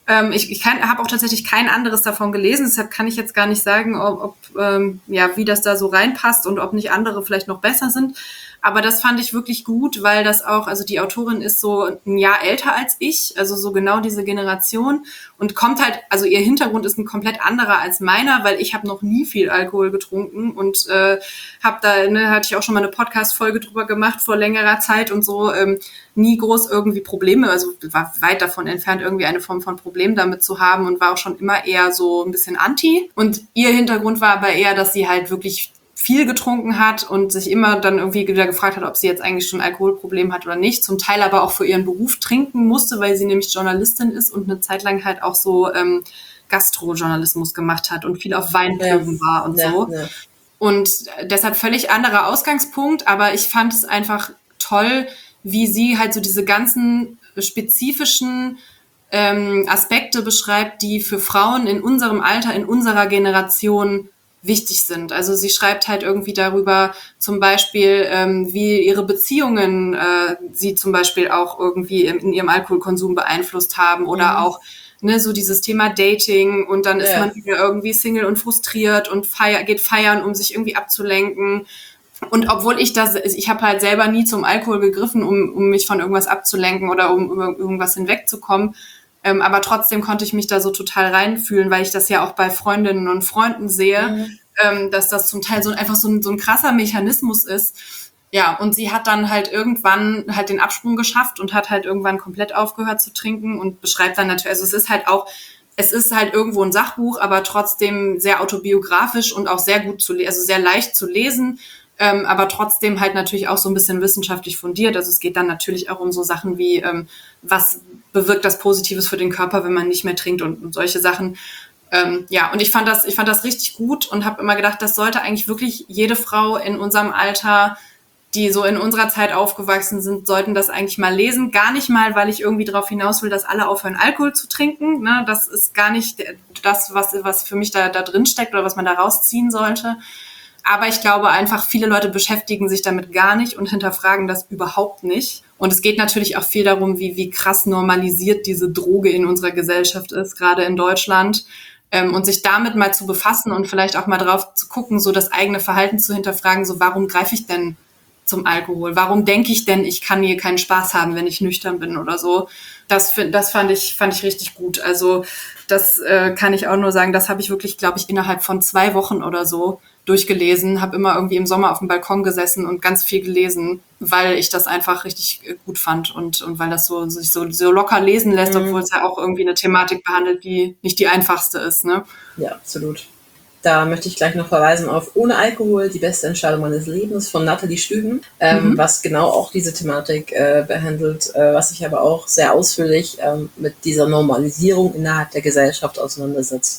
Ähm, ich ich habe auch tatsächlich kein anderes davon gelesen, deshalb kann ich jetzt gar nicht sagen, ob, ob ähm, ja, wie das da so reinpasst und ob nicht andere vielleicht noch besser sind. Aber das fand ich wirklich gut, weil das auch, also die Autorin ist so ein Jahr älter als ich, also so genau diese Generation und kommt halt, also ihr Hintergrund ist ein komplett anderer als meiner, weil ich habe noch nie viel Alkohol getrunken und äh, habe da, ne, hatte ich auch schon mal eine Podcast-Folge drüber gemacht vor längerer Zeit und so, ähm, nie groß irgendwie Probleme, also war weit davon entfernt, irgendwie eine Form von Problem damit zu haben und war auch schon immer eher so ein bisschen anti. Und ihr Hintergrund war aber eher, dass sie halt wirklich viel getrunken hat und sich immer dann irgendwie wieder gefragt hat, ob sie jetzt eigentlich schon ein Alkoholproblem hat oder nicht. Zum Teil aber auch für ihren Beruf trinken musste, weil sie nämlich Journalistin ist und eine Zeit lang halt auch so ähm, Gastrojournalismus gemacht hat und viel auf Weinproben Ja. war und Ja, so. ja. Und deshalb völlig anderer Ausgangspunkt, aber ich fand es einfach toll, wie sie halt so diese ganzen spezifischen ähm, Aspekte beschreibt, die für Frauen in unserem Alter, in unserer Generation wichtig sind. Also sie schreibt halt irgendwie darüber, zum Beispiel, ähm, wie ihre Beziehungen äh, sie zum Beispiel auch irgendwie in, in ihrem Alkoholkonsum beeinflusst haben oder Mhm. auch ne, so dieses Thema Dating und dann ist Ja. man wieder irgendwie Single und frustriert und feier, geht feiern, um sich irgendwie abzulenken. Und obwohl ich das, ich habe halt selber nie zum Alkohol gegriffen, um, um mich von irgendwas abzulenken oder um über irgendwas hinwegzukommen. Ähm, aber trotzdem konnte ich mich da so total reinfühlen, weil ich das ja auch bei Freundinnen und Freunden sehe, Mhm. ähm, dass das zum Teil so einfach so ein, so ein krasser Mechanismus ist. Ja, und sie hat dann halt irgendwann halt den Absprung geschafft und hat halt irgendwann komplett aufgehört zu trinken und beschreibt dann natürlich, also es ist halt auch, es ist halt irgendwo ein Sachbuch, aber trotzdem sehr autobiografisch und auch sehr gut zu lesen, also sehr leicht zu lesen, ähm, aber trotzdem halt natürlich auch so ein bisschen wissenschaftlich fundiert. Also es geht dann natürlich auch um so Sachen wie, ähm, was bewirkt das Positives für den Körper, wenn man nicht mehr trinkt und, und solche Sachen. Ähm, ja, und ich fand das, ich fand das richtig gut und habe immer gedacht, das sollte eigentlich wirklich jede Frau in unserem Alter, die so in unserer Zeit aufgewachsen sind, sollten das eigentlich mal lesen. Gar nicht mal, weil ich irgendwie darauf hinaus will, dass alle aufhören, Alkohol zu trinken. Ne? Das ist gar nicht das, was, was für mich da, da drin steckt oder was man da rausziehen sollte. Aber ich glaube einfach, viele Leute beschäftigen sich damit gar nicht und hinterfragen das überhaupt nicht. Und es geht natürlich auch viel darum, wie, wie krass normalisiert diese Droge in unserer Gesellschaft ist, gerade in Deutschland. Ähm, und sich damit mal zu befassen und vielleicht auch mal drauf zu gucken, so das eigene Verhalten zu hinterfragen, so warum greife ich denn zum Alkohol? Warum denke ich denn, ich kann hier keinen Spaß haben, wenn ich nüchtern bin oder so? Das, das fand ich, fand ich richtig gut. Also das äh, kann ich auch nur sagen, das habe ich wirklich, glaube ich, innerhalb von zwei Wochen oder so durchgelesen, habe immer irgendwie im Sommer auf dem Balkon gesessen und ganz viel gelesen, weil ich das einfach richtig gut fand und, und weil das so sich so, so locker lesen lässt, Mhm. obwohl es ja auch irgendwie eine Thematik behandelt, die nicht die einfachste ist. Ne? Ja, absolut. Da möchte ich gleich noch verweisen auf Ohne Alkohol, die beste Entscheidung meines Lebens von Nathalie Stüben, ähm, Mhm. was genau auch diese Thematik äh, behandelt, äh, was sich aber auch sehr ausführlich ähm, mit dieser Normalisierung innerhalb der Gesellschaft auseinandersetzt.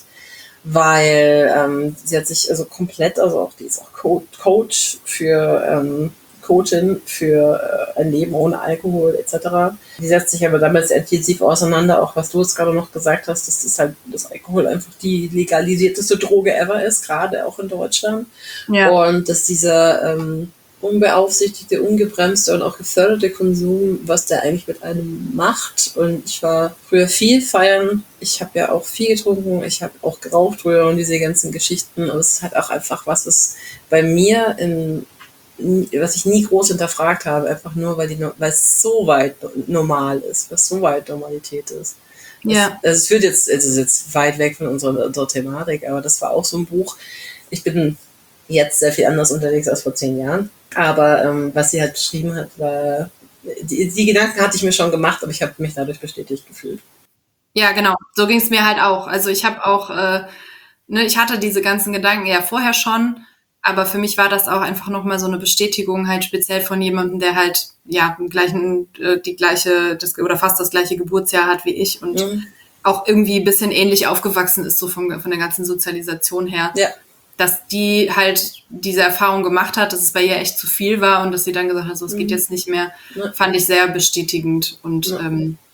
Weil ähm, sie hat sich also komplett, also auch die ist auch Co- Coach für ähm, Coachin für äh, ein Leben ohne Alkohol et cetera. Die setzt sich aber damit sehr intensiv auseinander, auch was du jetzt gerade noch gesagt hast, dass das halt das Alkohol einfach die legalisierteste Droge ever ist, gerade auch in Deutschland. Ja. Und dass dieser ähm, unbeaufsichtigte, ungebremste und auch geförderte Konsum, was der eigentlich mit einem macht. Und ich war früher viel feiern. Ich habe ja auch viel getrunken. Ich habe auch geraucht früher und diese ganzen Geschichten. Und es ist halt auch einfach was, was bei mir in was ich nie groß hinterfragt habe, einfach nur, weil, die, weil es so weit normal ist, was so weit Normalität ist. Das, Ja. also es wird jetzt, es ist jetzt weit weg von unserer, unserer Thematik, aber das war auch so ein Buch. Ich bin jetzt sehr viel anders unterwegs als vor zehn Jahren, aber ähm, was sie halt beschrieben hat, war, die, die Gedanken hatte ich mir schon gemacht, aber ich habe mich dadurch bestätigt gefühlt. Ja, genau. So ging es mir halt auch. Also ich habe auch, äh, ne, ich hatte diese ganzen Gedanken ja vorher schon, aber für mich war das auch einfach nochmal so eine Bestätigung halt speziell von jemandem, der halt ja den gleichen, äh, die gleiche, das, oder fast das gleiche Geburtsjahr hat wie ich und Mhm. auch irgendwie ein bisschen ähnlich aufgewachsen ist, so von, von der ganzen Sozialisation her. Ja. Dass die halt diese Erfahrung gemacht hat, dass es bei ihr echt zu viel war und dass sie dann gesagt hat, so, es geht Mhm. jetzt nicht mehr, Ja. fand ich sehr bestätigend und Ja. ähm,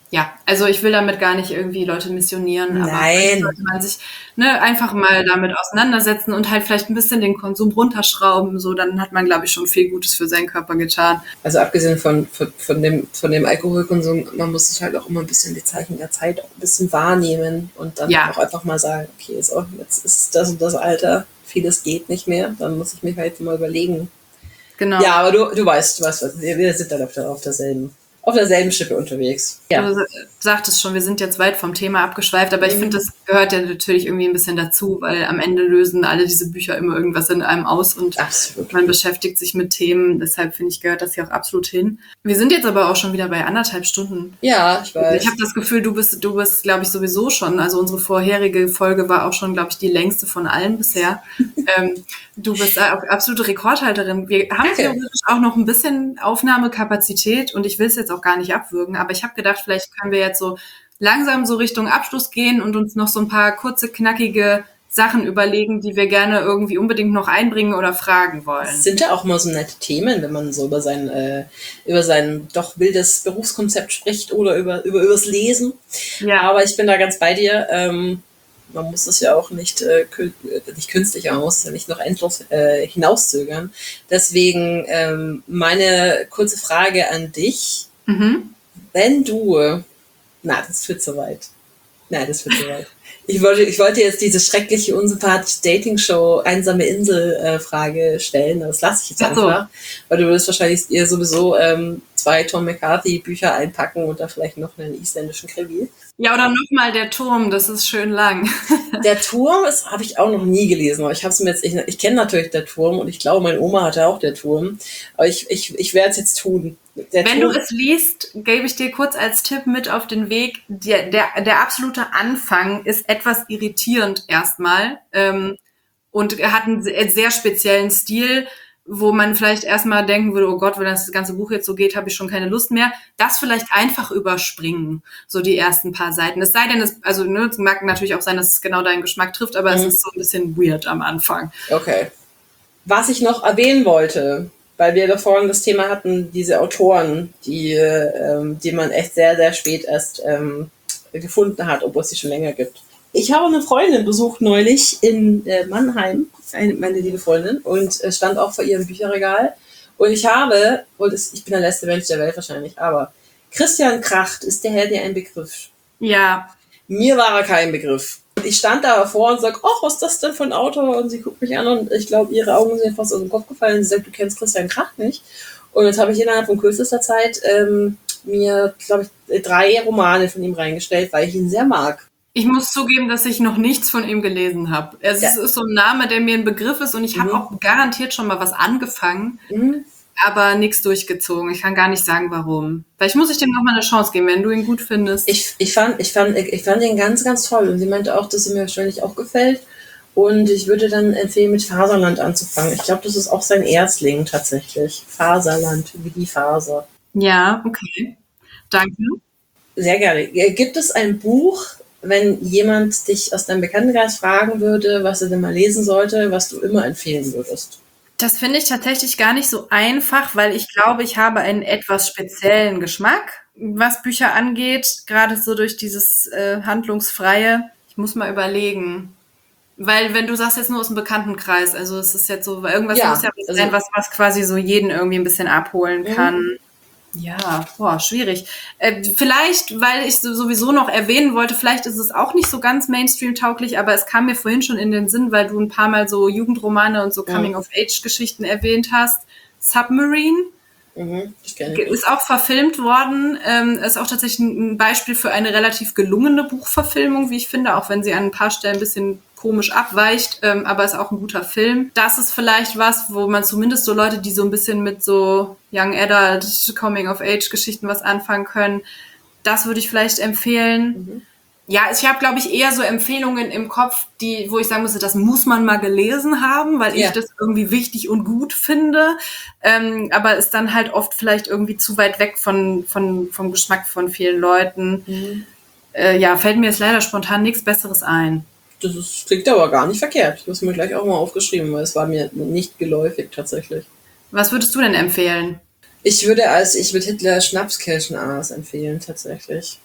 ja, also ich will damit gar nicht irgendwie Leute missionieren, aber Nein. vielleicht sollte man sich ne, einfach mal damit auseinandersetzen und halt vielleicht ein bisschen den Konsum runterschrauben, so dann hat man, glaube ich, schon viel Gutes für seinen Körper getan. Also abgesehen von, von, von, dem, von dem Alkoholkonsum, man muss sich halt auch immer ein bisschen die Zeichen der Zeit auch ein bisschen wahrnehmen und dann Ja. auch einfach mal sagen, okay, so, jetzt ist das und das Alter, vieles geht nicht mehr, dann muss ich mich halt mal überlegen. Genau. Ja, aber du, du weißt, du weißt, was, wir wir sind dann auf, der, auf derselben, auf derselben Schippe unterwegs. Ja. Du sagtest schon, wir sind jetzt weit vom Thema abgeschweift, aber ich finde, das gehört ja natürlich irgendwie ein bisschen dazu, weil am Ende lösen alle diese Bücher immer irgendwas in einem aus und Absolut. man beschäftigt sich mit Themen. Deshalb finde ich, gehört das hier auch absolut hin. Wir sind jetzt aber auch schon wieder bei anderthalb Stunden. Ja, ich weiß. Ich habe das Gefühl, du bist, du bist, glaube ich, sowieso schon. Also unsere vorherige Folge war auch schon, glaube ich, die längste von allen bisher. ähm, du bist auch absolute Rekordhalterin. Wir haben Danke. theoretisch auch noch ein bisschen Aufnahmekapazität und ich will es jetzt auch gar nicht abwürgen, aber ich habe gedacht, vielleicht können wir jetzt so langsam so Richtung Abschluss gehen und uns noch so ein paar kurze, knackige Sachen überlegen, die wir gerne irgendwie unbedingt noch einbringen oder fragen wollen. Es sind ja auch mal so nette Themen, wenn man so über sein, äh, über sein doch wildes Berufskonzept spricht oder über, über übers Lesen. Ja. Aber ich bin da ganz bei dir. Ähm, man muss es ja auch nicht, äh, kün- äh, nicht künstlich, aber man muss es ja nicht noch endlos äh, hinauszögern. Deswegen ähm, meine kurze Frage an dich. Mhm. Wenn du, na, das wird zu weit. Nein, das wird zu weit. Ich wollte, ich wollte jetzt diese schreckliche, unsympathische Dating-Show Einsame Insel-Frage stellen. Das lasse ich jetzt Ach so. einfach. Weil du wirst wahrscheinlich ihr sowieso ähm, zwei Tom McCarthy-Bücher einpacken und da vielleicht noch einen isländischen Krimi. Ja, oder nochmal der Turm, das ist schön lang. Der Turm, das habe ich auch noch nie gelesen. Aber ich habe es mir jetzt, ich, ich kenne natürlich der Turm und ich glaube, meine Oma hatte auch der Turm. Aber ich, ich, ich werde es jetzt tun. Der Wenn Turm, du es liest, gebe ich dir kurz als Tipp mit auf den Weg. Der, der, der absolute Anfang ist etwas irritierend erstmal ähm, und er hat einen sehr sehr speziellen Stil, wo man vielleicht erstmal denken würde, oh Gott, wenn das ganze Buch jetzt so geht, habe ich schon keine Lust mehr. Das vielleicht einfach überspringen, so die ersten paar Seiten. Es sei denn, es, also ne, es mag natürlich auch sein, dass es genau deinen Geschmack trifft, aber Mhm. es ist so ein bisschen weird am Anfang. Okay. Was ich noch erwähnen wollte, weil wir da vorhin das Thema hatten, diese Autoren, die, ähm, die man echt sehr, sehr spät erst ähm, gefunden hat, obwohl es sie schon länger gibt. Ich habe eine Freundin besucht neulich in äh, Mannheim, eine, meine liebe Freundin, und äh, stand auch vor ihrem Bücherregal. Und ich habe, und es, ich bin der letzte Mensch der Welt wahrscheinlich, aber Christian Kracht ist der Herr, der ein Begriff. Ja, Mir war er kein Begriff. Ich stand da davor und sag, ach, was ist das denn für ein Autor? Und sie guckt mich an und ich glaube, ihre Augen sind fast aus dem Kopf gefallen. Sie sagt, du kennst Christian Kracht nicht. Und jetzt habe ich innerhalb von kürzester Zeit ähm, mir, glaube ich, drei Romane von ihm reingestellt, weil ich ihn sehr mag. ich muss zugeben, dass ich noch nichts von ihm gelesen habe. Es Ja. ist, ist so ein Name, der mir ein Begriff ist und ich habe Mhm. auch garantiert schon mal was angefangen, Mhm. aber nichts durchgezogen. Ich kann gar nicht sagen, warum. Vielleicht muss ich dem noch mal eine Chance geben, wenn du ihn gut findest. Ich, ich, fand, ich, fand, ich fand ihn ganz, ganz toll. Und sie meinte auch, dass er mir wahrscheinlich auch gefällt. Und ich würde dann empfehlen, mit Faserland anzufangen. Ich glaube, das ist auch sein Erstling tatsächlich. Faserland, wie die Faser. Ja, okay. Danke. Sehr gerne. Gibt es ein Buch, wenn jemand dich aus deinem Bekanntenkreis fragen würde, was er denn mal lesen sollte, was du immer empfehlen würdest? Das finde ich tatsächlich gar nicht so einfach, weil ich glaube, ich habe einen etwas speziellen Geschmack, was Bücher angeht, gerade so durch dieses äh, handlungsfreie. Ich muss mal überlegen. Weil wenn du sagst jetzt nur aus dem Bekanntenkreis, also es ist jetzt so, irgendwas Ja, muss ja was also- sein, was, was quasi so jeden irgendwie ein bisschen abholen kann. Ja, boah, schwierig. Äh, vielleicht, weil ich so- sowieso noch erwähnen wollte, vielleicht ist es auch nicht so ganz Mainstream-tauglich, aber es kam mir vorhin schon in den Sinn, weil du ein paar Mal so Jugendromane und so Coming-of-Age-Geschichten erwähnt hast. Submarine Mhm, ich kenne ihn. ist auch verfilmt worden, ähm, ist auch tatsächlich ein Beispiel für eine relativ gelungene Buchverfilmung, wie ich finde, auch wenn sie an ein paar Stellen ein bisschen komisch abweicht, ähm, aber ist auch ein guter Film. Das ist vielleicht was, wo man zumindest so Leute, die so ein bisschen mit so Young Adult, Coming-of-Age-Geschichten was anfangen können, das würde ich vielleicht empfehlen. Ja, ich habe, glaube ich, eher so Empfehlungen im Kopf, die, wo ich sagen müsste, das muss man mal gelesen haben, weil Ja. ich das irgendwie wichtig und gut finde. Ähm, aber ist dann halt oft vielleicht irgendwie zu weit weg von, von, vom Geschmack von vielen Leuten. Äh, ja, fällt mir jetzt leider spontan nichts Besseres ein. Das ist, klingt aber gar nicht verkehrt. Ich habe es mir gleich auch mal aufgeschrieben, weil es war mir nicht geläufig tatsächlich. Was würdest du denn empfehlen? Ich würde als ich mit Hitler Schnapskirchenaas empfehlen, tatsächlich.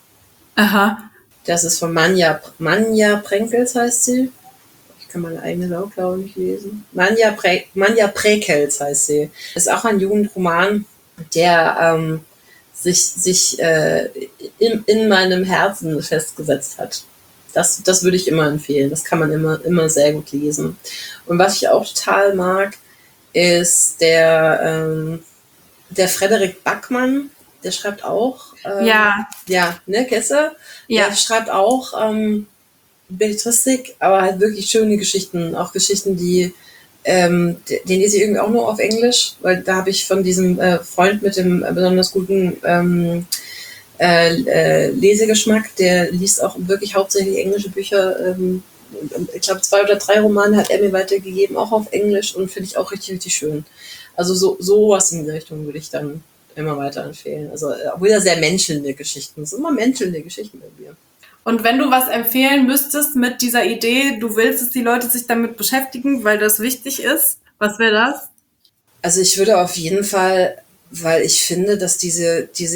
Aha. Das ist von Manja, Manja Prenkels heißt sie. Ich kann meine eigene Laut, auch nicht lesen. Manja, Pre, Manja Prekels heißt sie. Ist auch ein Jugendroman, der ähm, sich, sich äh, in, in meinem Herzen festgesetzt hat. Das, das würde ich immer empfehlen. Das kann man immer, immer sehr gut lesen. Und was ich auch total mag, ist der, ähm, der Frederik Backmann. Der schreibt auch. Ähm, Ja. Ja, ne, Kesse? Ja. Der schreibt auch ähm, Belletristik, aber halt wirklich schöne Geschichten. Auch Geschichten, die, ähm, den lese ich irgendwie auch nur auf Englisch, weil da habe ich von diesem äh, Freund mit dem äh, besonders guten ähm, äh, äh, Lesegeschmack, der liest auch wirklich hauptsächlich englische Bücher. Ähm, ich glaube, zwei oder drei Romane hat er mir weitergegeben, auch auf Englisch, und finde ich auch richtig, richtig schön. Also so sowas in die Richtung würde ich dann immer weiter empfehlen. Also auch wieder sehr menschelnde Geschichten. Es sind immer menschelnde Geschichten bei mir. Und wenn du was empfehlen müsstest mit dieser Idee, du willst, dass die Leute sich damit beschäftigen, weil das wichtig ist, was wäre das? Also ich würde auf jeden Fall, weil ich finde, dass diese, diese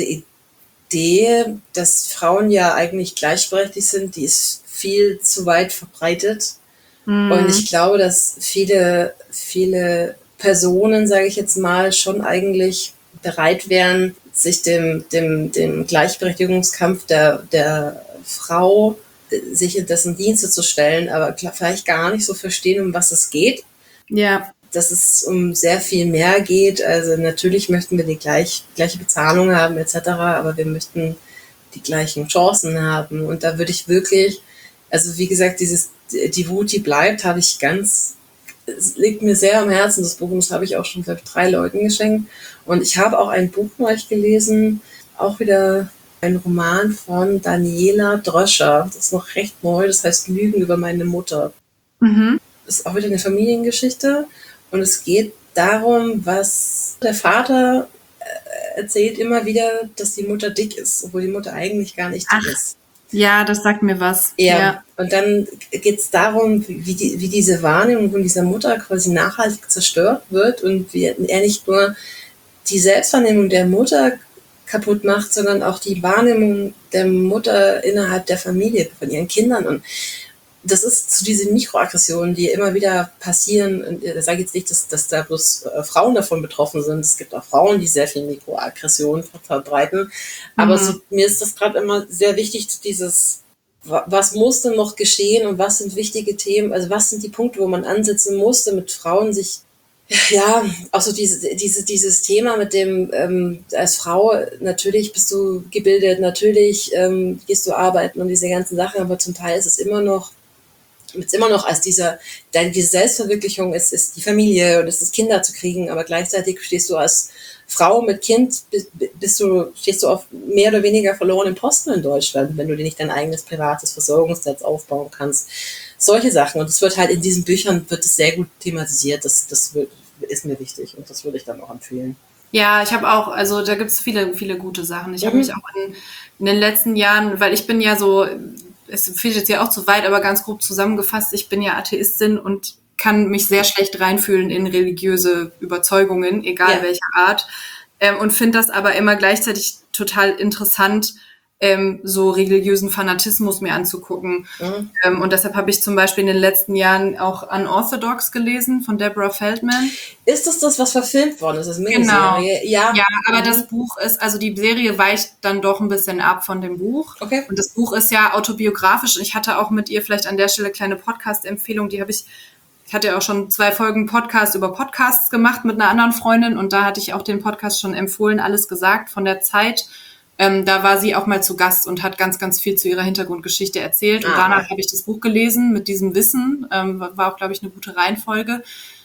Idee, dass Frauen ja eigentlich gleichberechtigt sind, die ist viel zu weit verbreitet. Mhm. Und ich glaube, dass viele, viele Personen, sage ich jetzt mal, schon eigentlich bereit wären, sich dem, dem, dem Gleichberechtigungskampf der, der Frau, sich in dessen Dienste zu stellen, aber vielleicht gar nicht so verstehen, um was es geht. Ja. Dass es um sehr viel mehr geht. Also natürlich möchten wir die gleich, gleiche Bezahlung haben et cetera, aber wir möchten die gleichen Chancen haben. Und da würde ich wirklich, also wie gesagt, dieses Die Wut, die bleibt, habe ich ganz, es liegt mir sehr am Herzen, das Buch, und das habe ich auch schon, glaube ich, drei Leuten geschenkt. Und ich habe auch ein Buch neulich gelesen, auch wieder ein Roman von Daniela Dröscher. Das ist noch recht neu, das heißt Lügen über meine Mutter. Mhm. Das ist auch wieder eine Familiengeschichte. Und es geht darum, was der Vater erzählt immer wieder, dass die Mutter dick ist, obwohl die Mutter eigentlich gar nicht dick Ach, ist. Ja, das sagt mir was. Ja. Ja. Und dann geht es darum, wie, die, wie diese Wahrnehmung von dieser Mutter quasi nachhaltig zerstört wird und wie er nicht nur die Selbstwahrnehmung der Mutter kaputt macht, sondern auch die Wahrnehmung der Mutter innerhalb der Familie, von ihren Kindern. Und das ist zu diesen Mikroaggressionen, die immer wieder passieren. Und ich sage jetzt nicht, dass, dass da bloß äh, Frauen davon betroffen sind. Es gibt auch Frauen, die sehr viel Mikroaggressionen verbreiten. Aber mhm. so, mir ist das gerade immer sehr wichtig, dieses, was muss denn noch geschehen und was sind wichtige Themen, also was sind die Punkte, wo man ansetzen muss, damit Frauen sich, ja, auch so diese, diese, dieses Thema mit dem, ähm, als Frau, natürlich bist du gebildet, natürlich ähm, gehst du arbeiten und diese ganzen Sachen, aber zum Teil ist es immer noch, ist immer noch als dieser, diese Selbstverwirklichung ist, ist die Familie und es ist Kinder zu kriegen, aber gleichzeitig stehst du als Frau mit Kind, bist du, stehst du auf mehr oder weniger verlorenen Posten in Deutschland, wenn du dir nicht dein eigenes privates Versorgungsnetz aufbauen kannst. Solche Sachen. Und es wird halt in diesen Büchern wird es sehr gut thematisiert. Das, das wird, ist mir wichtig und das würde ich dann auch empfehlen. Ja, ich habe auch, also da gibt es viele, viele gute Sachen. Ich mhm. habe mich auch in, in den letzten Jahren, weil ich bin ja so, es führt jetzt ja auch zu weit, aber ganz grob zusammengefasst, ich bin ja Atheistin und kann mich sehr schlecht reinfühlen in religiöse Überzeugungen, egal ja. welcher Art. Ähm, und finde das aber immer gleichzeitig total interessant, ähm, so religiösen Fanatismus mir anzugucken. Mhm. Ähm, und deshalb habe ich zum Beispiel in den letzten Jahren auch Unorthodox gelesen von Deborah Feldman. Ist das das, was verfilmt worden ist? Das ist genau. Ja. ja, aber mhm. das Buch ist, also die Serie weicht dann doch ein bisschen ab von dem Buch. Okay. Und das Buch ist ja autobiografisch. Ich hatte auch mit ihr vielleicht an der Stelle kleine Podcast-Empfehlung, die habe ich Ich hatte ja auch schon zwei Folgen Podcast über Podcasts gemacht mit einer anderen Freundin und da hatte ich auch den Podcast schon empfohlen, alles gesagt von der Zeit. Ähm, da war sie auch mal zu Gast und hat ganz, ganz viel zu ihrer Hintergrundgeschichte erzählt. Und ah, danach habe ich das Buch gelesen mit diesem Wissen. Ähm, war auch, glaube ich, eine gute Reihenfolge.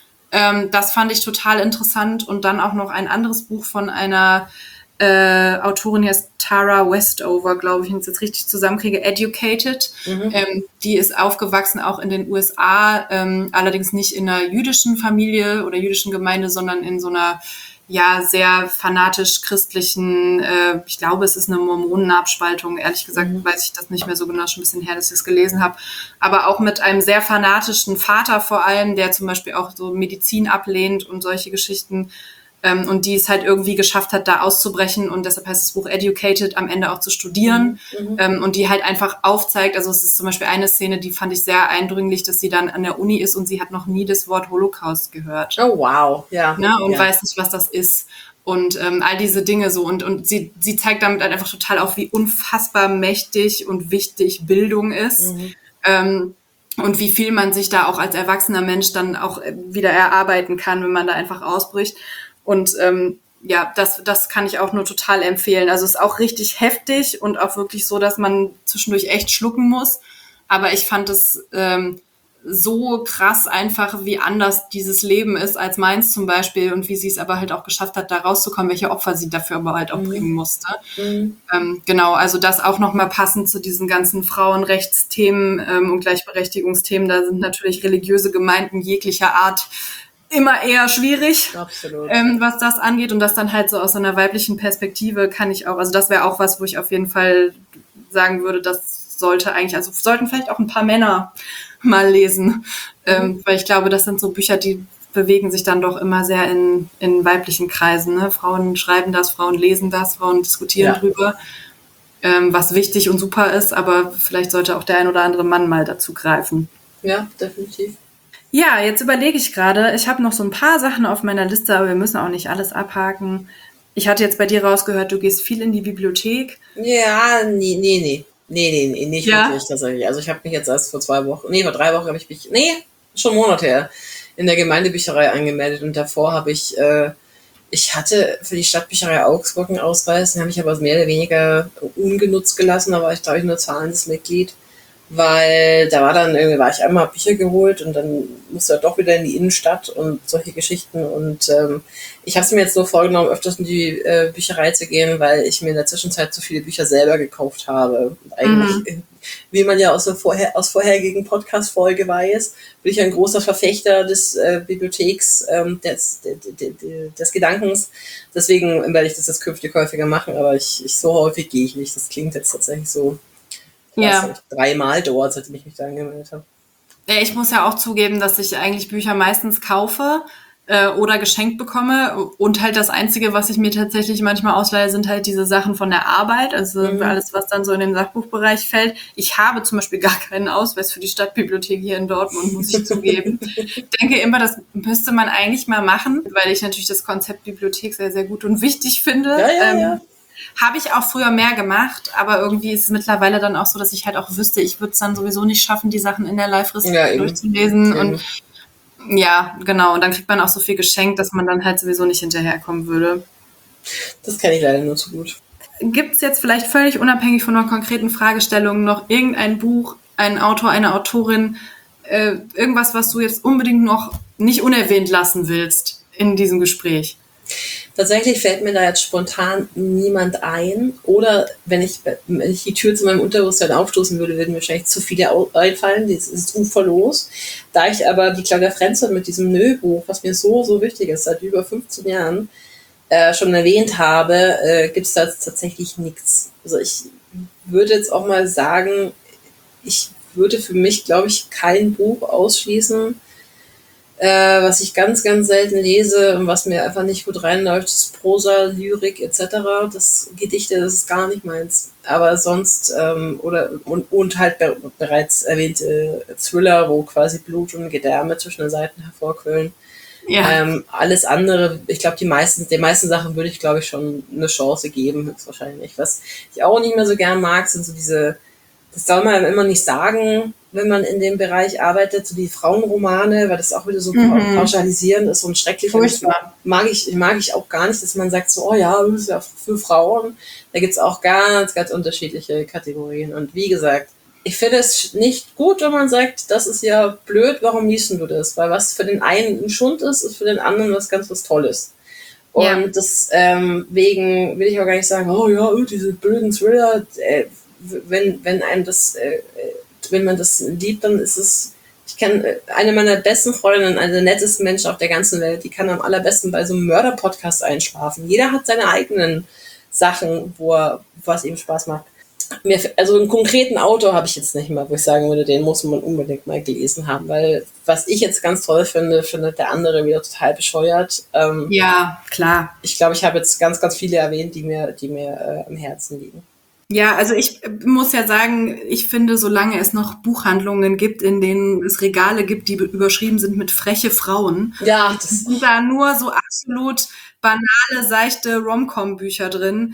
Ähm, das fand ich total interessant. Und dann auch noch ein anderes Buch von einer Äh, Autorin, die heißt Tara Westover, glaube ich, wenn ich es jetzt richtig zusammenkriege, Educated. Mhm. Ähm, die ist aufgewachsen auch in den U S A, ähm, allerdings nicht in einer jüdischen Familie oder jüdischen Gemeinde, sondern in so einer ja sehr fanatisch christlichen, äh, ich glaube, es ist eine Mormonenabspaltung, ehrlich gesagt mhm. weiß ich das nicht mehr so genau, schon ein bisschen her, dass ich es gelesen habe, aber auch mit einem sehr fanatischen Vater vor allem, der zum Beispiel auch so Medizin ablehnt und solche Geschichten. ähm, und die es halt irgendwie geschafft hat, da auszubrechen, und deshalb heißt das Buch Educated, am Ende auch zu studieren, Mhm. ähm, und die halt einfach aufzeigt, also es ist zum Beispiel eine Szene, die fand ich sehr eindringlich, dass sie dann an der Uni ist und sie hat noch nie das Wort Holocaust gehört. Oh, wow. Ja. Ne, und ja. weiß nicht, was das ist. Und ähm, all diese Dinge so. Und, und sie, sie zeigt damit halt einfach total auf, wie unfassbar mächtig und wichtig Bildung ist. Mhm. Ähm, und wie viel man sich da auch als erwachsener Mensch dann auch wieder erarbeiten kann, wenn man da einfach ausbricht. Und ähm, ja, das, das kann ich auch nur total empfehlen. Also es ist auch richtig heftig und auch wirklich so, dass man zwischendurch echt schlucken muss. Aber ich fand es ähm, so krass einfach, wie anders dieses Leben ist als meins zum Beispiel, und wie sie es aber halt auch geschafft hat, da rauszukommen, welche Opfer sie dafür aber halt auch Mhm. bringen musste. Mhm. Ähm, genau, also das auch nochmal passend zu diesen ganzen Frauenrechtsthemen ähm, und Gleichberechtigungsthemen. Da sind natürlich religiöse Gemeinden jeglicher Art immer eher schwierig, Absolut. ähm, was das angeht. Und das dann halt so aus einer weiblichen Perspektive kann ich auch, also das wäre auch was, wo ich auf jeden Fall sagen würde, das sollte eigentlich, also sollten vielleicht auch ein paar Männer mal lesen, ähm, weil ich glaube, das sind so Bücher, die bewegen sich dann doch immer sehr in, in weiblichen Kreisen. Ne? Frauen schreiben das, Frauen lesen das, Frauen diskutieren Ja. drüber, ähm, was wichtig und super ist, aber vielleicht sollte auch der ein oder andere Mann mal dazu greifen. Ja, definitiv. Ja, jetzt überlege ich gerade, ich habe noch so ein paar Sachen auf meiner Liste, aber wir müssen auch nicht alles abhaken. Ich hatte jetzt bei dir rausgehört, du gehst viel in die Bibliothek. Ja, nee, nee, nee. Nee, nee, nee, nicht Ja? wirklich tatsächlich. Also ich habe mich jetzt erst vor zwei Wochen, nee, vor drei Wochen habe ich mich, nee, schon einen Monat her, in der Gemeindebücherei angemeldet, und davor habe ich, äh, ich hatte für die Stadtbücherei Augsburg einen Ausweis, den habe ich aber mehr oder weniger ungenutzt gelassen, da war ich, glaube ich, nur zahlendes Mitglied, weil da war dann irgendwie, war ich einmal hab Bücher geholt und dann musste er doch wieder in die Innenstadt und solche Geschichten, und ähm, ich habe es mir jetzt so vorgenommen, öfters in die äh, Bücherei zu gehen, weil ich mir in der Zwischenzeit zu viele Bücher selber gekauft habe. Und eigentlich, mhm. wie man ja aus der vorher, aus vorherigen Podcast-Folge weiß, bin ich ein großer Verfechter des äh, Bibliotheks, ähm, des, des, des, des Gedankens. Deswegen werde ich das jetzt künftig häufiger machen, aber ich, ich so häufig gehe ich nicht. Das klingt jetzt tatsächlich so, ich Ja. weiß nicht, dreimal dauert, seitdem ich mich da angemeldet habe. Ja, ich muss ja auch zugeben, dass ich eigentlich Bücher meistens kaufe äh, oder geschenkt bekomme, und halt das Einzige, was ich mir tatsächlich manchmal ausleihe, sind halt diese Sachen von der Arbeit, also Mhm. alles, was dann so in den Sachbuchbereich fällt. Ich habe zum Beispiel gar keinen Ausweis für die Stadtbibliothek hier in Dortmund, muss ich zugeben. Ich denke immer, das müsste man eigentlich mal machen, weil ich natürlich das Konzept Bibliothek sehr, sehr gut und wichtig finde. Ja, ja, ähm, ja. Habe ich auch früher mehr gemacht, aber irgendwie ist es mittlerweile dann auch so, dass ich halt auch wüsste, ich würde es dann sowieso nicht schaffen, die Sachen in der Live-Restrikt Ja, eben. durchzulesen. Eben. Und ja, genau. Und dann kriegt man auch so viel geschenkt, dass man dann halt sowieso nicht hinterherkommen würde. Das kenne ich leider nur zu gut. Gibt es jetzt vielleicht völlig unabhängig von einer konkreten Fragestellung noch irgendein Buch, einen Autor, eine Autorin, äh, irgendwas, was du jetzt unbedingt noch nicht unerwähnt lassen willst in diesem Gespräch? Tatsächlich fällt mir da jetzt spontan niemand ein. Oder wenn ich, wenn ich die Tür zu meinem Unterbewusstsein aufstoßen würde, würden mir wahrscheinlich zu viele einfallen. Das ist uferlos. Da ich aber die Claudia Frenzel mit diesem Nö-Buch, was mir so, so wichtig ist, seit über fünfzehn Jahren, äh, schon erwähnt habe, äh, gibt es da tatsächlich nichts. Also ich würde jetzt auch mal sagen, ich würde für mich, glaube ich, kein Buch ausschließen, Äh, was ich ganz, ganz selten lese und was mir einfach nicht gut reinläuft, ist Prosa, Lyrik et cetera. Das Gedichte, das ist gar nicht meins. Aber sonst, ähm, oder und, und halt be- bereits erwähnte Thriller, wo quasi Blut und Gedärme zwischen den Seiten hervorquillen. Ja. Ähm, alles andere, ich glaube, die meisten, den meisten Sachen würde ich, glaube ich, schon eine Chance geben, höchstwahrscheinlich. Was ich auch nicht mehr so gern mag, sind so diese, das soll man immer nicht sagen, wenn man in dem Bereich arbeitet, so die Frauenromane, weil das auch wieder so Mhm. pauschalisierend ist und schrecklich. Und das Furchtbar. mag ich, mag ich auch gar nicht, dass man sagt so, oh ja, das ist ja für Frauen. Da gibt's auch ganz, ganz unterschiedliche Kategorien. Und wie gesagt, ich finde es nicht gut, wenn man sagt, das ist ja blöd, warum liest du das? Weil was für den einen ein Schund ist, ist für den anderen was ganz was Tolles. Und Ja. das ähm, wegen will ich auch gar nicht sagen, oh ja, oh, diese blöden Thriller, äh, wenn, wenn einem das, äh, wenn man das liebt, dann ist es, ich kenne eine meiner besten Freundinnen, eine der nettesten Menschen auf der ganzen Welt, die kann am allerbesten bei so einem Mörder-Podcast einschlafen. Jeder hat seine eigenen Sachen, wo er, was ihm Spaß macht. Mir, also einen konkreten Autor habe ich jetzt nicht mal, wo ich sagen würde, den muss man unbedingt mal gelesen haben, weil was ich jetzt ganz toll finde, findet der andere wieder total bescheuert. Ähm, Ja, klar. Ich glaube, ich habe jetzt ganz, ganz viele erwähnt, die mir, die mir äh, am Herzen liegen. Ja, also ich muss ja sagen, ich finde, solange es noch Buchhandlungen gibt, in denen es Regale gibt, die überschrieben sind mit freche Frauen, Ja, das sind da nur so absolut banale, seichte Rom-Com-Bücher drin.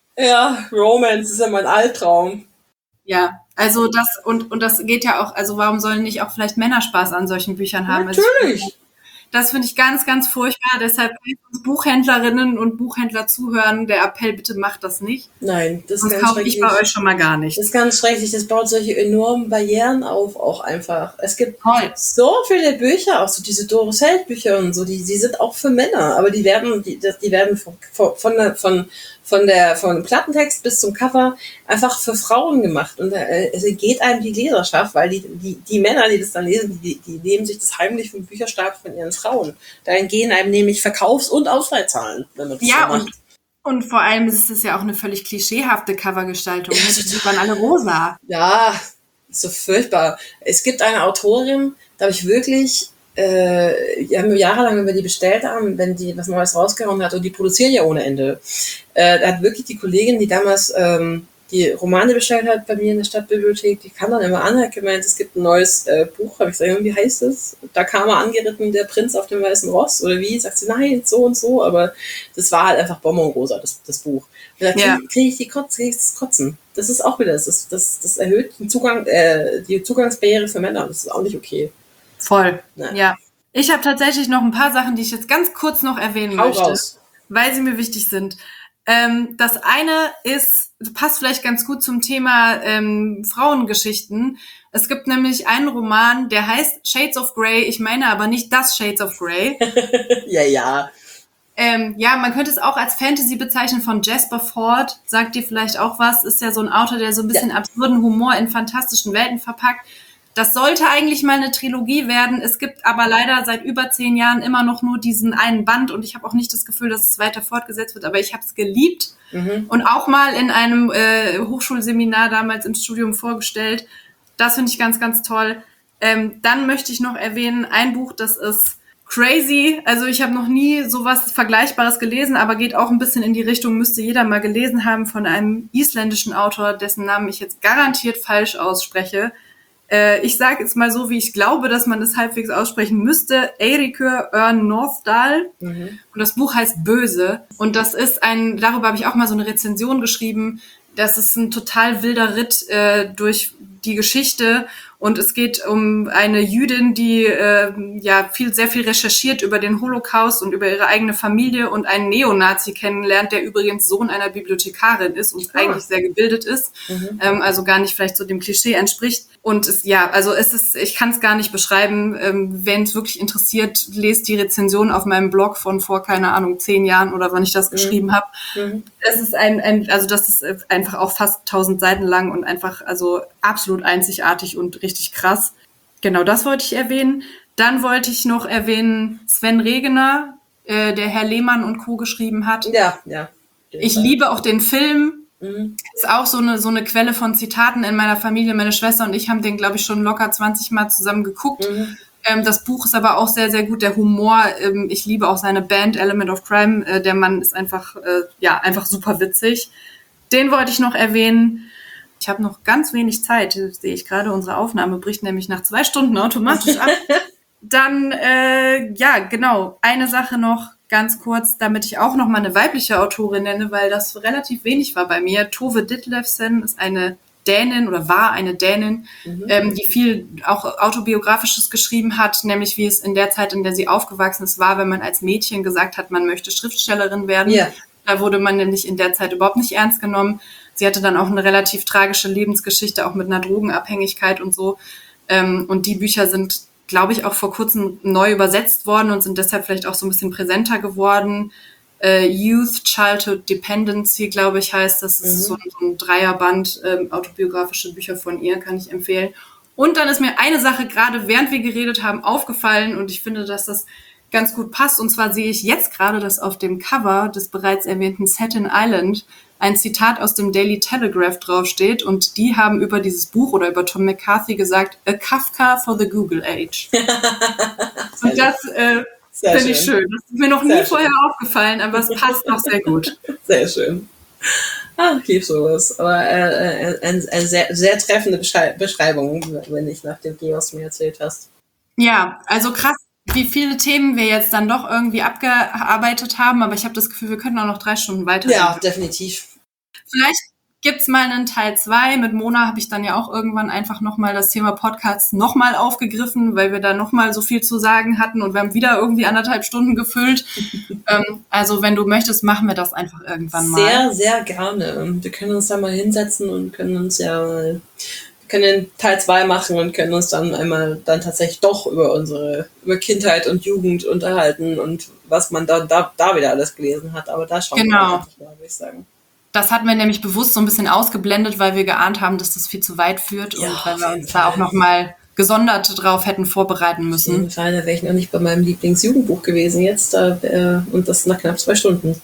Ja, Romance ist ja mein Albtraum. Ja, also das, und, und das geht ja auch, also warum sollen nicht auch vielleicht Männer Spaß an solchen Büchern haben? Natürlich. Also das finde ich ganz, ganz furchtbar. Deshalb, wenn uns Buchhändlerinnen und Buchhändler zuhören, der Appell, bitte macht das nicht. Nein, das ist Sonst ganz kaufe ich schrecklich. bei euch schon mal gar nicht. Das ist ganz schrecklich. Das baut solche enormen Barrieren auf, auch einfach. Es gibt Toll. so viele Bücher, auch so diese Doris Held Bücher und so, die, die sind auch für Männer, aber die werden, die, die werden von, von, der, von, von der, von Plattentext bis zum Cover einfach für Frauen gemacht. Und äh, es geht einem die Leserschaft, weil die, die, die Männer, die das dann lesen, die, die nehmen sich das heimlich vom Bücherstab von ihren Frauen. Da entgehen einem nämlich Verkaufs- und Ausleihzahlen, wenn man das Ja, so macht. und, und vor allem ist es ja auch eine völlig klischeehafte Covergestaltung. Ja, die waren alle rosa. Ja, ist so furchtbar. Es gibt eine Autorin, da habe ich wirklich, äh, die haben wir jahrelang, wenn wir die bestellt haben, wenn die was Neues rausgehauen hat, und die produzieren ja ohne Ende. Äh, da hat wirklich die Kollegin, die damals ähm, die Romane bestellt hat bei mir in der Stadtbibliothek, die kam dann immer an, hat gemeint, es gibt ein neues äh, Buch. Habe ich gesagt, wie heißt es? Da kam er angeritten, der Prinz auf dem weißen Ross, oder wie? Sagt sie, nein, so und so, aber das war halt einfach Bonbonrosa, das, das Buch. Und da kriege Ja. krieg ich die Kotz, krieg ich das Kotzen. Das ist auch wieder, das, ist, das, das erhöht den Zugang, äh, die Zugangsbarriere für Männer. Das ist auch nicht okay. Voll. Nein. Ja. Ich habe tatsächlich noch ein paar Sachen, die ich jetzt ganz kurz noch erwähnen Hau möchte, raus. weil sie mir wichtig sind. Ähm, das eine ist, passt vielleicht ganz gut zum Thema ähm, Frauengeschichten. Es gibt nämlich einen Roman, der heißt Shades of Grey. Ich meine aber nicht das Shades of Grey. Ja, ja. Ähm, ja, man könnte es auch als Fantasy bezeichnen, von Jasper Fforde. Sagt dir vielleicht auch was. Ist ja so ein Autor, der so ein bisschen absurden Humor in fantastischen Welten verpackt. Das sollte eigentlich mal eine Trilogie werden. Es gibt aber leider seit über zehn Jahren immer noch nur diesen einen Band, und ich habe auch nicht das Gefühl, dass es weiter fortgesetzt wird, aber ich habe es geliebt Mhm. und auch mal in einem äh, Hochschulseminar damals im Studium vorgestellt. Das finde ich ganz, ganz toll. Ähm, dann möchte ich noch erwähnen, ein Buch, das ist crazy. Also ich habe noch nie sowas Vergleichbares gelesen, aber geht auch ein bisschen in die Richtung, müsste jeder mal gelesen haben, von einem isländischen Autor, dessen Namen ich jetzt garantiert falsch ausspreche. Äh, ich sage jetzt mal so, wie ich glaube, dass man es halbwegs aussprechen müsste. Eiríkur Örn Northdahl. Mhm. Und das Buch heißt Böse. Und das ist ein, darüber habe ich auch mal so eine Rezension geschrieben. Das ist ein total wilder Ritt äh, durch die Geschichte. Und es geht um eine Jüdin, die äh, ja viel, sehr viel recherchiert über den Holocaust und über ihre eigene Familie, und einen Neonazi kennenlernt, der übrigens Sohn einer Bibliothekarin ist und Ah. eigentlich sehr gebildet ist, Mhm. ähm, also gar nicht vielleicht so dem Klischee entspricht. Und es, ja, also es ist, ich kann es gar nicht beschreiben. Ähm, wenn es wirklich interessiert, lest die Rezension auf meinem Blog von vor, keine Ahnung, zehn Jahren oder wann ich das geschrieben habe. Mhm. Es ist ein, ein, also das ist einfach auch fast tausend Seiten lang und einfach, also absolut einzigartig und richtig krass. Genau, das wollte ich erwähnen. Dann wollte ich noch erwähnen Sven Regener, äh, der Herr Lehmann und Co. geschrieben hat. Ja, ja. Ich liebe auch den Film. Mhm. Ist auch so eine, so eine Quelle von Zitaten in meiner Familie. Meine Schwester und ich haben den, glaube ich, schon locker zwanzig Mal zusammen geguckt. Mhm. Ähm, das Buch ist aber auch sehr, sehr gut. Der Humor, ähm, ich liebe auch seine Band Element of Crime. Äh, der Mann ist einfach, äh, ja, einfach super witzig. Den wollte ich noch erwähnen. Ich habe noch ganz wenig Zeit, sehe ich gerade. Unsere Aufnahme bricht nämlich nach zwei Stunden automatisch ab. Dann, äh, ja, genau, eine Sache noch ganz kurz, damit ich auch noch mal eine weibliche Autorin nenne, weil das relativ wenig war bei mir. Tove Ditlevsen ist eine Dänin oder war eine Dänin, Mhm. ähm, die viel auch Autobiografisches geschrieben hat, nämlich wie es in der Zeit, in der sie aufgewachsen ist, war, wenn man als Mädchen gesagt hat, man möchte Schriftstellerin werden. Ja. Da wurde man nämlich in der Zeit überhaupt nicht ernst genommen. Sie hatte dann auch eine relativ tragische Lebensgeschichte, auch mit einer Drogenabhängigkeit und so. Ähm, und die Bücher sind, glaube ich, auch vor kurzem neu übersetzt worden und sind deshalb vielleicht auch so ein bisschen präsenter geworden. Äh, Youth Childhood Dependency, glaube ich, heißt das. Das ist so, so ein Dreierband, ähm, autobiografische Bücher von ihr, kann ich empfehlen. Und dann ist mir eine Sache gerade, während wir geredet haben, aufgefallen, und ich finde, dass das ganz gut passt. Und zwar sehe ich jetzt gerade, dass auf dem Cover des bereits erwähnten Staten Island ein Zitat aus dem Daily Telegraph draufsteht. Und die haben über dieses Buch oder über Tom McCarthy gesagt, a Kafka for the Google Age. Und das äh, finde ich schön. Das ist mir noch Sehr nie vorher schön. aufgefallen, aber es passt auch sehr gut. Sehr schön. Ah, ich liebe sowas. Aber äh, äh, eine, eine sehr, sehr treffende Beschrei- Beschreibung, wenn ich nach dem Ding, was du mir erzählt hast. Ja, also krass, wie viele Themen wir jetzt dann doch irgendwie abgearbeitet haben, aber ich habe das Gefühl, wir könnten auch noch drei Stunden weiter. Ja, definitiv. Vielleicht gibt's mal einen Teil zwei. Mit Mona habe ich dann ja auch irgendwann einfach nochmal das Thema Podcasts nochmal aufgegriffen, weil wir da nochmal so viel zu sagen hatten und wir haben wieder irgendwie anderthalb Stunden gefüllt. ähm, also wenn du möchtest, machen wir das einfach irgendwann mal. Sehr, sehr gerne. Wir können uns da mal hinsetzen und können uns ja mal, wir können den Teil zwei machen und können uns dann einmal dann tatsächlich doch über unsere, über Kindheit und Jugend unterhalten und was man da, da, da wieder alles gelesen hat. Aber da schauen Genau. wir einfach mal, würde ich sagen. Das hatten wir nämlich bewusst so ein bisschen ausgeblendet, weil wir geahnt haben, dass das viel zu weit führt Ja, und weil auf wir jeden uns da Fall. auch nochmal gesondert drauf hätten vorbereiten Auf müssen. jeden Fall, da wäre ich noch nicht bei meinem Lieblingsjugendbuch gewesen jetzt da, äh, und das nach knapp zwei Stunden.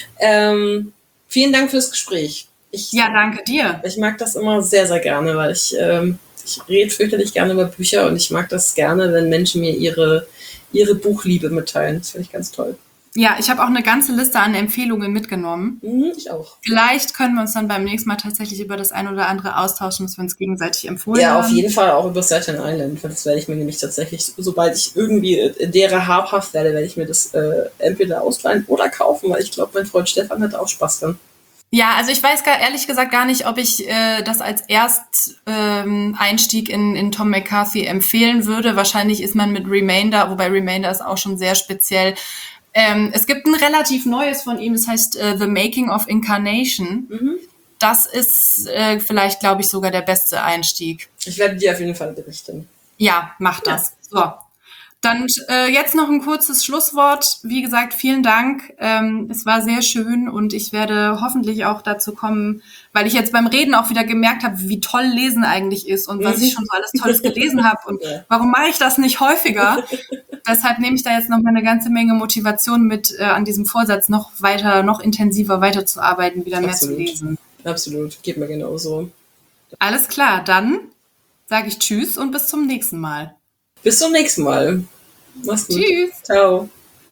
Ähm, vielen Dank fürs Gespräch. Ich, Ja, danke dir. ich mag das immer sehr, sehr gerne, weil ich, ähm, ich rede fürchterlich gerne über Bücher und ich mag das gerne, wenn Menschen mir ihre, ihre Buchliebe mitteilen. Das finde ich ganz toll. Ja, ich habe auch eine ganze Liste an Empfehlungen mitgenommen. Mhm, ich auch. Vielleicht können wir uns dann beim nächsten Mal tatsächlich über das ein oder andere austauschen, was wir uns gegenseitig empfohlen Ja, haben. auf jeden Fall auch über Staten Island, weil das werde ich mir nämlich tatsächlich, sobald ich irgendwie in derer habhaft werde, werde ich mir das äh, entweder ausleihen oder kaufen, weil ich glaube, mein Freund Stefan hat auch Spaß dran. Ja, also ich weiß gar, ehrlich gesagt gar nicht, ob ich äh, das als Erst ähm, Einstieg in, in Tom McCarthy empfehlen würde. Wahrscheinlich ist man mit Remainder, wobei Remainder ist auch schon sehr speziell. Ähm, es gibt ein relativ neues von ihm, das heißt äh, The Making of Incarnation. Mhm. Das ist äh, vielleicht, glaube ich, sogar der beste Einstieg. Ich werde dir auf jeden Fall berichten. Ja, mach das. So. Dann äh, jetzt noch ein kurzes Schlusswort. Wie gesagt, vielen Dank. Ähm, es war sehr schön und ich werde hoffentlich auch dazu kommen, weil ich jetzt beim Reden auch wieder gemerkt habe, wie toll Lesen eigentlich ist und was ich schon so alles Tolles gelesen habe und Ja. warum mache ich das nicht häufiger? Deshalb nehme ich da jetzt noch mal eine ganze Menge Motivation mit, äh, an diesem Vorsatz noch weiter, noch intensiver weiterzuarbeiten, wieder mehr Absolut. zu lesen. Absolut, geht mir genauso. Alles klar, dann sage ich Tschüss und bis zum nächsten Mal. Bis zum nächsten Mal. Mach's gut. Tschüss. Ciao.